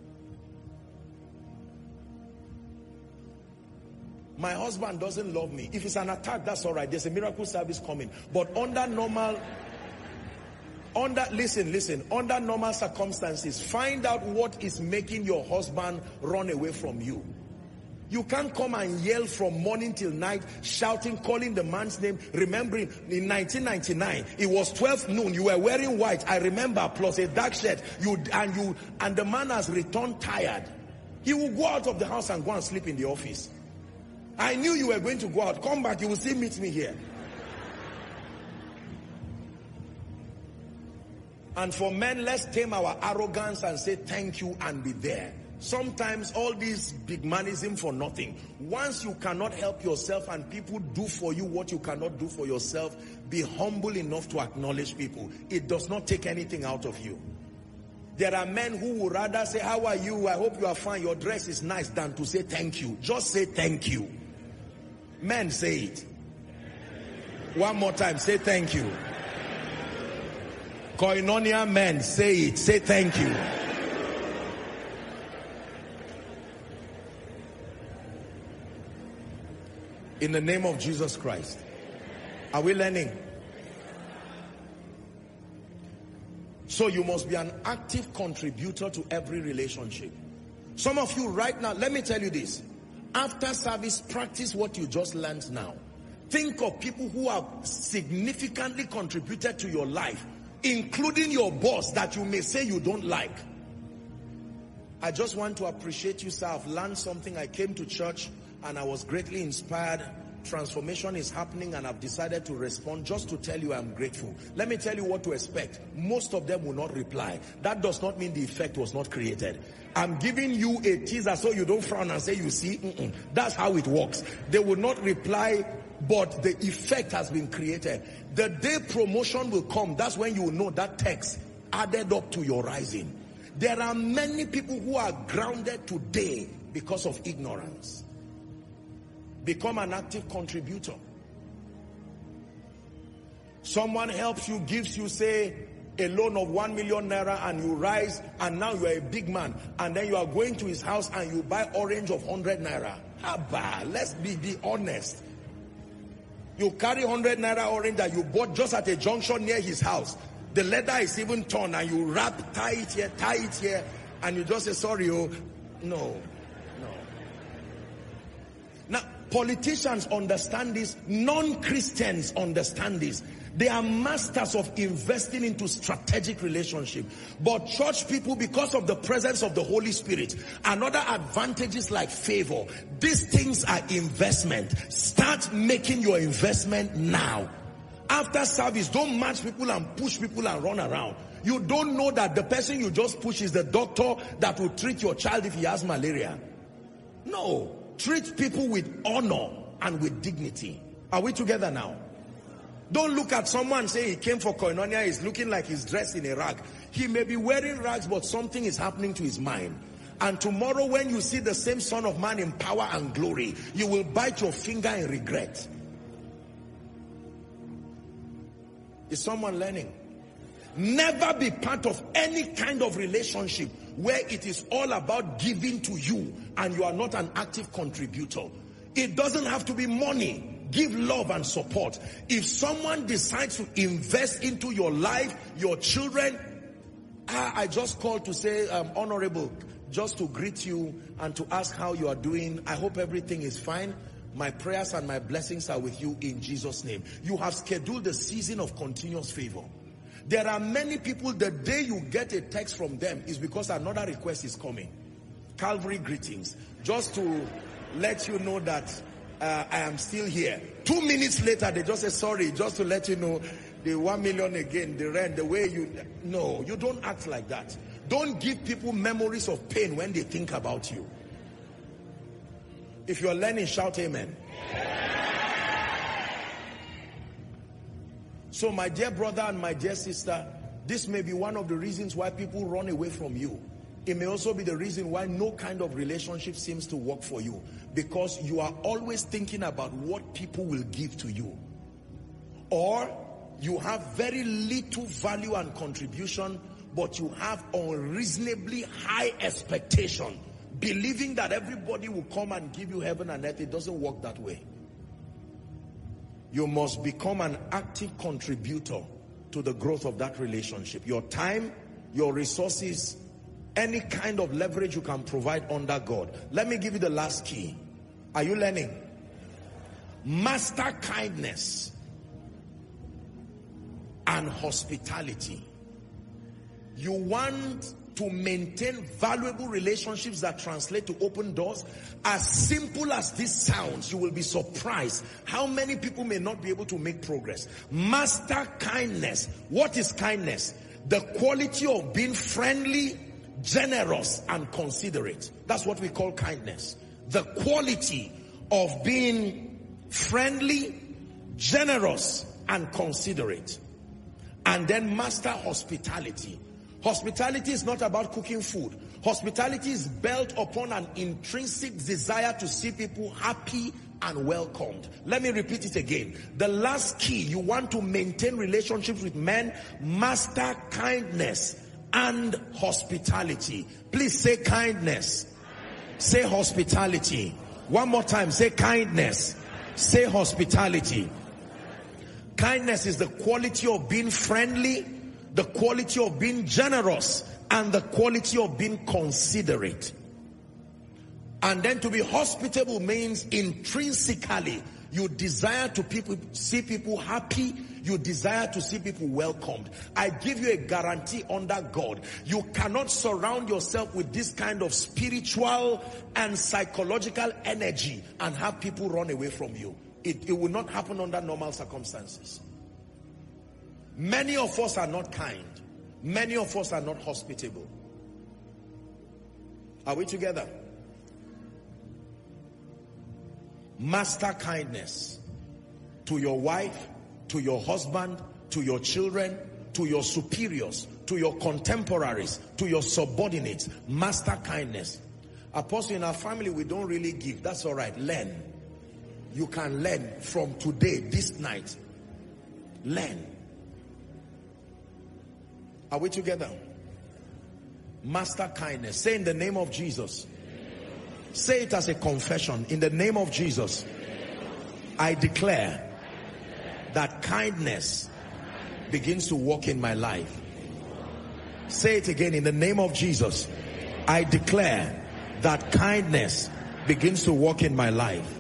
My husband doesn't love me. If it's an attack, that's all right. There's a miracle service coming. But under normal, under, listen, listen, under normal circumstances, find out what is making your husband run away from you. You can't come and yell from morning till night, shouting, calling the man's name. Remembering in nineteen ninety-nine, it was twelve noon. You were wearing white. I remember, plus a dark shirt. You and you and the man has returned tired. He will go out of the house and go and sleep in the office. I knew you were going to go out. Come back. You will still meet me here. And for men, let's tame our arrogance and say thank you and be there. Sometimes all this big manism for nothing. Once you cannot help yourself and people do for you what you cannot do for yourself, be humble enough to acknowledge people. It does not take anything out of you. There are men who would rather say, how are you? I hope you are fine. Your dress is nice, than to say thank you. Just say thank you. Men, say it. One more time, say thank you. Koinonia men, say it. Say thank you. In the name of Jesus Christ. Are we learning? So you must be an active contributor to every relationship. Some of you right now, let me tell you this. After service, practice what you just learned now. Think of people who have significantly contributed to your life, including your boss that you may say you don't like. I just want to appreciate you, sir. I've learned something. I came to church and I was greatly inspired. Transformation is happening and I've decided to respond. Just to tell you I'm grateful. Let me tell you what to expect. Most of them will not reply. That does not mean the effect was not created. I'm giving you a teaser so you don't frown and say, you see, mm-mm. That's how it works. They will not reply, but the effect has been created. The day promotion will come, that's when you will know that text added up to your rising. There are many people who are grounded today because of ignorance. Become an active contributor. Someone helps you, gives you, say, a loan of one million naira and you rise and now you are a big man. And then you are going to his house and you buy orange of one hundred naira. Abba, let's be, be honest. You carry one hundred naira orange that you bought just at a junction near his house. The leather is even torn and you wrap, tie it here, tie it here. And you just say, sorry, oh, no, no. Now, politicians understand this. Non-Christians understand this. They are masters of investing into strategic relationship. But church people, because of the presence of the Holy Spirit and other advantages like favor, these things are investment. Start making your investment now. After service, don't match people and push people and run around. You don't know that the person you just push is the doctor that will treat your child if he has malaria. No. Treat people with honor and with dignity. Are we together now? Don't look at someone and say he came for koinonia, he's looking like he's dressed in a rag. He may be wearing rags, but something is happening to his mind. And tomorrow when you see the same Son of Man in power and glory, you will bite your finger in regret. Is someone learning? Never be part of any kind of relationship where it is all about giving to you and you are not an active contributor. It doesn't have to be money. Give love and support. If someone decides to invest into your life, your children, I, I just called to say, um, honorable, just to greet you and to ask how you are doing. I hope everything is fine. My prayers and my blessings are with you in Jesus' name. You have scheduled the season of continuous favor. There are many people, the day you get a text from them is because another request is coming. Calvary greetings. Just to let you know that uh, I am still here. Two minutes later, they just say, sorry, just to let you know, the one million again, the rent, the way you... No, you don't act like that. Don't give people memories of pain when they think about you. If you're learning, shout amen. So my dear brother and my dear sister, this may be one of the reasons why people run away from you. It may also be the reason why no kind of relationship seems to work for you. Because you are always thinking about what people will give to you. Or you have very little value and contribution, but you have unreasonably high expectation. Believing that everybody will come and give you heaven and earth. It doesn't work that way. You must become an active contributor to the growth of that relationship. Your time, your resources, any kind of leverage you can provide under God. Let me give you the last key. Are you learning? Master kindness and hospitality. You want to maintain valuable relationships that translate to open doors. As simple as this sounds, you will be surprised how many people may not be able to make progress. Master kindness. What is kindness? The quality of being friendly, generous, and considerate. That's what we call kindness. The quality of being friendly, generous, and considerate. And then master hospitality. Hospitality is not about cooking food. Hospitality is built upon an intrinsic desire to see people happy and welcomed. Let me repeat it again. The last key, you want to maintain relationships with men, master kindness and hospitality. Please say kindness. Say hospitality. One more time, say kindness. Say hospitality. Kindness is the quality of being friendly, the quality of being generous, and the quality of being considerate. And then to be hospitable means intrinsically you desire to people, see people happy. You desire to see people welcomed. I give you a guarantee under God. You cannot surround yourself with this kind of spiritual and psychological energy and have people run away from you. It, it will not happen under normal circumstances. Many of us are not kind. Many of us are not hospitable. Are we together? Master kindness to your wife, to your husband, to your children, to your superiors, to your contemporaries, to your subordinates. Master kindness. Apostle, in our family we don't really give. That's all right. Learn. You can learn from today, this night. Learn. Are we together? Master kindness. Say in the name of Jesus. Say it as a confession. In the name of Jesus, I declare that kindness begins to walk in my life. Say it again. In the name of Jesus, I declare that kindness begins to walk in my life.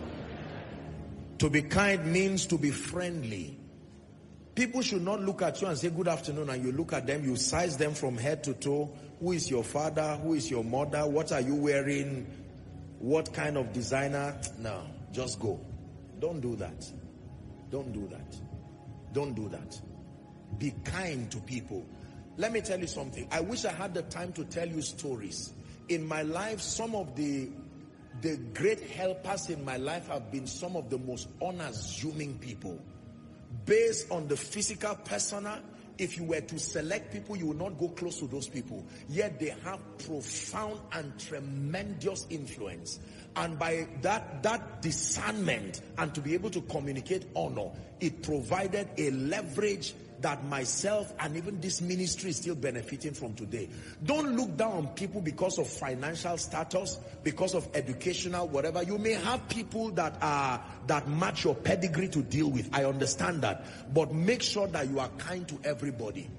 To be kind means to be friendly. People should not look at you and say good afternoon, and you look at them, you size them from head to toe. Who is your father? Who is your mother? What are you wearing? What kind of designer? No, just go. Don't do that. Don't do that. Don't do that. Be kind to people. Let me tell you something. I wish I had the time to tell you stories. In my life, some of the the great helpers in my life have been some of the most unassuming people. Based on the physical persona, if you were to select people, you would not go close to those people. Yet they have profound and tremendous influence. And by that, that discernment and to be able to communicate honor, it provided a leverage that myself and even this ministry is still benefiting from today. Don't look down on people because of financial status, because of educational, whatever. You may have people that are that match your pedigree to deal with. I understand that. But make sure that you are kind to everybody.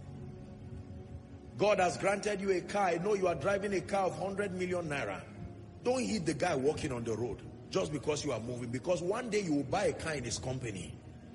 God has granted you a car. I know you are driving a car of one hundred million naira. Don't hit the guy walking on the road just because you are moving. Because one day you will buy a car in his company.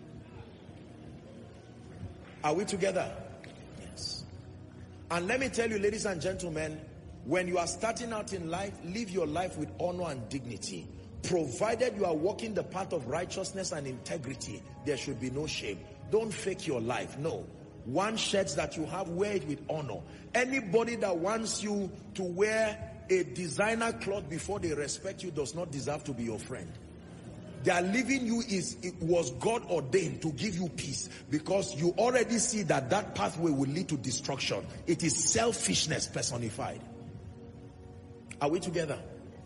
Are we together? Yes. And let me tell you, ladies and gentlemen, when you are starting out in life, live your life with honor and dignity. Provided you are walking the path of righteousness and integrity, there should be no shame. Don't fake your life. No. One shirt that you have, wear it with honor. Anybody that wants you to wear a designer cloth before they respect you does not deserve to be your friend. Their leaving you is, it was God ordained to give you peace, because you already see that that pathway will lead to destruction. It is selfishness personified. Are we together?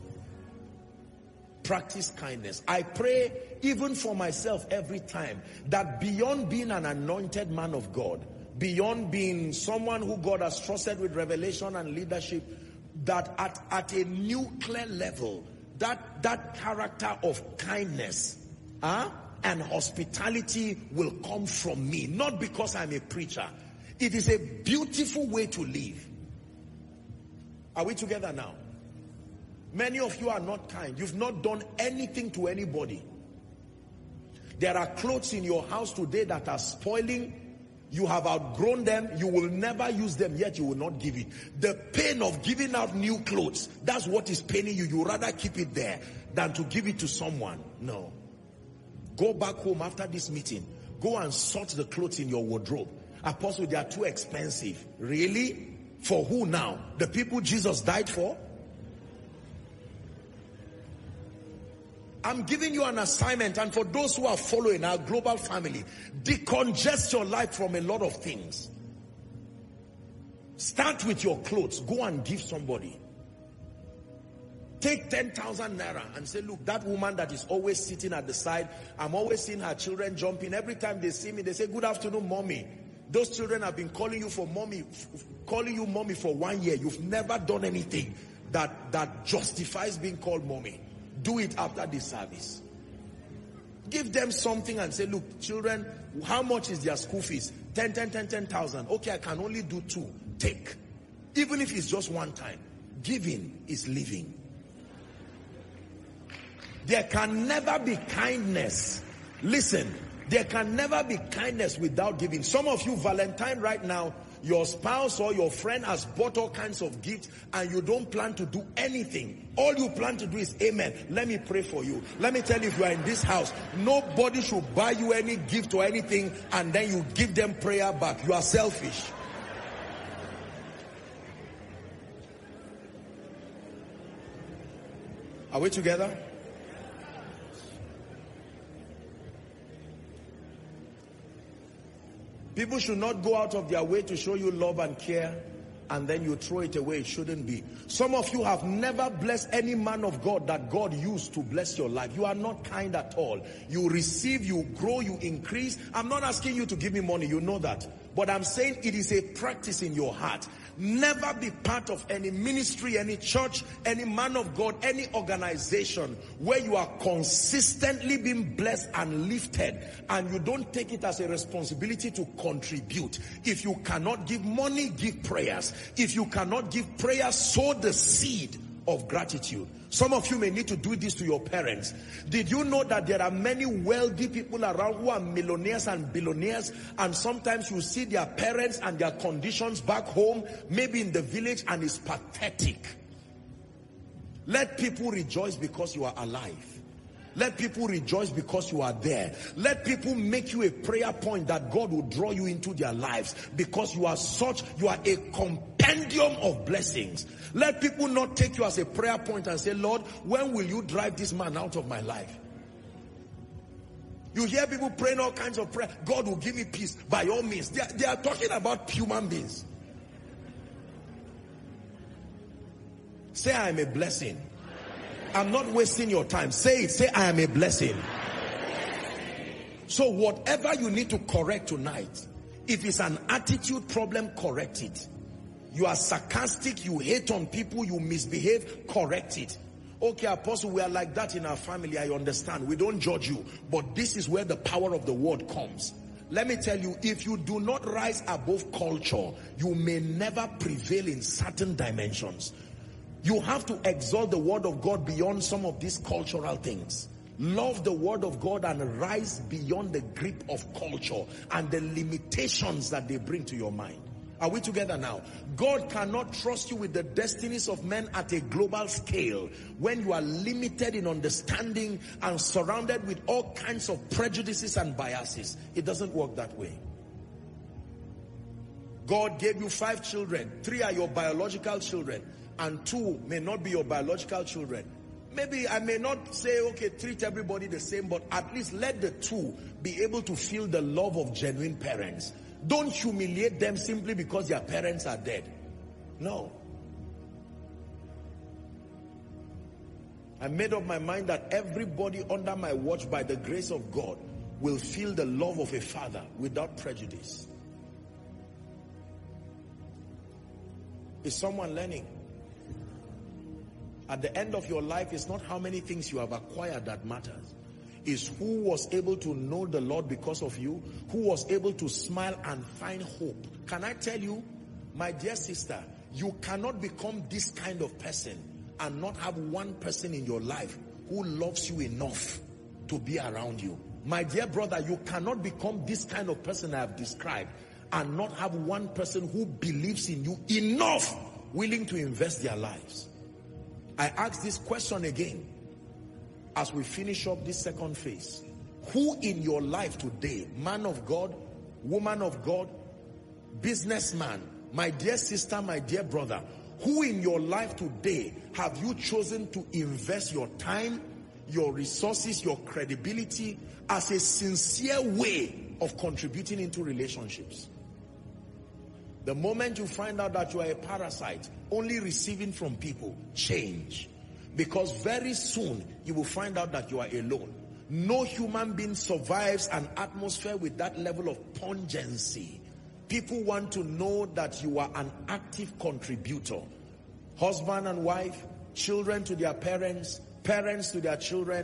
Practice kindness. I pray even for myself every time that beyond being an anointed man of God, beyond being someone who God has trusted with revelation and leadership, that at, at a nuclear level, That, that character of kindness uh, and hospitality will come from me. Not because I'm a preacher. It is a beautiful way to live. Are we together now? Many of you are not kind. You've not done anything to anybody. There are clothes in your house today that are spoiling. You have outgrown them. You will never use them, yet you will not give it. The pain of giving out new clothes, that's what is paining you. You rather keep it there than to give it to someone. No. Go back home after this meeting. Go and sort the clothes in your wardrobe. Apostle, they are too expensive. Really? For who now? The people Jesus died for? I'm giving you an assignment, and for those who are following our global family, decongest your life from a lot of things. Start with your clothes. Go and give somebody. Take ten thousand naira and say, look, that woman that is always sitting at the side, I'm always seeing her children jumping. Every time they see me, they say, good afternoon, mommy. Those children have been calling you for mommy, calling you mommy for one year. You've never done anything that, that justifies being called mommy. Do it after this service. Give them something and say, look, children, how much is their school fees? ten, ten, ten, ten thousand. Okay, I can only do two. Take. Even if it's just one time. Giving is living. There can never be kindness. Listen, there can never be kindness without giving. Some of you, Valentine right now, your spouse or your friend has bought all kinds of gifts and you don't plan to do anything. All you plan to do is amen. Let me pray for you. Let me tell you, if you are in this house, nobody should buy you any gift or anything and then you give them prayer back. You are selfish. Are we together? People should not go out of their way to show you love and care and then you throw it away. It shouldn't be. Some of you have never blessed any man of God that God used to bless your life. You are not kind at all. You receive, you grow, you increase. I'm not asking you to give me money. You know that. But I'm saying it is a practice in your heart. Never be part of any ministry, any church, any man of God, any organization where you are consistently being blessed and lifted and you don't take it as a responsibility to contribute. If you cannot give money, give prayers. If you cannot give prayers, sow the seed of gratitude. Some of you may need to do this to your parents. Did you know that there are many wealthy people around who are millionaires and billionaires, and sometimes you see their parents and their conditions back home, maybe in the village, and it's pathetic. Let people rejoice because you are alive. Let people rejoice because you are there. Let people make you a prayer point that God will draw you into their lives because you are such, you are a compendium of blessings. Let people not take you as a prayer point and say, Lord, when will you drive this man out of my life? You hear people praying all kinds of prayer. God will give me peace. By all means. They are, they are talking about human beings. Say, I am a blessing. I'm not wasting your time. Say it. Say, I am a blessing. So whatever you need to correct tonight, if it's an attitude problem, correct it. You are sarcastic, you hate on people, you misbehave, correct it. Okay, Apostle, we are like that in our family. I understand. We don't judge you. But this is where the power of the word comes. Let me tell you, if you do not rise above culture, you may never prevail in certain dimensions. You have to exalt the word of God beyond some of these cultural things. Love the word of God and rise beyond the grip of culture and the limitations that they bring to your mind. Are we together now? God cannot trust you with the destinies of men at a global scale when you are limited in understanding and surrounded with all kinds of prejudices and biases. It doesn't work that way. God gave you five children. Three are your biological children, and two may not be your biological children. Maybe I may not say, okay, treat everybody the same, but at least let the two be able to feel the love of genuine parents. Don't humiliate them simply because their parents are dead. No. I made up my mind that everybody under my watch, by the grace of God, will feel the love of a father without prejudice. Is someone learning? At the end of your life, it's not how many things you have acquired that matters. It's who was able to know the Lord because of you, who was able to smile and find hope. Can I tell you, my dear sister, you cannot become this kind of person and not have one person in your life who loves you enough to be around you. My dear brother, you cannot become this kind of person I have described and not have one person who believes in you enough, willing to invest their lives. I ask this question again as we finish up this second phase. Who in your life today, man of God, woman of God, businessman, my dear sister, my dear brother, who in your life today have you chosen to invest your time, your resources, your credibility as a sincere way of contributing into relationships? The moment you find out that you are a parasite, only receiving from people, change. Because very soon you will find out that you are alone. No human being survives an atmosphere with that level of pungency. People want to know that you are an active contributor. Husband and wife, children to their parents, parents to their children,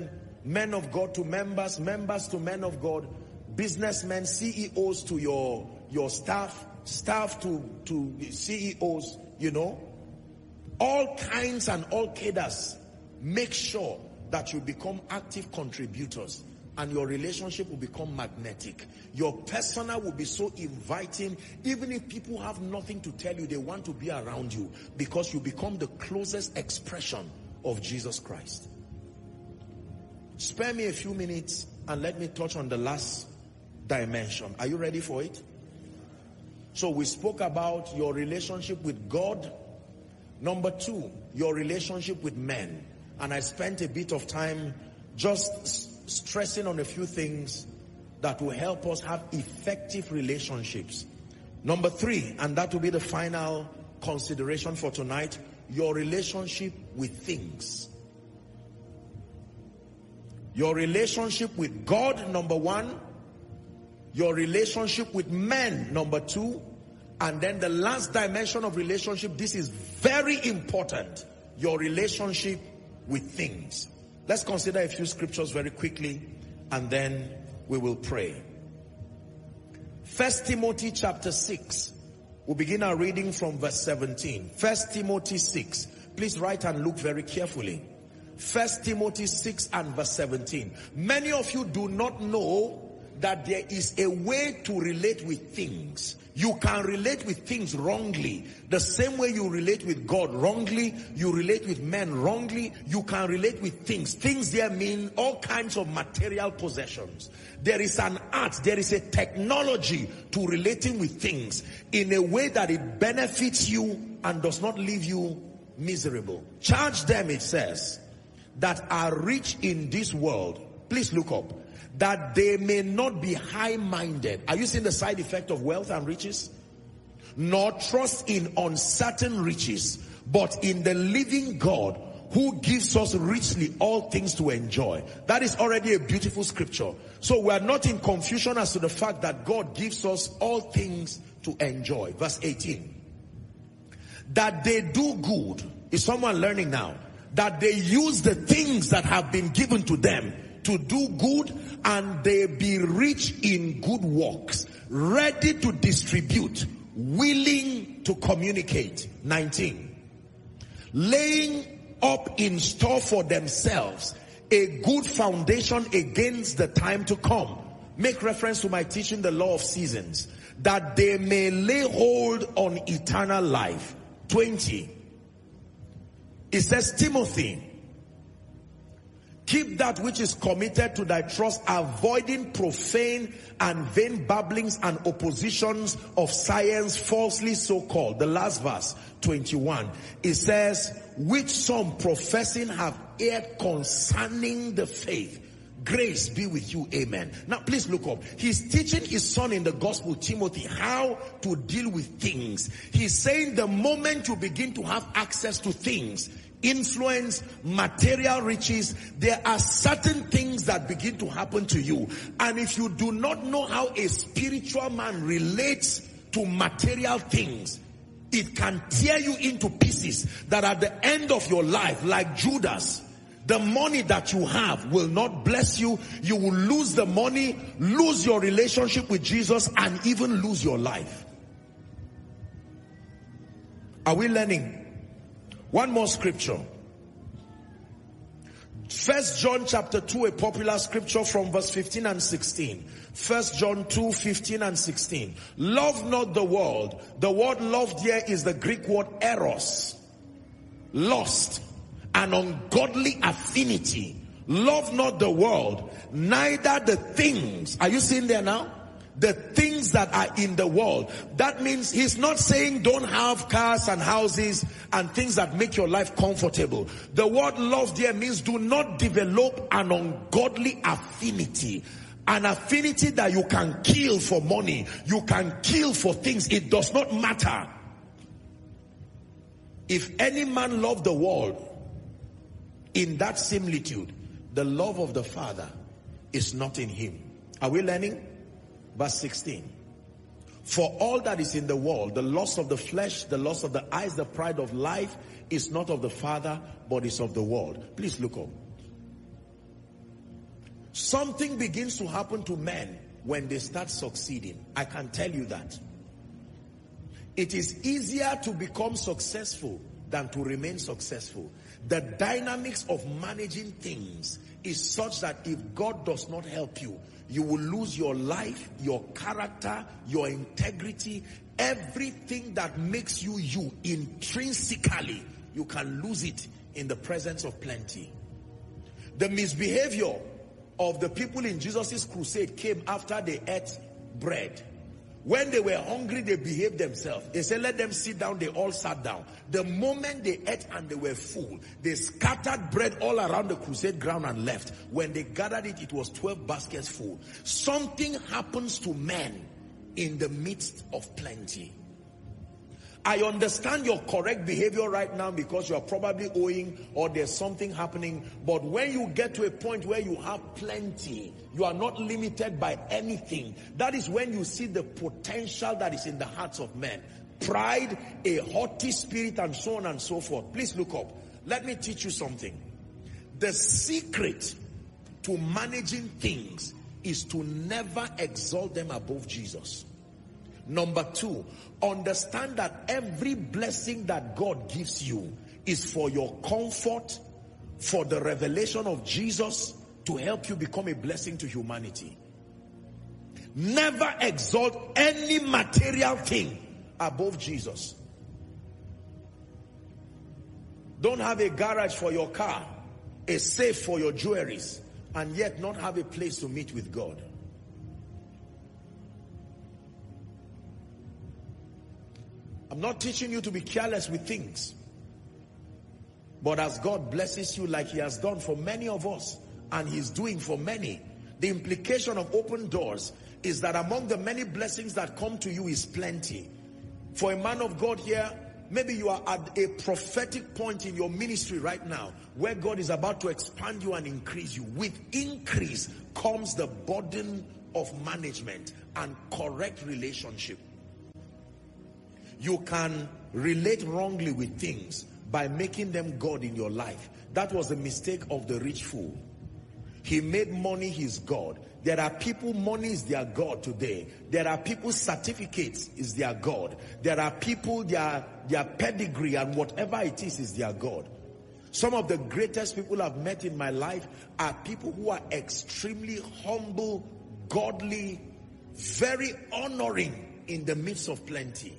men of God to members, members to men of God, businessmen, C E Os to your, your staff, staff to, to C E Os, you know, all kinds and all cadres. Make sure that you become active contributors and your relationship will become magnetic. Your persona will be so inviting. Even if people have nothing to tell you, they want to be around you because you become the closest expression of Jesus Christ. Spare me a few minutes and let me touch on the last dimension. Are you ready for it? So we spoke about your relationship with God. Number two, your relationship with men. And I spent a bit of time just stressing on a few things that will help us have effective relationships. Number three, and that will be the final consideration for tonight, your relationship with things. Your relationship with God, number one. Your relationship with men, number two. And then the last dimension of relationship, this is very important, your relationship with things. Let's consider a few scriptures very quickly and then we will pray. First Timothy chapter six. We'll begin our reading from verse seventeen. First Timothy six. Please write and look very carefully. First Timothy six and verse seventeen. Many of you do not know that there is a way to relate with things. You can relate with things wrongly. The same way you relate with God wrongly, you relate with men wrongly, you can relate with things. Things there mean all kinds of material possessions. There is an art, there is a technology to relating with things in a way that it benefits you and does not leave you miserable. Charge them, it says, that are rich in this world. Please look up. That they may not be high-minded. Are you seeing the side effect of wealth and riches? Nor trust in uncertain riches, but in the living God who gives us richly all things to enjoy. That is already a beautiful scripture. So we are not in confusion as to the fact that God gives us all things to enjoy. Verse eighteen. That they do good. Is someone learning now? That they use the things that have been given to them to do good, and they be rich in good works, ready to distribute, willing to communicate. nineteen. Laying up in store for themselves a good foundation against the time to come. Make reference to my teaching, the law of seasons. That they may lay hold on eternal life. twenty. It says, Timothy, keep that which is committed to thy trust, avoiding profane and vain babblings and oppositions of science, falsely so called. The last verse, twenty-one. It says, which some professing have erred concerning the faith. Grace be with you, amen. Now please look up. He's teaching his son in the gospel, Timothy, how to deal with things. He's saying the moment you begin to have access to things, influence, material riches, there are certain things that begin to happen to you. And if you do not know how a spiritual man relates to material things, it can tear you into pieces that at the end of your life, like Judas, the money that you have will not bless you. You will lose the money, lose your relationship with Jesus, and even lose your life. Are we learning? One more scripture. First John chapter two, a popular scripture from verse fifteen and sixteen. First John two, fifteen and sixteen. Love not the world. The word loved here is the Greek word eros. Lust. An ungodly affinity. Love not the world, neither the things. Are you seeing there now? The things that are in the world. That means he's not saying don't have cars and houses and things that make your life comfortable. The word love there means do not develop an ungodly affinity. An affinity that you can kill for money. You can kill for things. It does not matter. If any man love the world, in that similitude, the love of the Father is not in him. Are we learning? Verse sixteen. For all that is in the world, the lust of the flesh, the lust of the eyes, the pride of life, is not of the Father, but is of the world. Please look up. Something begins to happen to men when they start succeeding. I can tell you that. It is easier to become successful than to remain successful. The dynamics of managing things is such that if God does not help you, you will lose your life, your character, your integrity, everything that makes you you intrinsically. You can lose it in the presence of plenty. The misbehavior of the people in Jesus' crusade came after they ate bread. When they were hungry, they behaved themselves. They said, let them sit down. They all sat down. The moment they ate and they were full, they scattered bread all around the crusade ground and left. When they gathered it, it was twelve baskets full. Something happens to men in the midst of plenty. I understand your correct behavior right now because you are probably owing or there's something happening. But when you get to a point where you have plenty, you are not limited by anything. That is when you see the potential that is in the hearts of men. Pride, a haughty spirit, and so on and so forth. Please look up. Let me teach you something. The secret to managing things is to never exalt them above Jesus. Number two, understand that every blessing that God gives you is for your comfort, for the revelation of Jesus, to help you become a blessing to humanity. Never exalt any material thing above Jesus. Don't have a garage for your car, a safe for your jewelries, and yet not have a place to meet with God. I'm not teaching you to be careless with things. But as God blesses you like he has done for many of us, and he's doing for many, the implication of open doors is that among the many blessings that come to you is plenty. For a man of God here, maybe you are at a prophetic point in your ministry right now where God is about to expand you and increase you. With increase comes the burden of management and correct relationship. You can relate wrongly with things by making them God in your life. That was the mistake of the rich fool. He made money his God. There are people, money is their God today. There are people, certificates is their God. There are people, their, their pedigree and whatever it is is their God. Some of the greatest people I've met in my life are people who are extremely humble, godly, very honoring in the midst of plenty.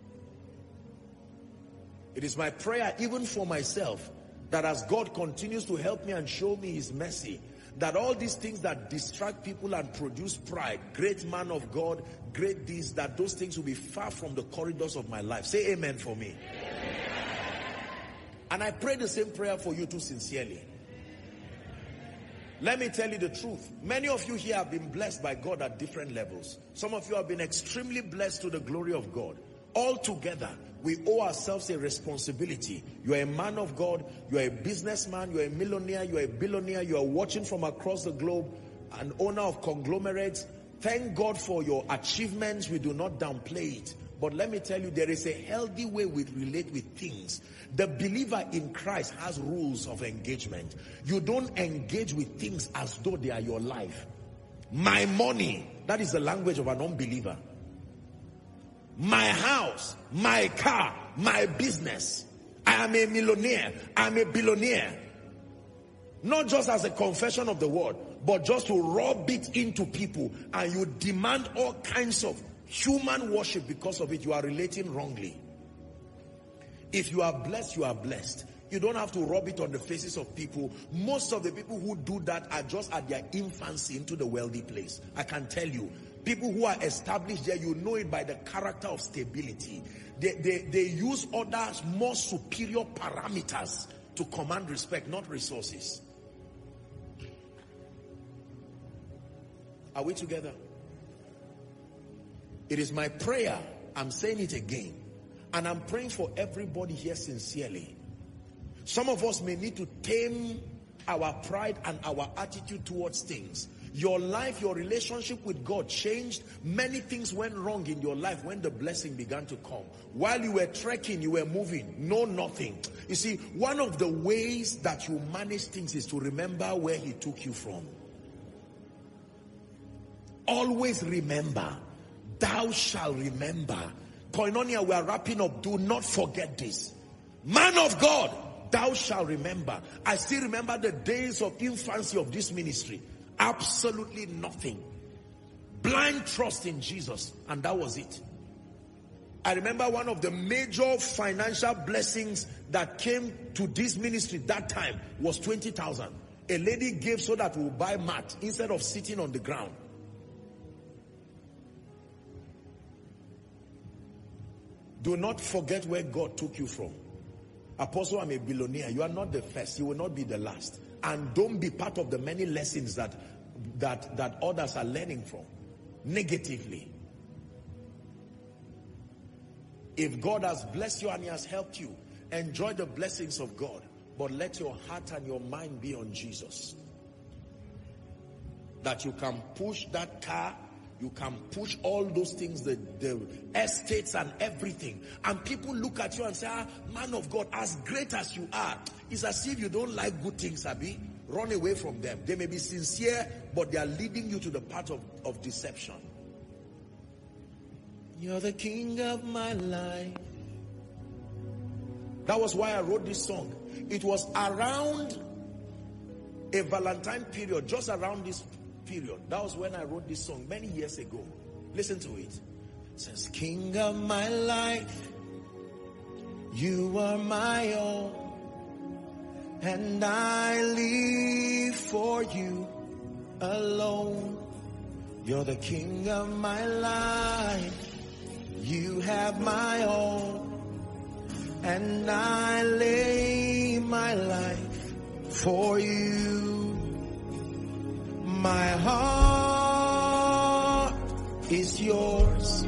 It is my prayer, even for myself, that as God continues to help me and show me his mercy, that all these things that distract people and produce pride, great man of God, great deeds, that those things will be far from the corridors of my life. Say amen for me. Amen. And I pray the same prayer for you too, sincerely. Let me tell you the truth. Many of you here have been blessed by God at different levels. Some of you have been extremely blessed to the glory of God. All together, we owe ourselves a responsibility. You are a man of God, you are a businessman, you are a millionaire, you are a billionaire, you are watching from across the globe, an owner of conglomerates. Thank God for your achievements. We do not downplay it. But let me tell you, there is a healthy way we relate with things. The believer in Christ has rules of engagement. You don't engage with things as though they are your life. My money, that is the language of an unbeliever. My house, my car, my business. I am a millionaire. I am a billionaire. Not just as a confession of the word, but just to rub it into people. And you demand all kinds of human worship because of it. You are relating wrongly. If you are blessed, you are blessed. You don't have to rub it on the faces of people. Most of the people who do that are just at their infancy into the wealthy place. I can tell you. People who are established there, you know it by the character of stability. They, they, they use other more superior parameters to command respect, not resources. Are we together? It is my prayer, I'm saying it again, and I'm praying for everybody here sincerely. Some of us may need to tame our pride and our attitude towards things. Your life, your relationship with God changed. Many things went wrong in your life when the blessing began to come. While you were trekking, you were moving. No, nothing. You see, one of the ways that you manage things is to remember where he took you from. always remember. Thou shalt remember. Koinonia, we are wrapping up. Do not forget this. Man of God, thou shalt remember. I still remember the days of infancy of this ministry. Absolutely nothing. Blind trust in Jesus. And that was it. I remember one of the major financial blessings that came to this ministry that time was twenty thousand. A lady gave so that we would buy mat instead of sitting on the ground. Do not forget where God took you from. Apostle, I'm a billionaire. You are not the first. You will not be the last. And don't be part of the many lessons that, that, that others are learning from negatively. If God has blessed you and he has helped you, enjoy the blessings of God. But let your heart and your mind be on Jesus. That you can push that car, you can push all those things, the, the estates and everything. And people look at you and say, ah, man of God, as great as you are, it's as if you don't like good things, Abi. Run away from them. They may be sincere, but they are leading you to the path of, of deception. You're the king of my life. That was why I wrote this song. It was around a Valentine period, just around this period. That was when I wrote this song many years ago. Listen to it. It says, King of my life, you are my all, and I live for you alone. You're the king of my life. You have my all, and I lay my life for you. My heart is yours.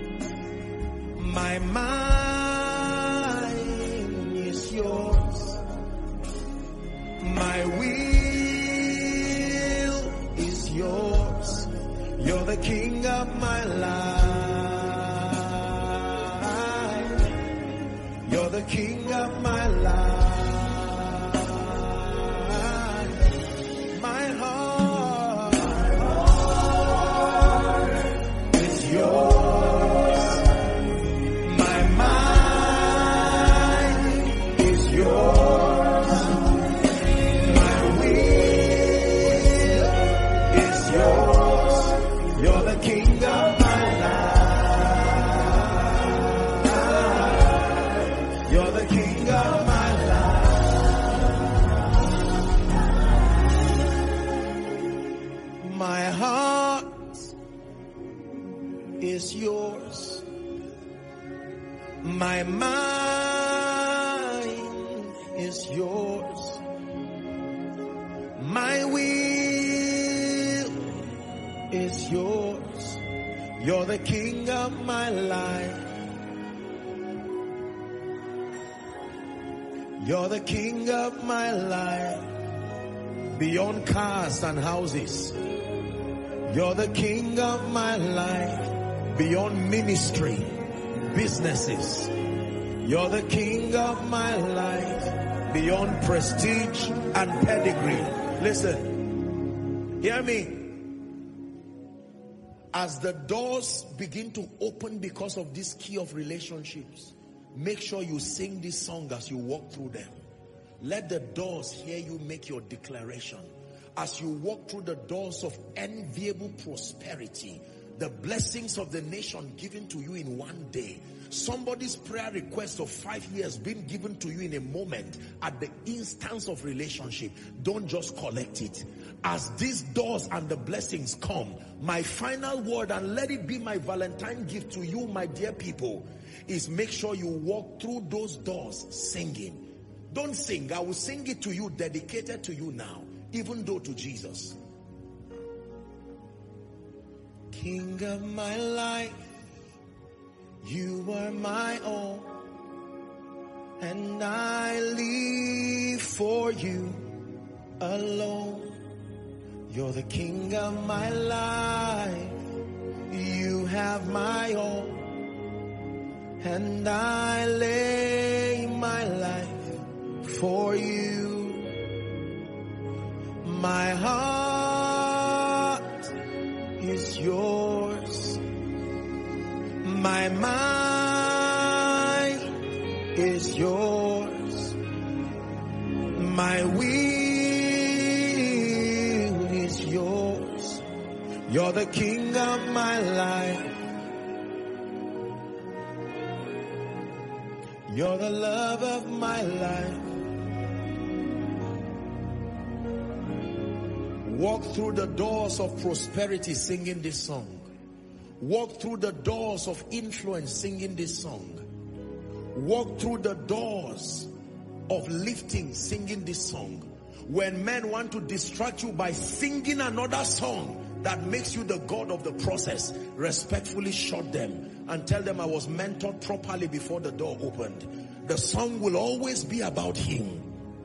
My mind is yours. My will is yours. You're the king of my life. You're the king of my life. My heart, my heart is yours. My mind is yours. My will is yours. You're the king of my life. You're the king of my life. My heart is yours. My mind is yours. My will is yours. You're the king of my life. You're the king of my life. Beyond cars and houses. You're the king of my life. Beyond ministry, businesses. You're the king of my life. Beyond prestige and pedigree. Listen, hear me. As the doors begin to open because of this key of relationships, make sure you sing this song as you walk through them. Let the doors hear you make your declaration. As you walk through the doors of enviable prosperity, the blessings of the nation given to you in one day. Somebody's prayer request of five years being given to you in a moment at the instance of relationship. Don't just collect it. As these doors and the blessings come, my final word, and let it be my Valentine gift to you, my dear people, is make sure you walk through those doors singing. Don't sing. I will sing it to you, dedicated to you now, even though to Jesus. King of my life, you are my all, and I live for you alone. You're the king of my life. You have my all, and I lay my life for you. My heart is yours. My mind is yours. My will is yours. You're the king of my life. You're the love of my life. Walk through the doors of prosperity singing this song. Walk through the doors of influence singing this song. Walk through the doors of lifting singing this song. When men want to distract you by singing another song that makes you the God of the process, respectfully shut them and tell them I was mentored properly before the door opened. The song will always be about him.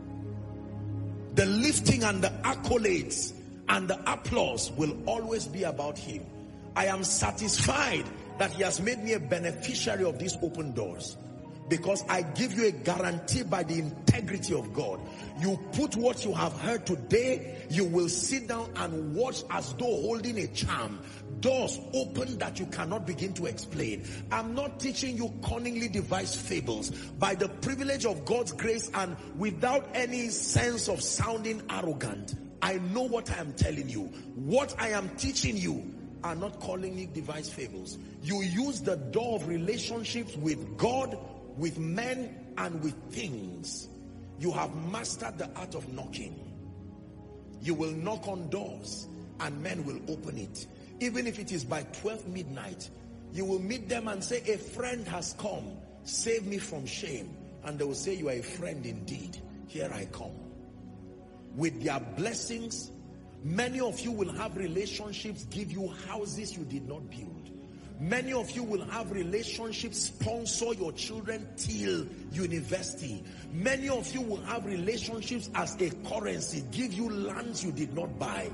The lifting and the accolades and the applause will always be about him. I am satisfied that he has made me a beneficiary of these open doors, because I give you a guarantee by the integrity of God. You put what you have heard today, you will sit down and watch as though holding a charm. Doors open that you cannot begin to explain. I'm not teaching you cunningly devised fables. By the privilege of God's grace and without any sense of sounding arrogant, I know what I am telling you. What I am teaching you are not cunningly devised fables. You use the door of relationships with God, with men, and with things. You have mastered the art of knocking. You will knock on doors and men will open it. Even if it is by twelve midnight, you will meet them and say, a friend has come, save me from shame. And they will say, you are a friend indeed. Here I come. With their blessings, many of you will have relationships give you houses you did not build. Many of you will have relationships sponsor your children till university. Many of you will have relationships as a currency, give you lands you did not buy.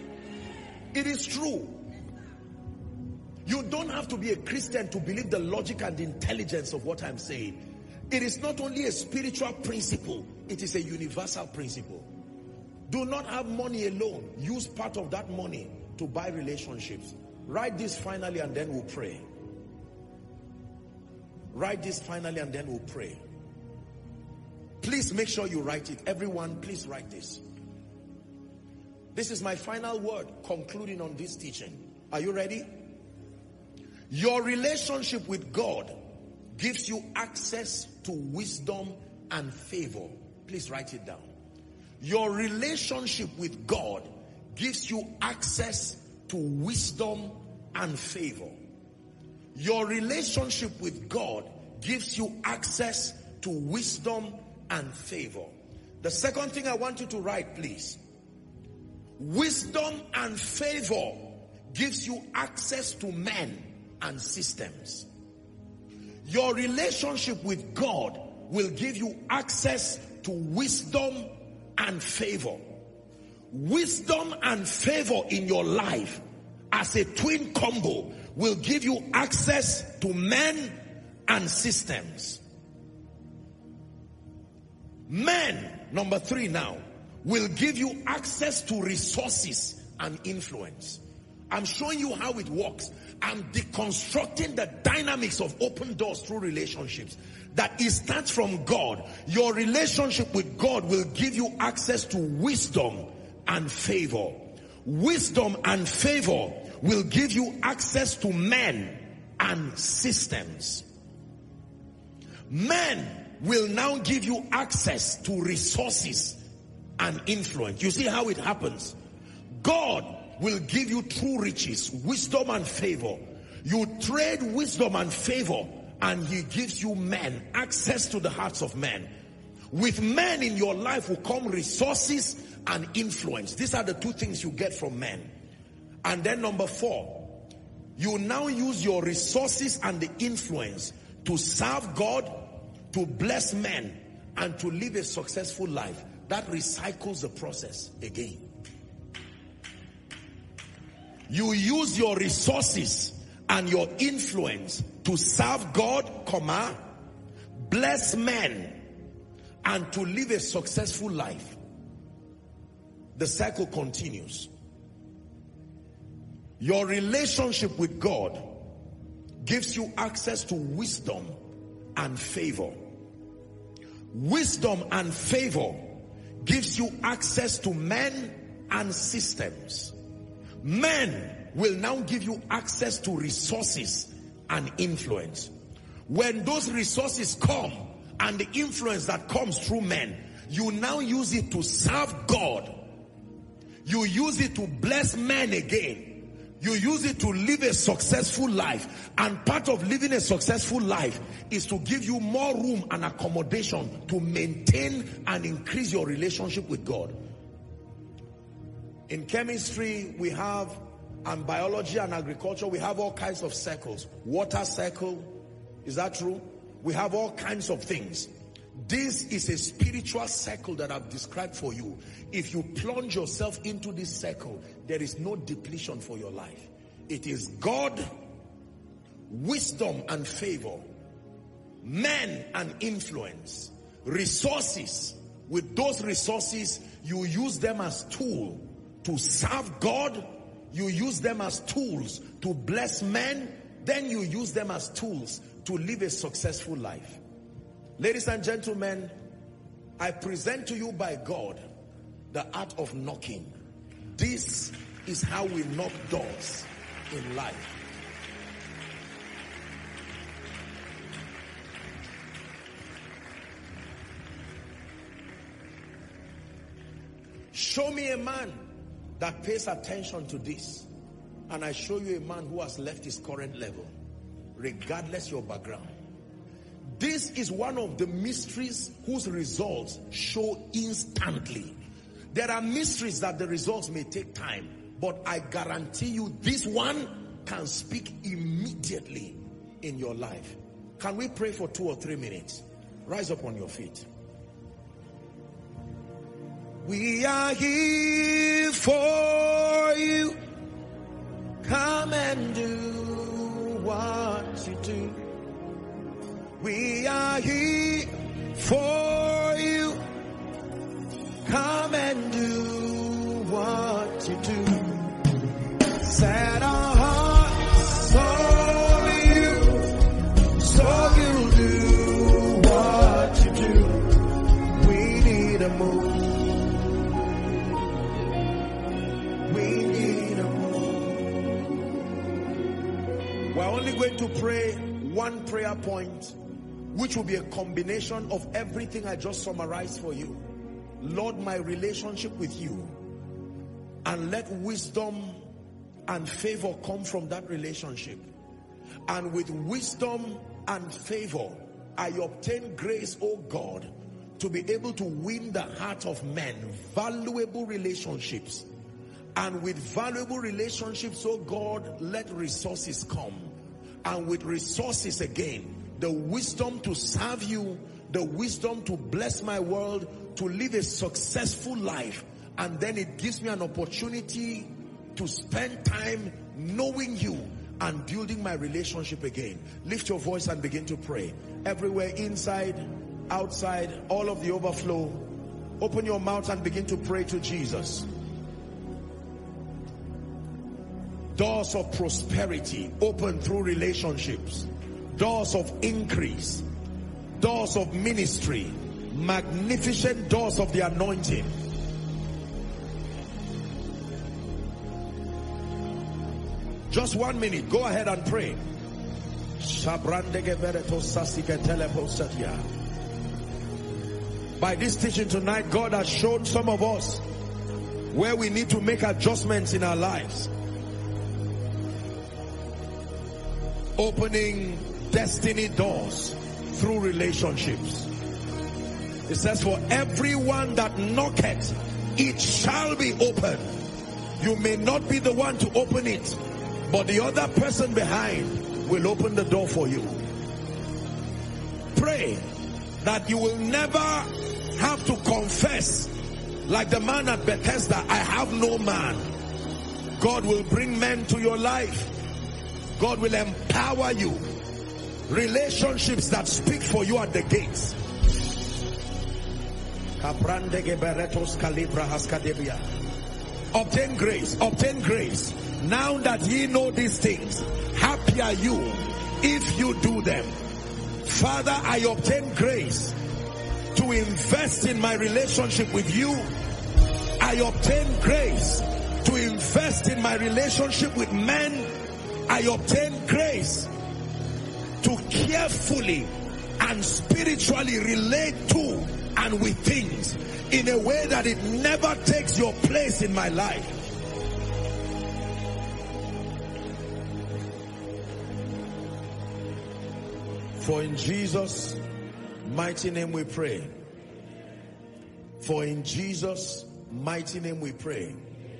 It is true. You don't have to be a Christian to believe the logic and the intelligence of what I'm saying. It is not only a spiritual principle, it is a universal principle. Do not have money alone. Use part of that money to buy relationships. Write this finally and then we'll pray. Write this finally and then we'll pray. Please make sure you write it. Everyone, please write this. This is my final word concluding on this teaching. Are you ready? Your relationship with God gives you access to wisdom and favor. Please write it down. Your relationship with God gives you access to wisdom and favor. Your relationship with God gives you access to wisdom and favor. The second thing I want you to write, please. Wisdom and favor gives you access to men and systems. Your relationship with God will give you access to wisdom and favor. Wisdom and favor in your life as a twin combo will give you access to men and systems. Men, number three now, will give you access to resources and influence. I'm showing you how it works. I'm deconstructing the dynamics of open doors through relationships. That it starts from God. Your relationship with God will give you access to wisdom and favor. Wisdom and favor will give you access to men and systems. Men will now give you access to resources and influence. You see how it happens? God will give you true riches, wisdom and favor. You trade wisdom and favor and he gives you men, access to the hearts of men. With men in your life will come resources and influence. These are the two things you get from men. And then number four, you now use your resources and the influence to serve God, to bless men, and to live a successful life. That recycles the process again. You use your resources and your influence to serve God, comma, bless men, and to live a successful life. The cycle continues. Your relationship with God gives you access to wisdom and favor. Wisdom and favor gives you access to men and systems. Men will now give you access to resources and influence. When those resources come and the influence that comes through men, you now use it to serve God. You use it to bless men again. You use it to live a successful life. And part of living a successful life is to give you more room and accommodation to maintain and increase your relationship with God. In chemistry, we have, and biology and agriculture, we have all kinds of circles. Water circle, is that true? We have all kinds of things. This is a spiritual circle that I've described for you. If you plunge yourself into this circle, there is no depletion for your life. It is God, wisdom and favor, men and influence, resources. With those resources, you use them as tools to serve God. You use them as tools to bless men. Then you use them as tools to live a successful life. Ladies and gentlemen, I present to you by God the art of knocking. This is how we knock doors in life. Show me a man that pays attention to this, and I show you a man who has left his current level, regardless your background. This is one of the mysteries whose results show instantly. There are mysteries that the results may take time, but I guarantee you this one can speak immediately in your life. Can we pray for two or three minutes? Rise up on your feet. We are here for you. Come and do what you do. We are here for you. Come and do what you do. Set our hearts on you, so you'll do what you do. We need a move. We need a move. We're only going to pray one prayer point, which will be a combination of everything I just summarized for you. Lord, my relationship with you, and let wisdom and favor come from that relationship. And with wisdom and favor, I obtain grace, oh God, to be able to win the heart of men, valuable relationships. And with valuable relationships, oh God, let resources come. And with resources again, the wisdom to serve you, the wisdom to bless my world, to live a successful life. And then it gives me an opportunity to spend time knowing you and building my relationship again. Lift your voice and begin to pray. Everywhere, inside, outside, all of the overflow. Open your mouth and begin to pray to Jesus. Doors of prosperity open through relationships. Doors of increase. Doors of ministry. Magnificent doors of the anointing. Just one minute. Go ahead and pray. By this teaching tonight, God has shown some of us where we need to make adjustments in our lives. Opening destiny doors through relationships. It says, for everyone that knocketh, it shall be opened. You may not be the one to open it, but the other person behind will open the door for you. Pray that you will never have to confess like the man at Bethesda, I have no man. God will bring men to your life. God will empower you. Relationships that speak for you at the gates. Obtain grace, obtain grace, Now that ye know these things, happy are you if you do them. Father, I obtain grace to invest in my relationship with you. I obtain grace to invest in my relationship with men. I obtain grace to carefully and spiritually relate to and with things in a way that it never takes your place in my life. For in Jesus' mighty name we pray. For in Jesus' mighty name we pray.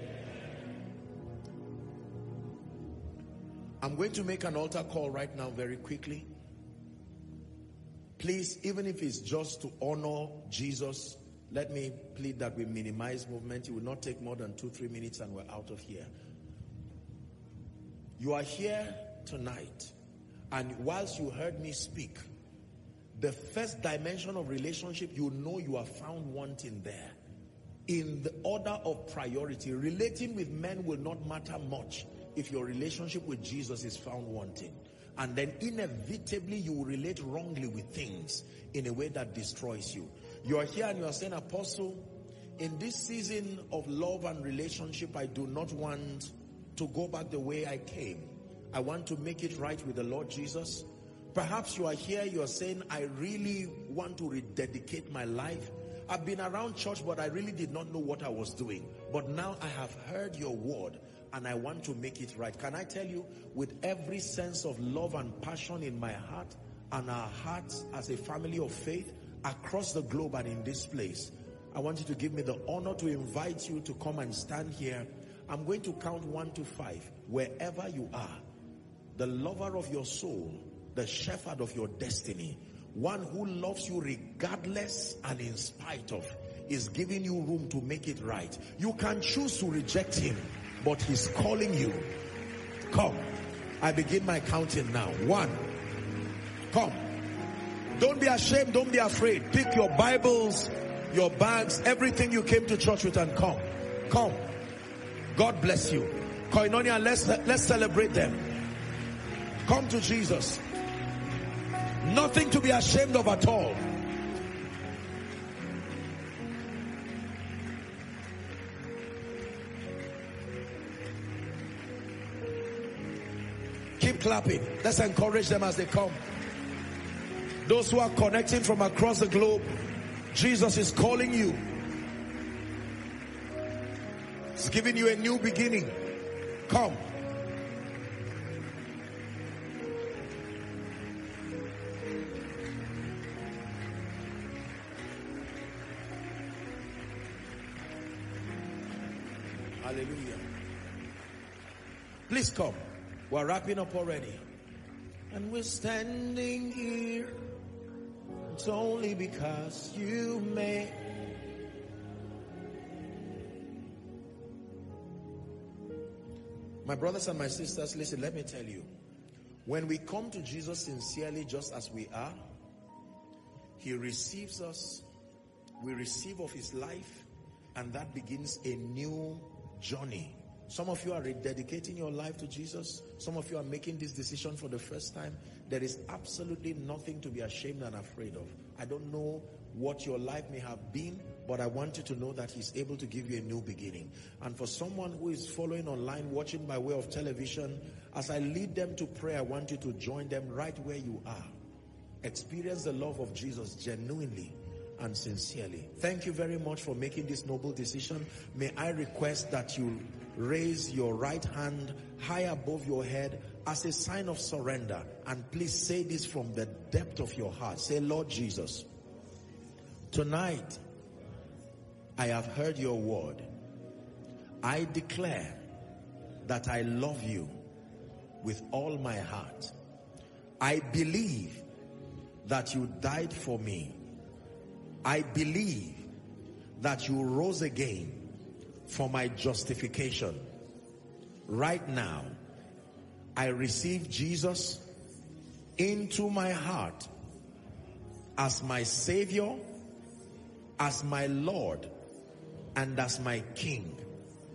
I'm going to make an altar call right now very quickly. Please, even if it's just to honor Jesus, let me plead that we minimize movement. It will not take more than two, three minutes and we're out of here. You are here tonight, and whilst you heard me speak, the first dimension of relationship, you know you are found wanting there. In the order of priority, relating with men will not matter much if your relationship with Jesus is found wanting. And then inevitably you will relate wrongly with things in a way that destroys you. You are here and you are saying, Apostle, in this season of love and relationship, I do not want to go back the way I came. I want to make it right with the Lord Jesus. Perhaps you are here, you are saying, I really want to rededicate my life. I've been around church, but I really did not know what I was doing. But now I have heard your word and I want to make it right. Can I tell you, with every sense of love and passion in my heart and our hearts as a family of faith across the globe and in this place, I want you to give me the honor to invite you to come and stand here. I'm going to count one to five. Wherever you are, the lover of your soul, the shepherd of your destiny, one who loves you regardless and in spite of, is giving you room to make it right. You can choose to reject him, but he's calling you. Come. I begin my counting now. One. Come. Don't be ashamed. Don't be afraid. Pick your Bibles, your bags, everything you came to church with, and come. Come. God bless you. Koinonia, let's, let's celebrate them. Come to Jesus. Nothing to be ashamed of at all. Keep clapping. Let's encourage them as they come. Those who are connecting from across the globe, Jesus is calling you. He's giving you a new beginning. Come. Hallelujah. Please come. We're wrapping up already. And we're standing here. It's only because you made. My brothers and my sisters, listen, let me tell you. When we come to Jesus sincerely, just as we are, he receives us. We receive of his life, and that begins a new journey. Some of you are rededicating your life to Jesus. Some of you are making this decision for the first time. There is absolutely nothing to be ashamed and afraid of. I don't know what your life may have been, but I want you to know that he's able to give you a new beginning. And for someone who is following online, watching by way of television, as I lead them to pray, I want you to join them right where you are. Experience the love of Jesus genuinely and sincerely. Thank you very much for making this noble decision. May I request that you raise your right hand high above your head as a sign of surrender, and please say this from the depth of your heart. Say, Lord Jesus, tonight I have heard your word. I declare that I love you with all my heart. I believe that you died for me. I believe that you rose again for my justification. Right now, I receive Jesus into my heart as my Savior, as my Lord, and as my King.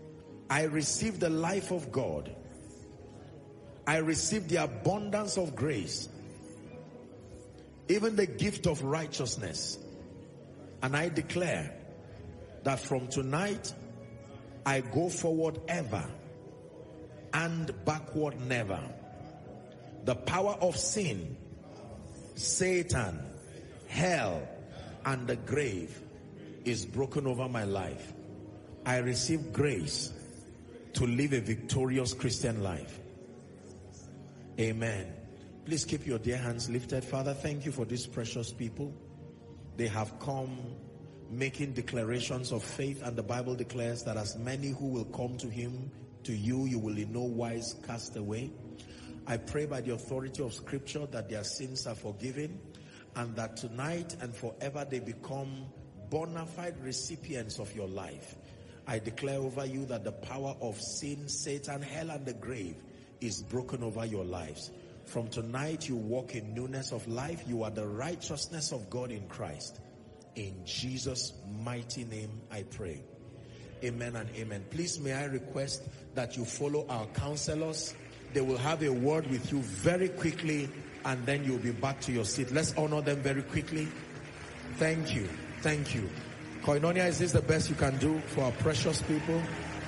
I receive the life of God. I receive the abundance of grace, even the gift of righteousness. And I declare that from tonight, I go forward ever and backward never. The power of sin, Satan, hell, and the grave is broken over my life. I receive grace to live a victorious Christian life. Amen. Please keep your dear hands lifted. Father, thank you for these precious people. They have come making declarations of faith, and the Bible declares that as many who will come to him, to you, you will in no wise cast away. I pray by the authority of Scripture that their sins are forgiven, and that tonight and forever they become bona fide recipients of your life. I declare over you that the power of sin, Satan, hell, and the grave is broken over your lives. From tonight, you walk in newness of life. You are the righteousness of God in Christ. In Jesus' mighty name, I pray. Amen and amen. Please, may I request that you follow our counselors. They will have a word with you very quickly, and then you'll be back to your seat. Let's honor them very quickly. Thank you. Thank you. Koinonia, is this the best you can do for our precious people?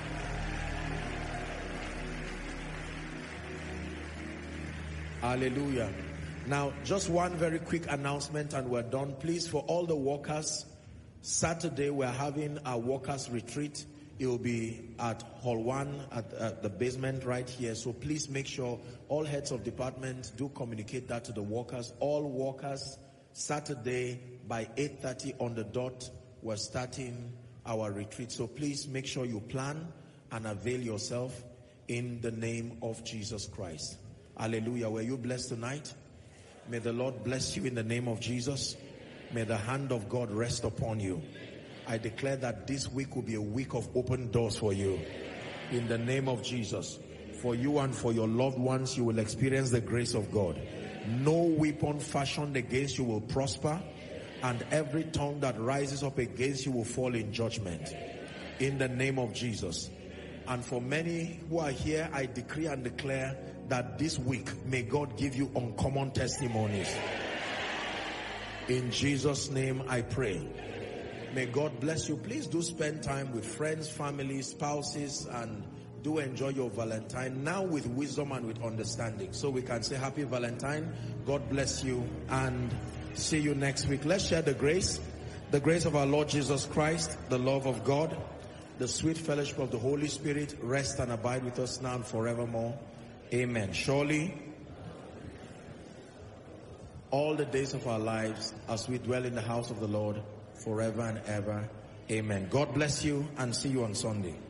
Hallelujah. Now, just one very quick announcement and we're done. Please, for all the workers, Saturday we're having our workers retreat. It will be at Hall one at, at the basement right here. So please make sure all heads of departments do communicate that to the workers. All workers, Saturday by eight thirty on the dot, we're starting our retreat. So please make sure you plan and avail yourself in the name of Jesus Christ. Hallelujah. Were you blessed tonight? May the Lord bless you in the name of Jesus. May the hand of God rest upon you. I declare that this week will be a week of open doors for you. In the name of Jesus. For you and for your loved ones, you will experience the grace of God. No weapon fashioned against you will prosper, and every tongue that rises up against you will fall in judgment. In the name of Jesus. And for many who are here, I decree and declare that this week, may God give you uncommon testimonies. In Jesus' name I pray. May God bless you. Please do spend time with friends, family, spouses, and do enjoy your Valentine now with wisdom and with understanding. So we can say happy Valentine. God bless you and see you next week. Let's share the grace. The grace of our Lord Jesus Christ, the love of God, the sweet fellowship of the Holy Spirit rest and abide with us now and forevermore. Amen. Surely, all the days of our lives as we dwell in the house of the Lord forever and ever. Amen. God bless you and see you on Sunday.